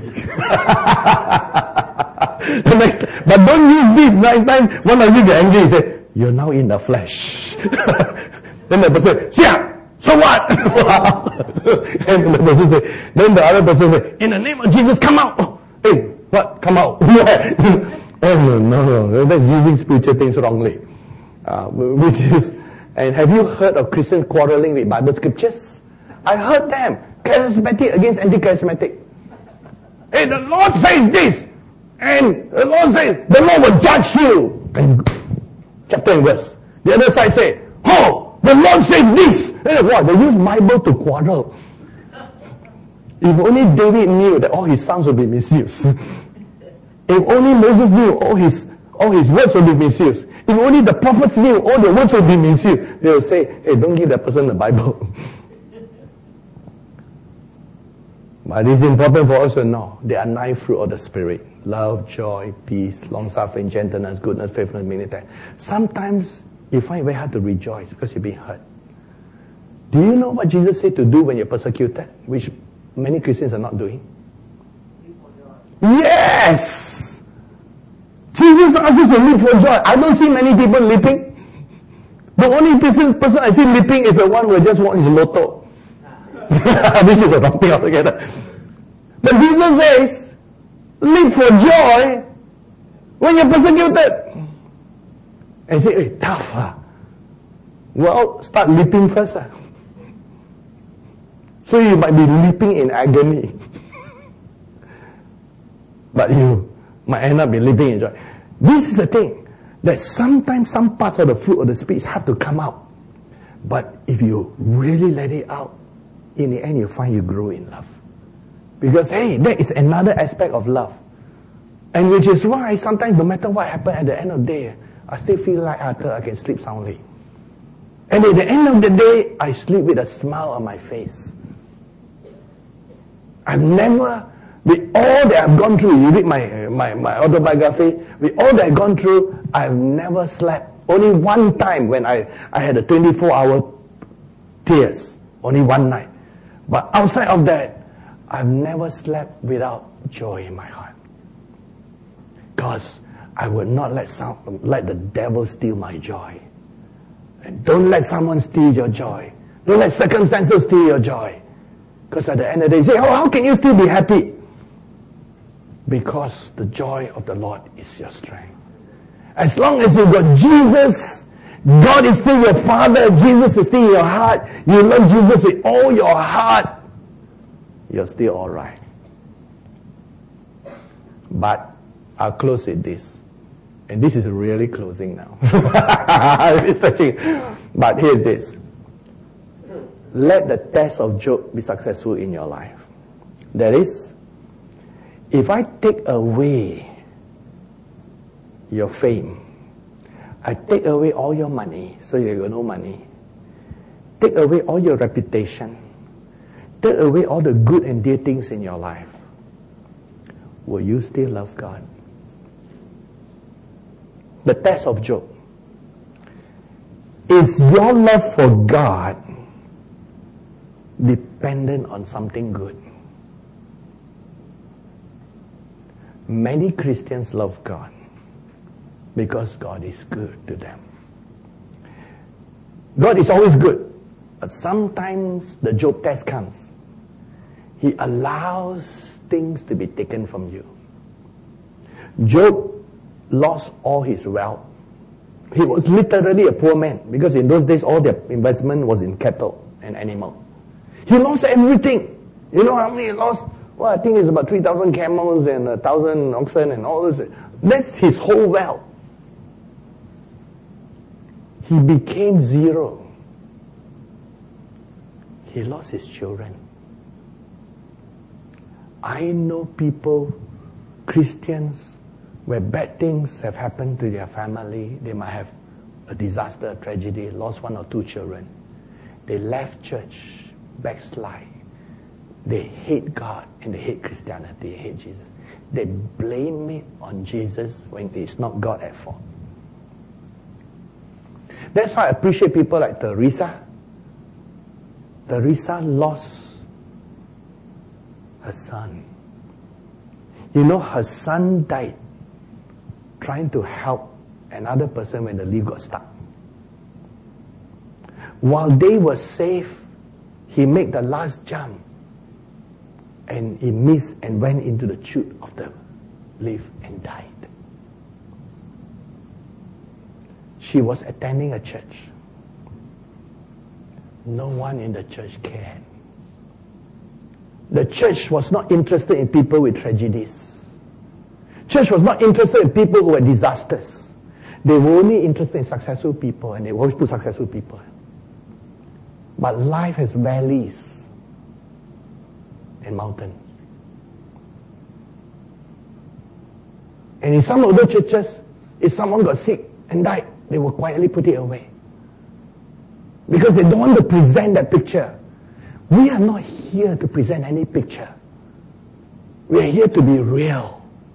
But don't use this. Next time, one of you get angry and say, you're now in the flesh. Then the person say, yeah, so what? And the person say, then the other person say, in the name of Jesus, come out. Oh, hey, what? Come out. Oh, no. That's using spiritual things wrongly. And have you heard of Christians quarreling with Bible scriptures? I heard them. Charismatic against anti-charismatic. Hey, the Lord says this. And the Lord says, the Lord will judge you. And chapter and verse. The other side say, oh, the Lord says this. And what? They use Bible to quarrel. If only David knew that all his sons would be misused. If only Moses knew all his words would be misused. If only the prophets knew all the words would be misused. They will say, hey, don't give that person the Bible. But it's important for us to know there are 9 fruit of the Spirit. Love, joy, peace, long-suffering, gentleness, goodness, faithfulness, meekness. Sometimes you find it very hard to rejoice because you're being hurt. Do you know what Jesus said to do when you're persecuted? Which many Christians are not doing. Yes! Jesus asks us to live for joy. I don't see many people leaping. The only person I see leaping is the one who just won his lotto. Which is a topic altogether. But Jesus says, live for joy when you're persecuted. And say, hey, tough, huh? Well, start leaping first. Huh? So you might be leaping in agony. But you might end up leaping in joy. This is the thing, that sometimes some parts of the fruit of the Spirit is hard to come out. But if you really let it out, in the end you find you grow in love. Because, hey, that is another aspect of love. And which is why sometimes no matter what happens at the end of the day, I still feel like I can sleep soundly. And at the end of the day, I sleep with a smile on my face. I've never, with all that I've gone through, you read my autobiography, with all that I've gone through, I've never slept. Only one time when I had a 24-hour tears. Only one night. But outside of that, I've never slept without joy in my heart. Because I would not let the devil steal my joy. And don't let someone steal your joy. Don't let circumstances steal your joy. Because at the end of the day, you say, oh, how can you still be happy? Because the joy of the Lord is your strength. As long as you've got Jesus, God is still your Father, Jesus is still in your heart, you love Jesus with all your heart, you're still alright. But I'll close with this. And this is really closing now. It's touching. But here's this. Let the test of Job be successful in your life. That is, if I take away your fame, I take away all your money, so you got no money. Take away all your reputation. Take away all the good and dear things in your life. Will you still love God? The test of Job. Is your love for God dependent on something good? Many Christians love God because God is good to them. God is always good, but sometimes the Job test comes. He allows things to be taken from you. Job lost all his wealth. He was literally a poor man because in those days all their investment was in cattle and animal. He lost everything. You know how many he lost? Well, I think it's about 3,000 camels and 1,000 oxen and all this. That's his whole wealth. He became zero. He lost his children. I know people, Christians, where bad things have happened to their family. They might have a disaster, a tragedy, lost 1 or 2 children. They left church, backslide. They hate God and they hate Christianity, they hate Jesus. They blame it on Jesus when it's not God at fault. That's why I appreciate people like Teresa. Teresa lost her son. You know, her son died trying to help another person when the lift got stuck. While they were safe, he made the last jump and he missed and went into the chute of the lift and died. She was attending a church. no one in the church cared. The church was not interested in people with tragedies. Church was not interested in people who had disasters. They were only interested in successful people, and they always put successful people. But life has valleys and mountains. And in some of the churches, if someone got sick and died, they will quietly put it away. Because they don't want to present that picture. We are not here to present any picture. We are here to be real.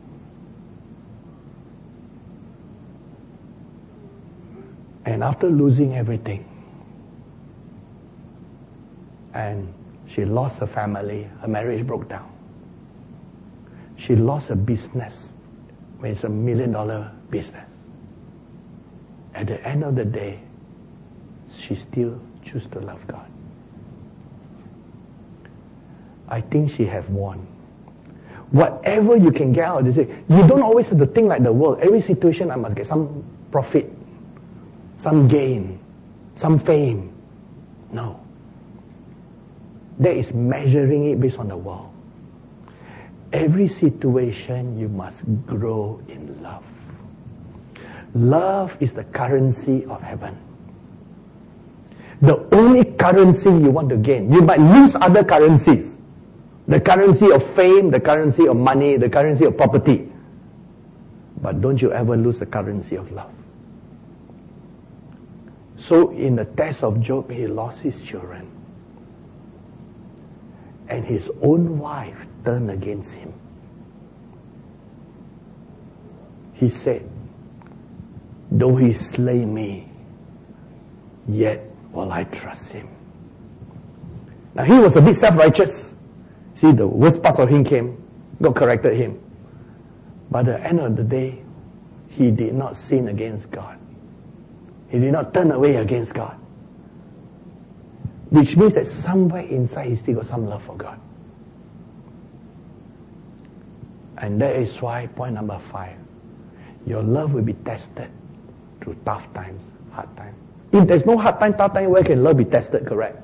And after losing everything, and she lost her family, her marriage broke down. She lost her business when it's $1 million business. At the end of the day, she still chooses to love God. I think she has won. Whatever you can get out of this, you don't always have to think like the world. Every situation I must get some profit, some gain, some fame. No. That is measuring it based on the world. Every situation you must grow in love. Love is the currency of heaven. The only currency you want to gain. You might lose other currencies. The currency of fame, the currency of money, the currency of property. But don't you ever lose the currency of love. So in the test of Job, he lost his children. And his own wife turned against him. He said, though he slay me, yet will I trust him. Now he was a bit self-righteous. See, the worst parts of him came. God corrected him. But at the end of the day, he did not sin against God. He did not turn away against God. Which means that somewhere inside he still got some love for God. And that is why, point number 5, your love will be tested through tough times, hard times. If there's no hard time, tough time, where can love be tested, correct?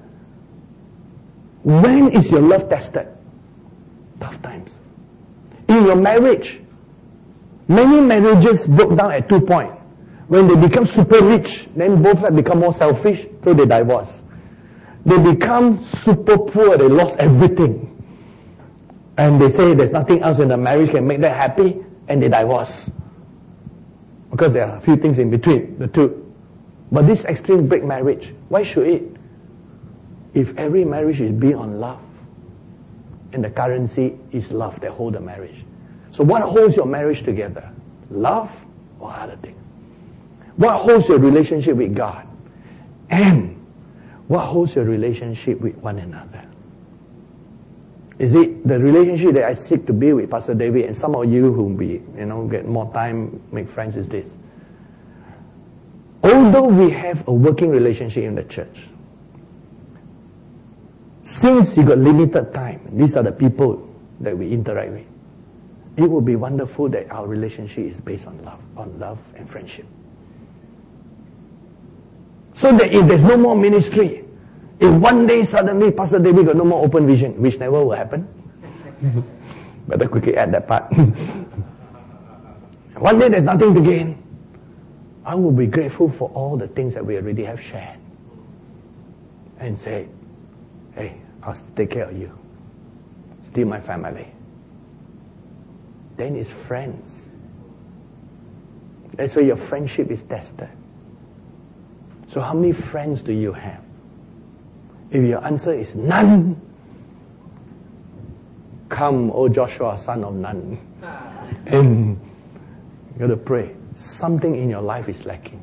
When is your love tested? Tough times. In your marriage, many marriages broke down at 2 points. When they become super rich, then both have become more selfish, so they divorce. They become super poor, they lost everything. And they say there's nothing else in the marriage can make them happy, and they divorce. Because there are a few things in between the two. But this extreme break marriage, why should it? If every marriage is built on love, and the currency is love that holds the marriage. So what holds your marriage together? Love or other things? What holds your relationship with God? And what holds your relationship with one another? Is it the relationship that I seek to build with Pastor David and some of you who get more time, make friends, is this? Although we have a working relationship in the church, since you got limited time, these are the people that we interact with, it will be wonderful that our relationship is based on love and friendship. So that if there's no more ministry, if one day suddenly Pastor David got no more open vision, which never will happen, better quickly add that part. One day there's nothing to gain, I will be grateful for all the things that we already have shared. And say, hey, I'll still take care of you. Still my family. Then it's friends. That's where your friendship is tested. So how many friends do you have? If your answer is none, come, O Joshua, son of Nun. And you got to pray. Something in your life is lacking.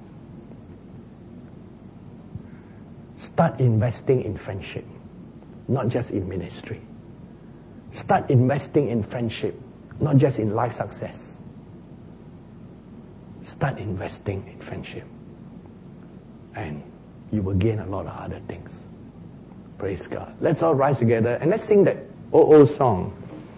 Start investing in friendship, not just in ministry. Start investing in friendship, not just in life success. Start investing in friendship. And you will gain a lot of other things. Praise God. Let's all rise together and let's sing that old song.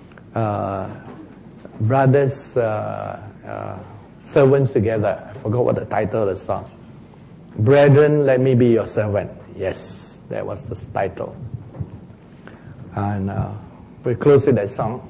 Brothers, servants together. I forgot what the title of the song. Brethren, let me be your servant. Yes. That was the title. And we close with that song.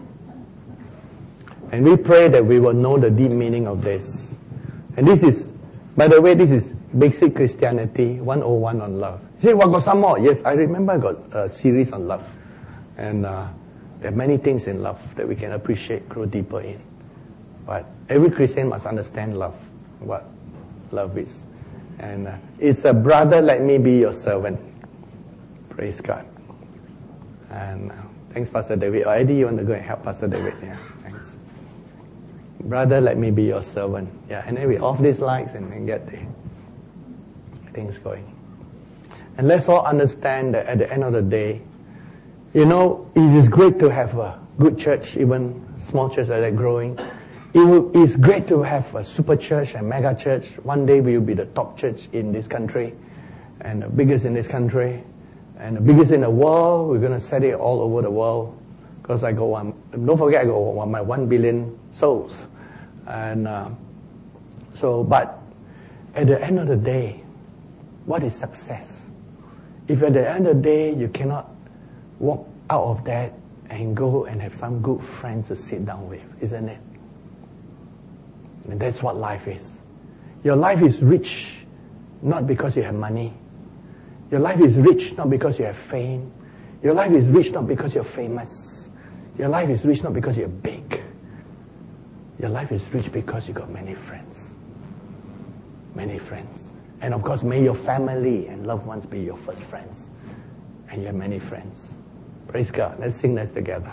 And we pray that we will know the deep meaning of this. And this is, by the way, this is Basic Christianity 101 on love. You say, well, got some more. Yes, I remember I got a series on love. And there are many things in love that we can appreciate, grow deeper in. But every Christian must understand love, what love is. And it's a brother, let me be your servant. Praise God. And thanks, Pastor David. Or Eddie, you want to go and help Pastor David? Yeah, thanks. Brother, let me be your servant. Yeah, and then we off these lights and then get the things going. And let's all understand that at the end of the day, you know, it is great to have a good church, even small church like that growing. It's great to have a super church and mega church. One day we will be the top church in this country and the biggest in this country and the biggest in the world. We're going to set it all over the world because I got one. Don't forget, I got my 1 billion souls. And but at the end of the day, what is success? If at the end of the day you cannot walk out of that and go and have some good friends to sit down with, isn't it? And that's what life is. Your life is rich not because you have money. Your life is rich not because you have fame. Your life is rich not because you're famous. Your life is rich not because you're big. Your life is rich because you got many friends. Many friends. And of course, may your family and loved ones be your first friends. And you have many friends. Praise God. Let's sing this together.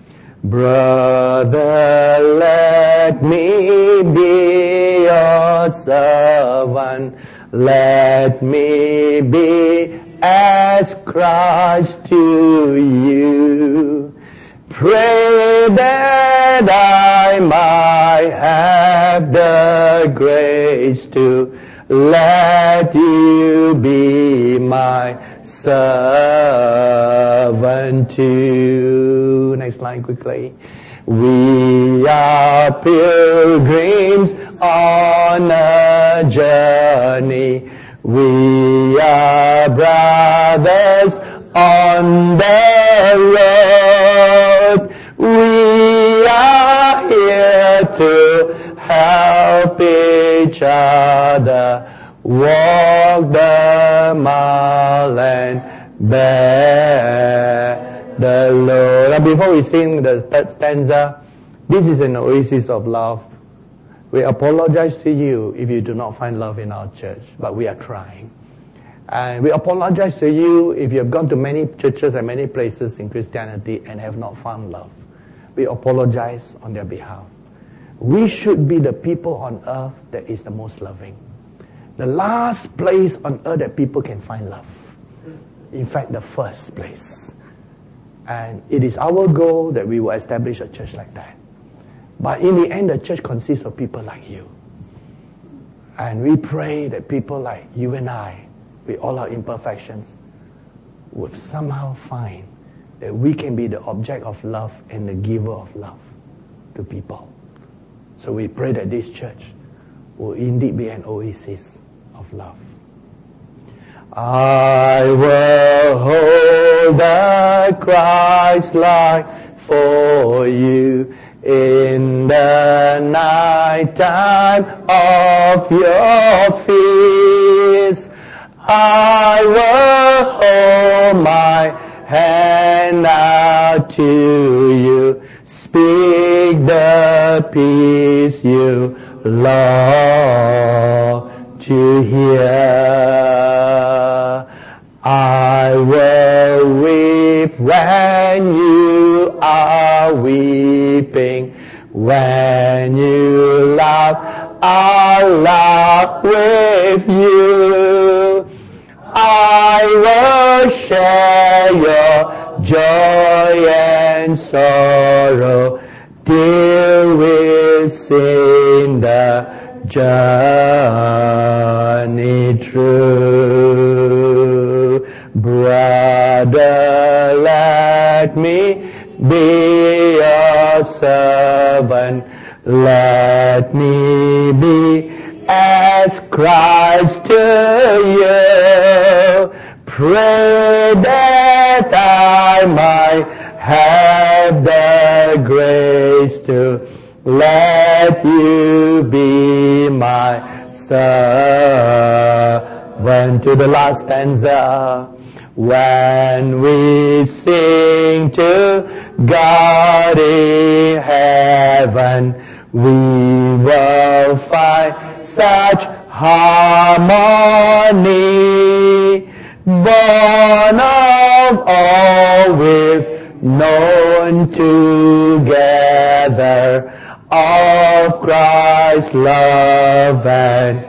Brother, let me be your servant. Let me be as Christ to you. Pray that I might have the grace to let you be my servant too. Next line quickly. We are pilgrims on a journey. We are brothers on the road. We are here to help each other walk the mile and bear the load. Now before we sing the third stanza, this is an oasis of love. We apologize to you if you do not find love in our church, but we are trying. And we apologize to you if you have gone to many churches and many places in Christianity and have not found love. We apologize on their behalf. We should be the people on earth that is the most loving. The last place on earth that people can find love. In fact, the first place. And it is our goal that we will establish a church like that. But in the end, the church consists of people like you. And we pray that people like you and I, with all our imperfections, would somehow find that we can be the object of love and the giver of love to people. So we pray that this church will indeed be an oasis of love. I will hold the Christ light for you in the night time of your fears. I will hold my hand out to you, speak the peace you long to hear. I will weep when you are weeping. When you laugh, I'll laugh with you. I will share your joy and sorrow till we sing the journey through. Brother, let me be your servant. Let me be as Christ to you. pray that I might have the grace to let you be my servant. To the last stanza. When we sing to God in heaven, we will find such harmony. Born of all we've known together, of Christ's love and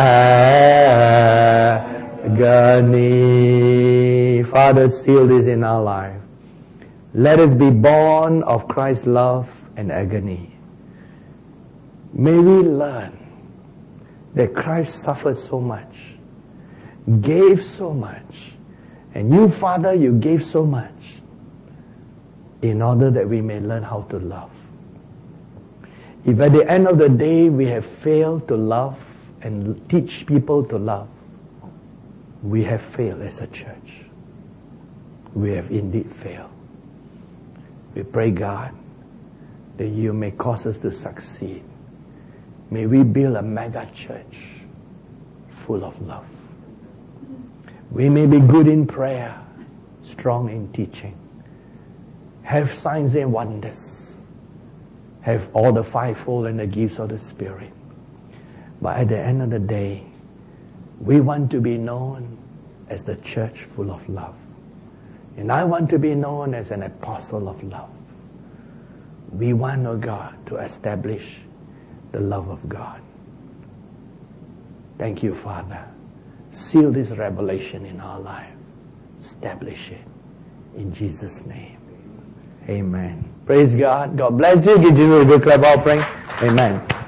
agony. Father, seal this in our life. Let us be born of Christ's love and agony. May we learn that Christ suffered so much, gave so much, and you, Father, you gave so much in order that we may learn how to love. If at the end of the day we have failed to love and teach people to love, we have failed as a church. We have indeed failed. We pray, God, that you may cause us to succeed. May we build a mega church full of love. We may be good in prayer, strong in teaching, have signs and wonders, have all the fivefold and the gifts of the Spirit. But at the end of the day, we want to be known as the church full of love. And I want to be known as an apostle of love. We want, oh God, to establish the love of God. Thank you, Father. Seal this revelation in our life. Establish it. In Jesus' name. Amen. Praise God. God bless you. Give Jesus a good clap offering. Amen.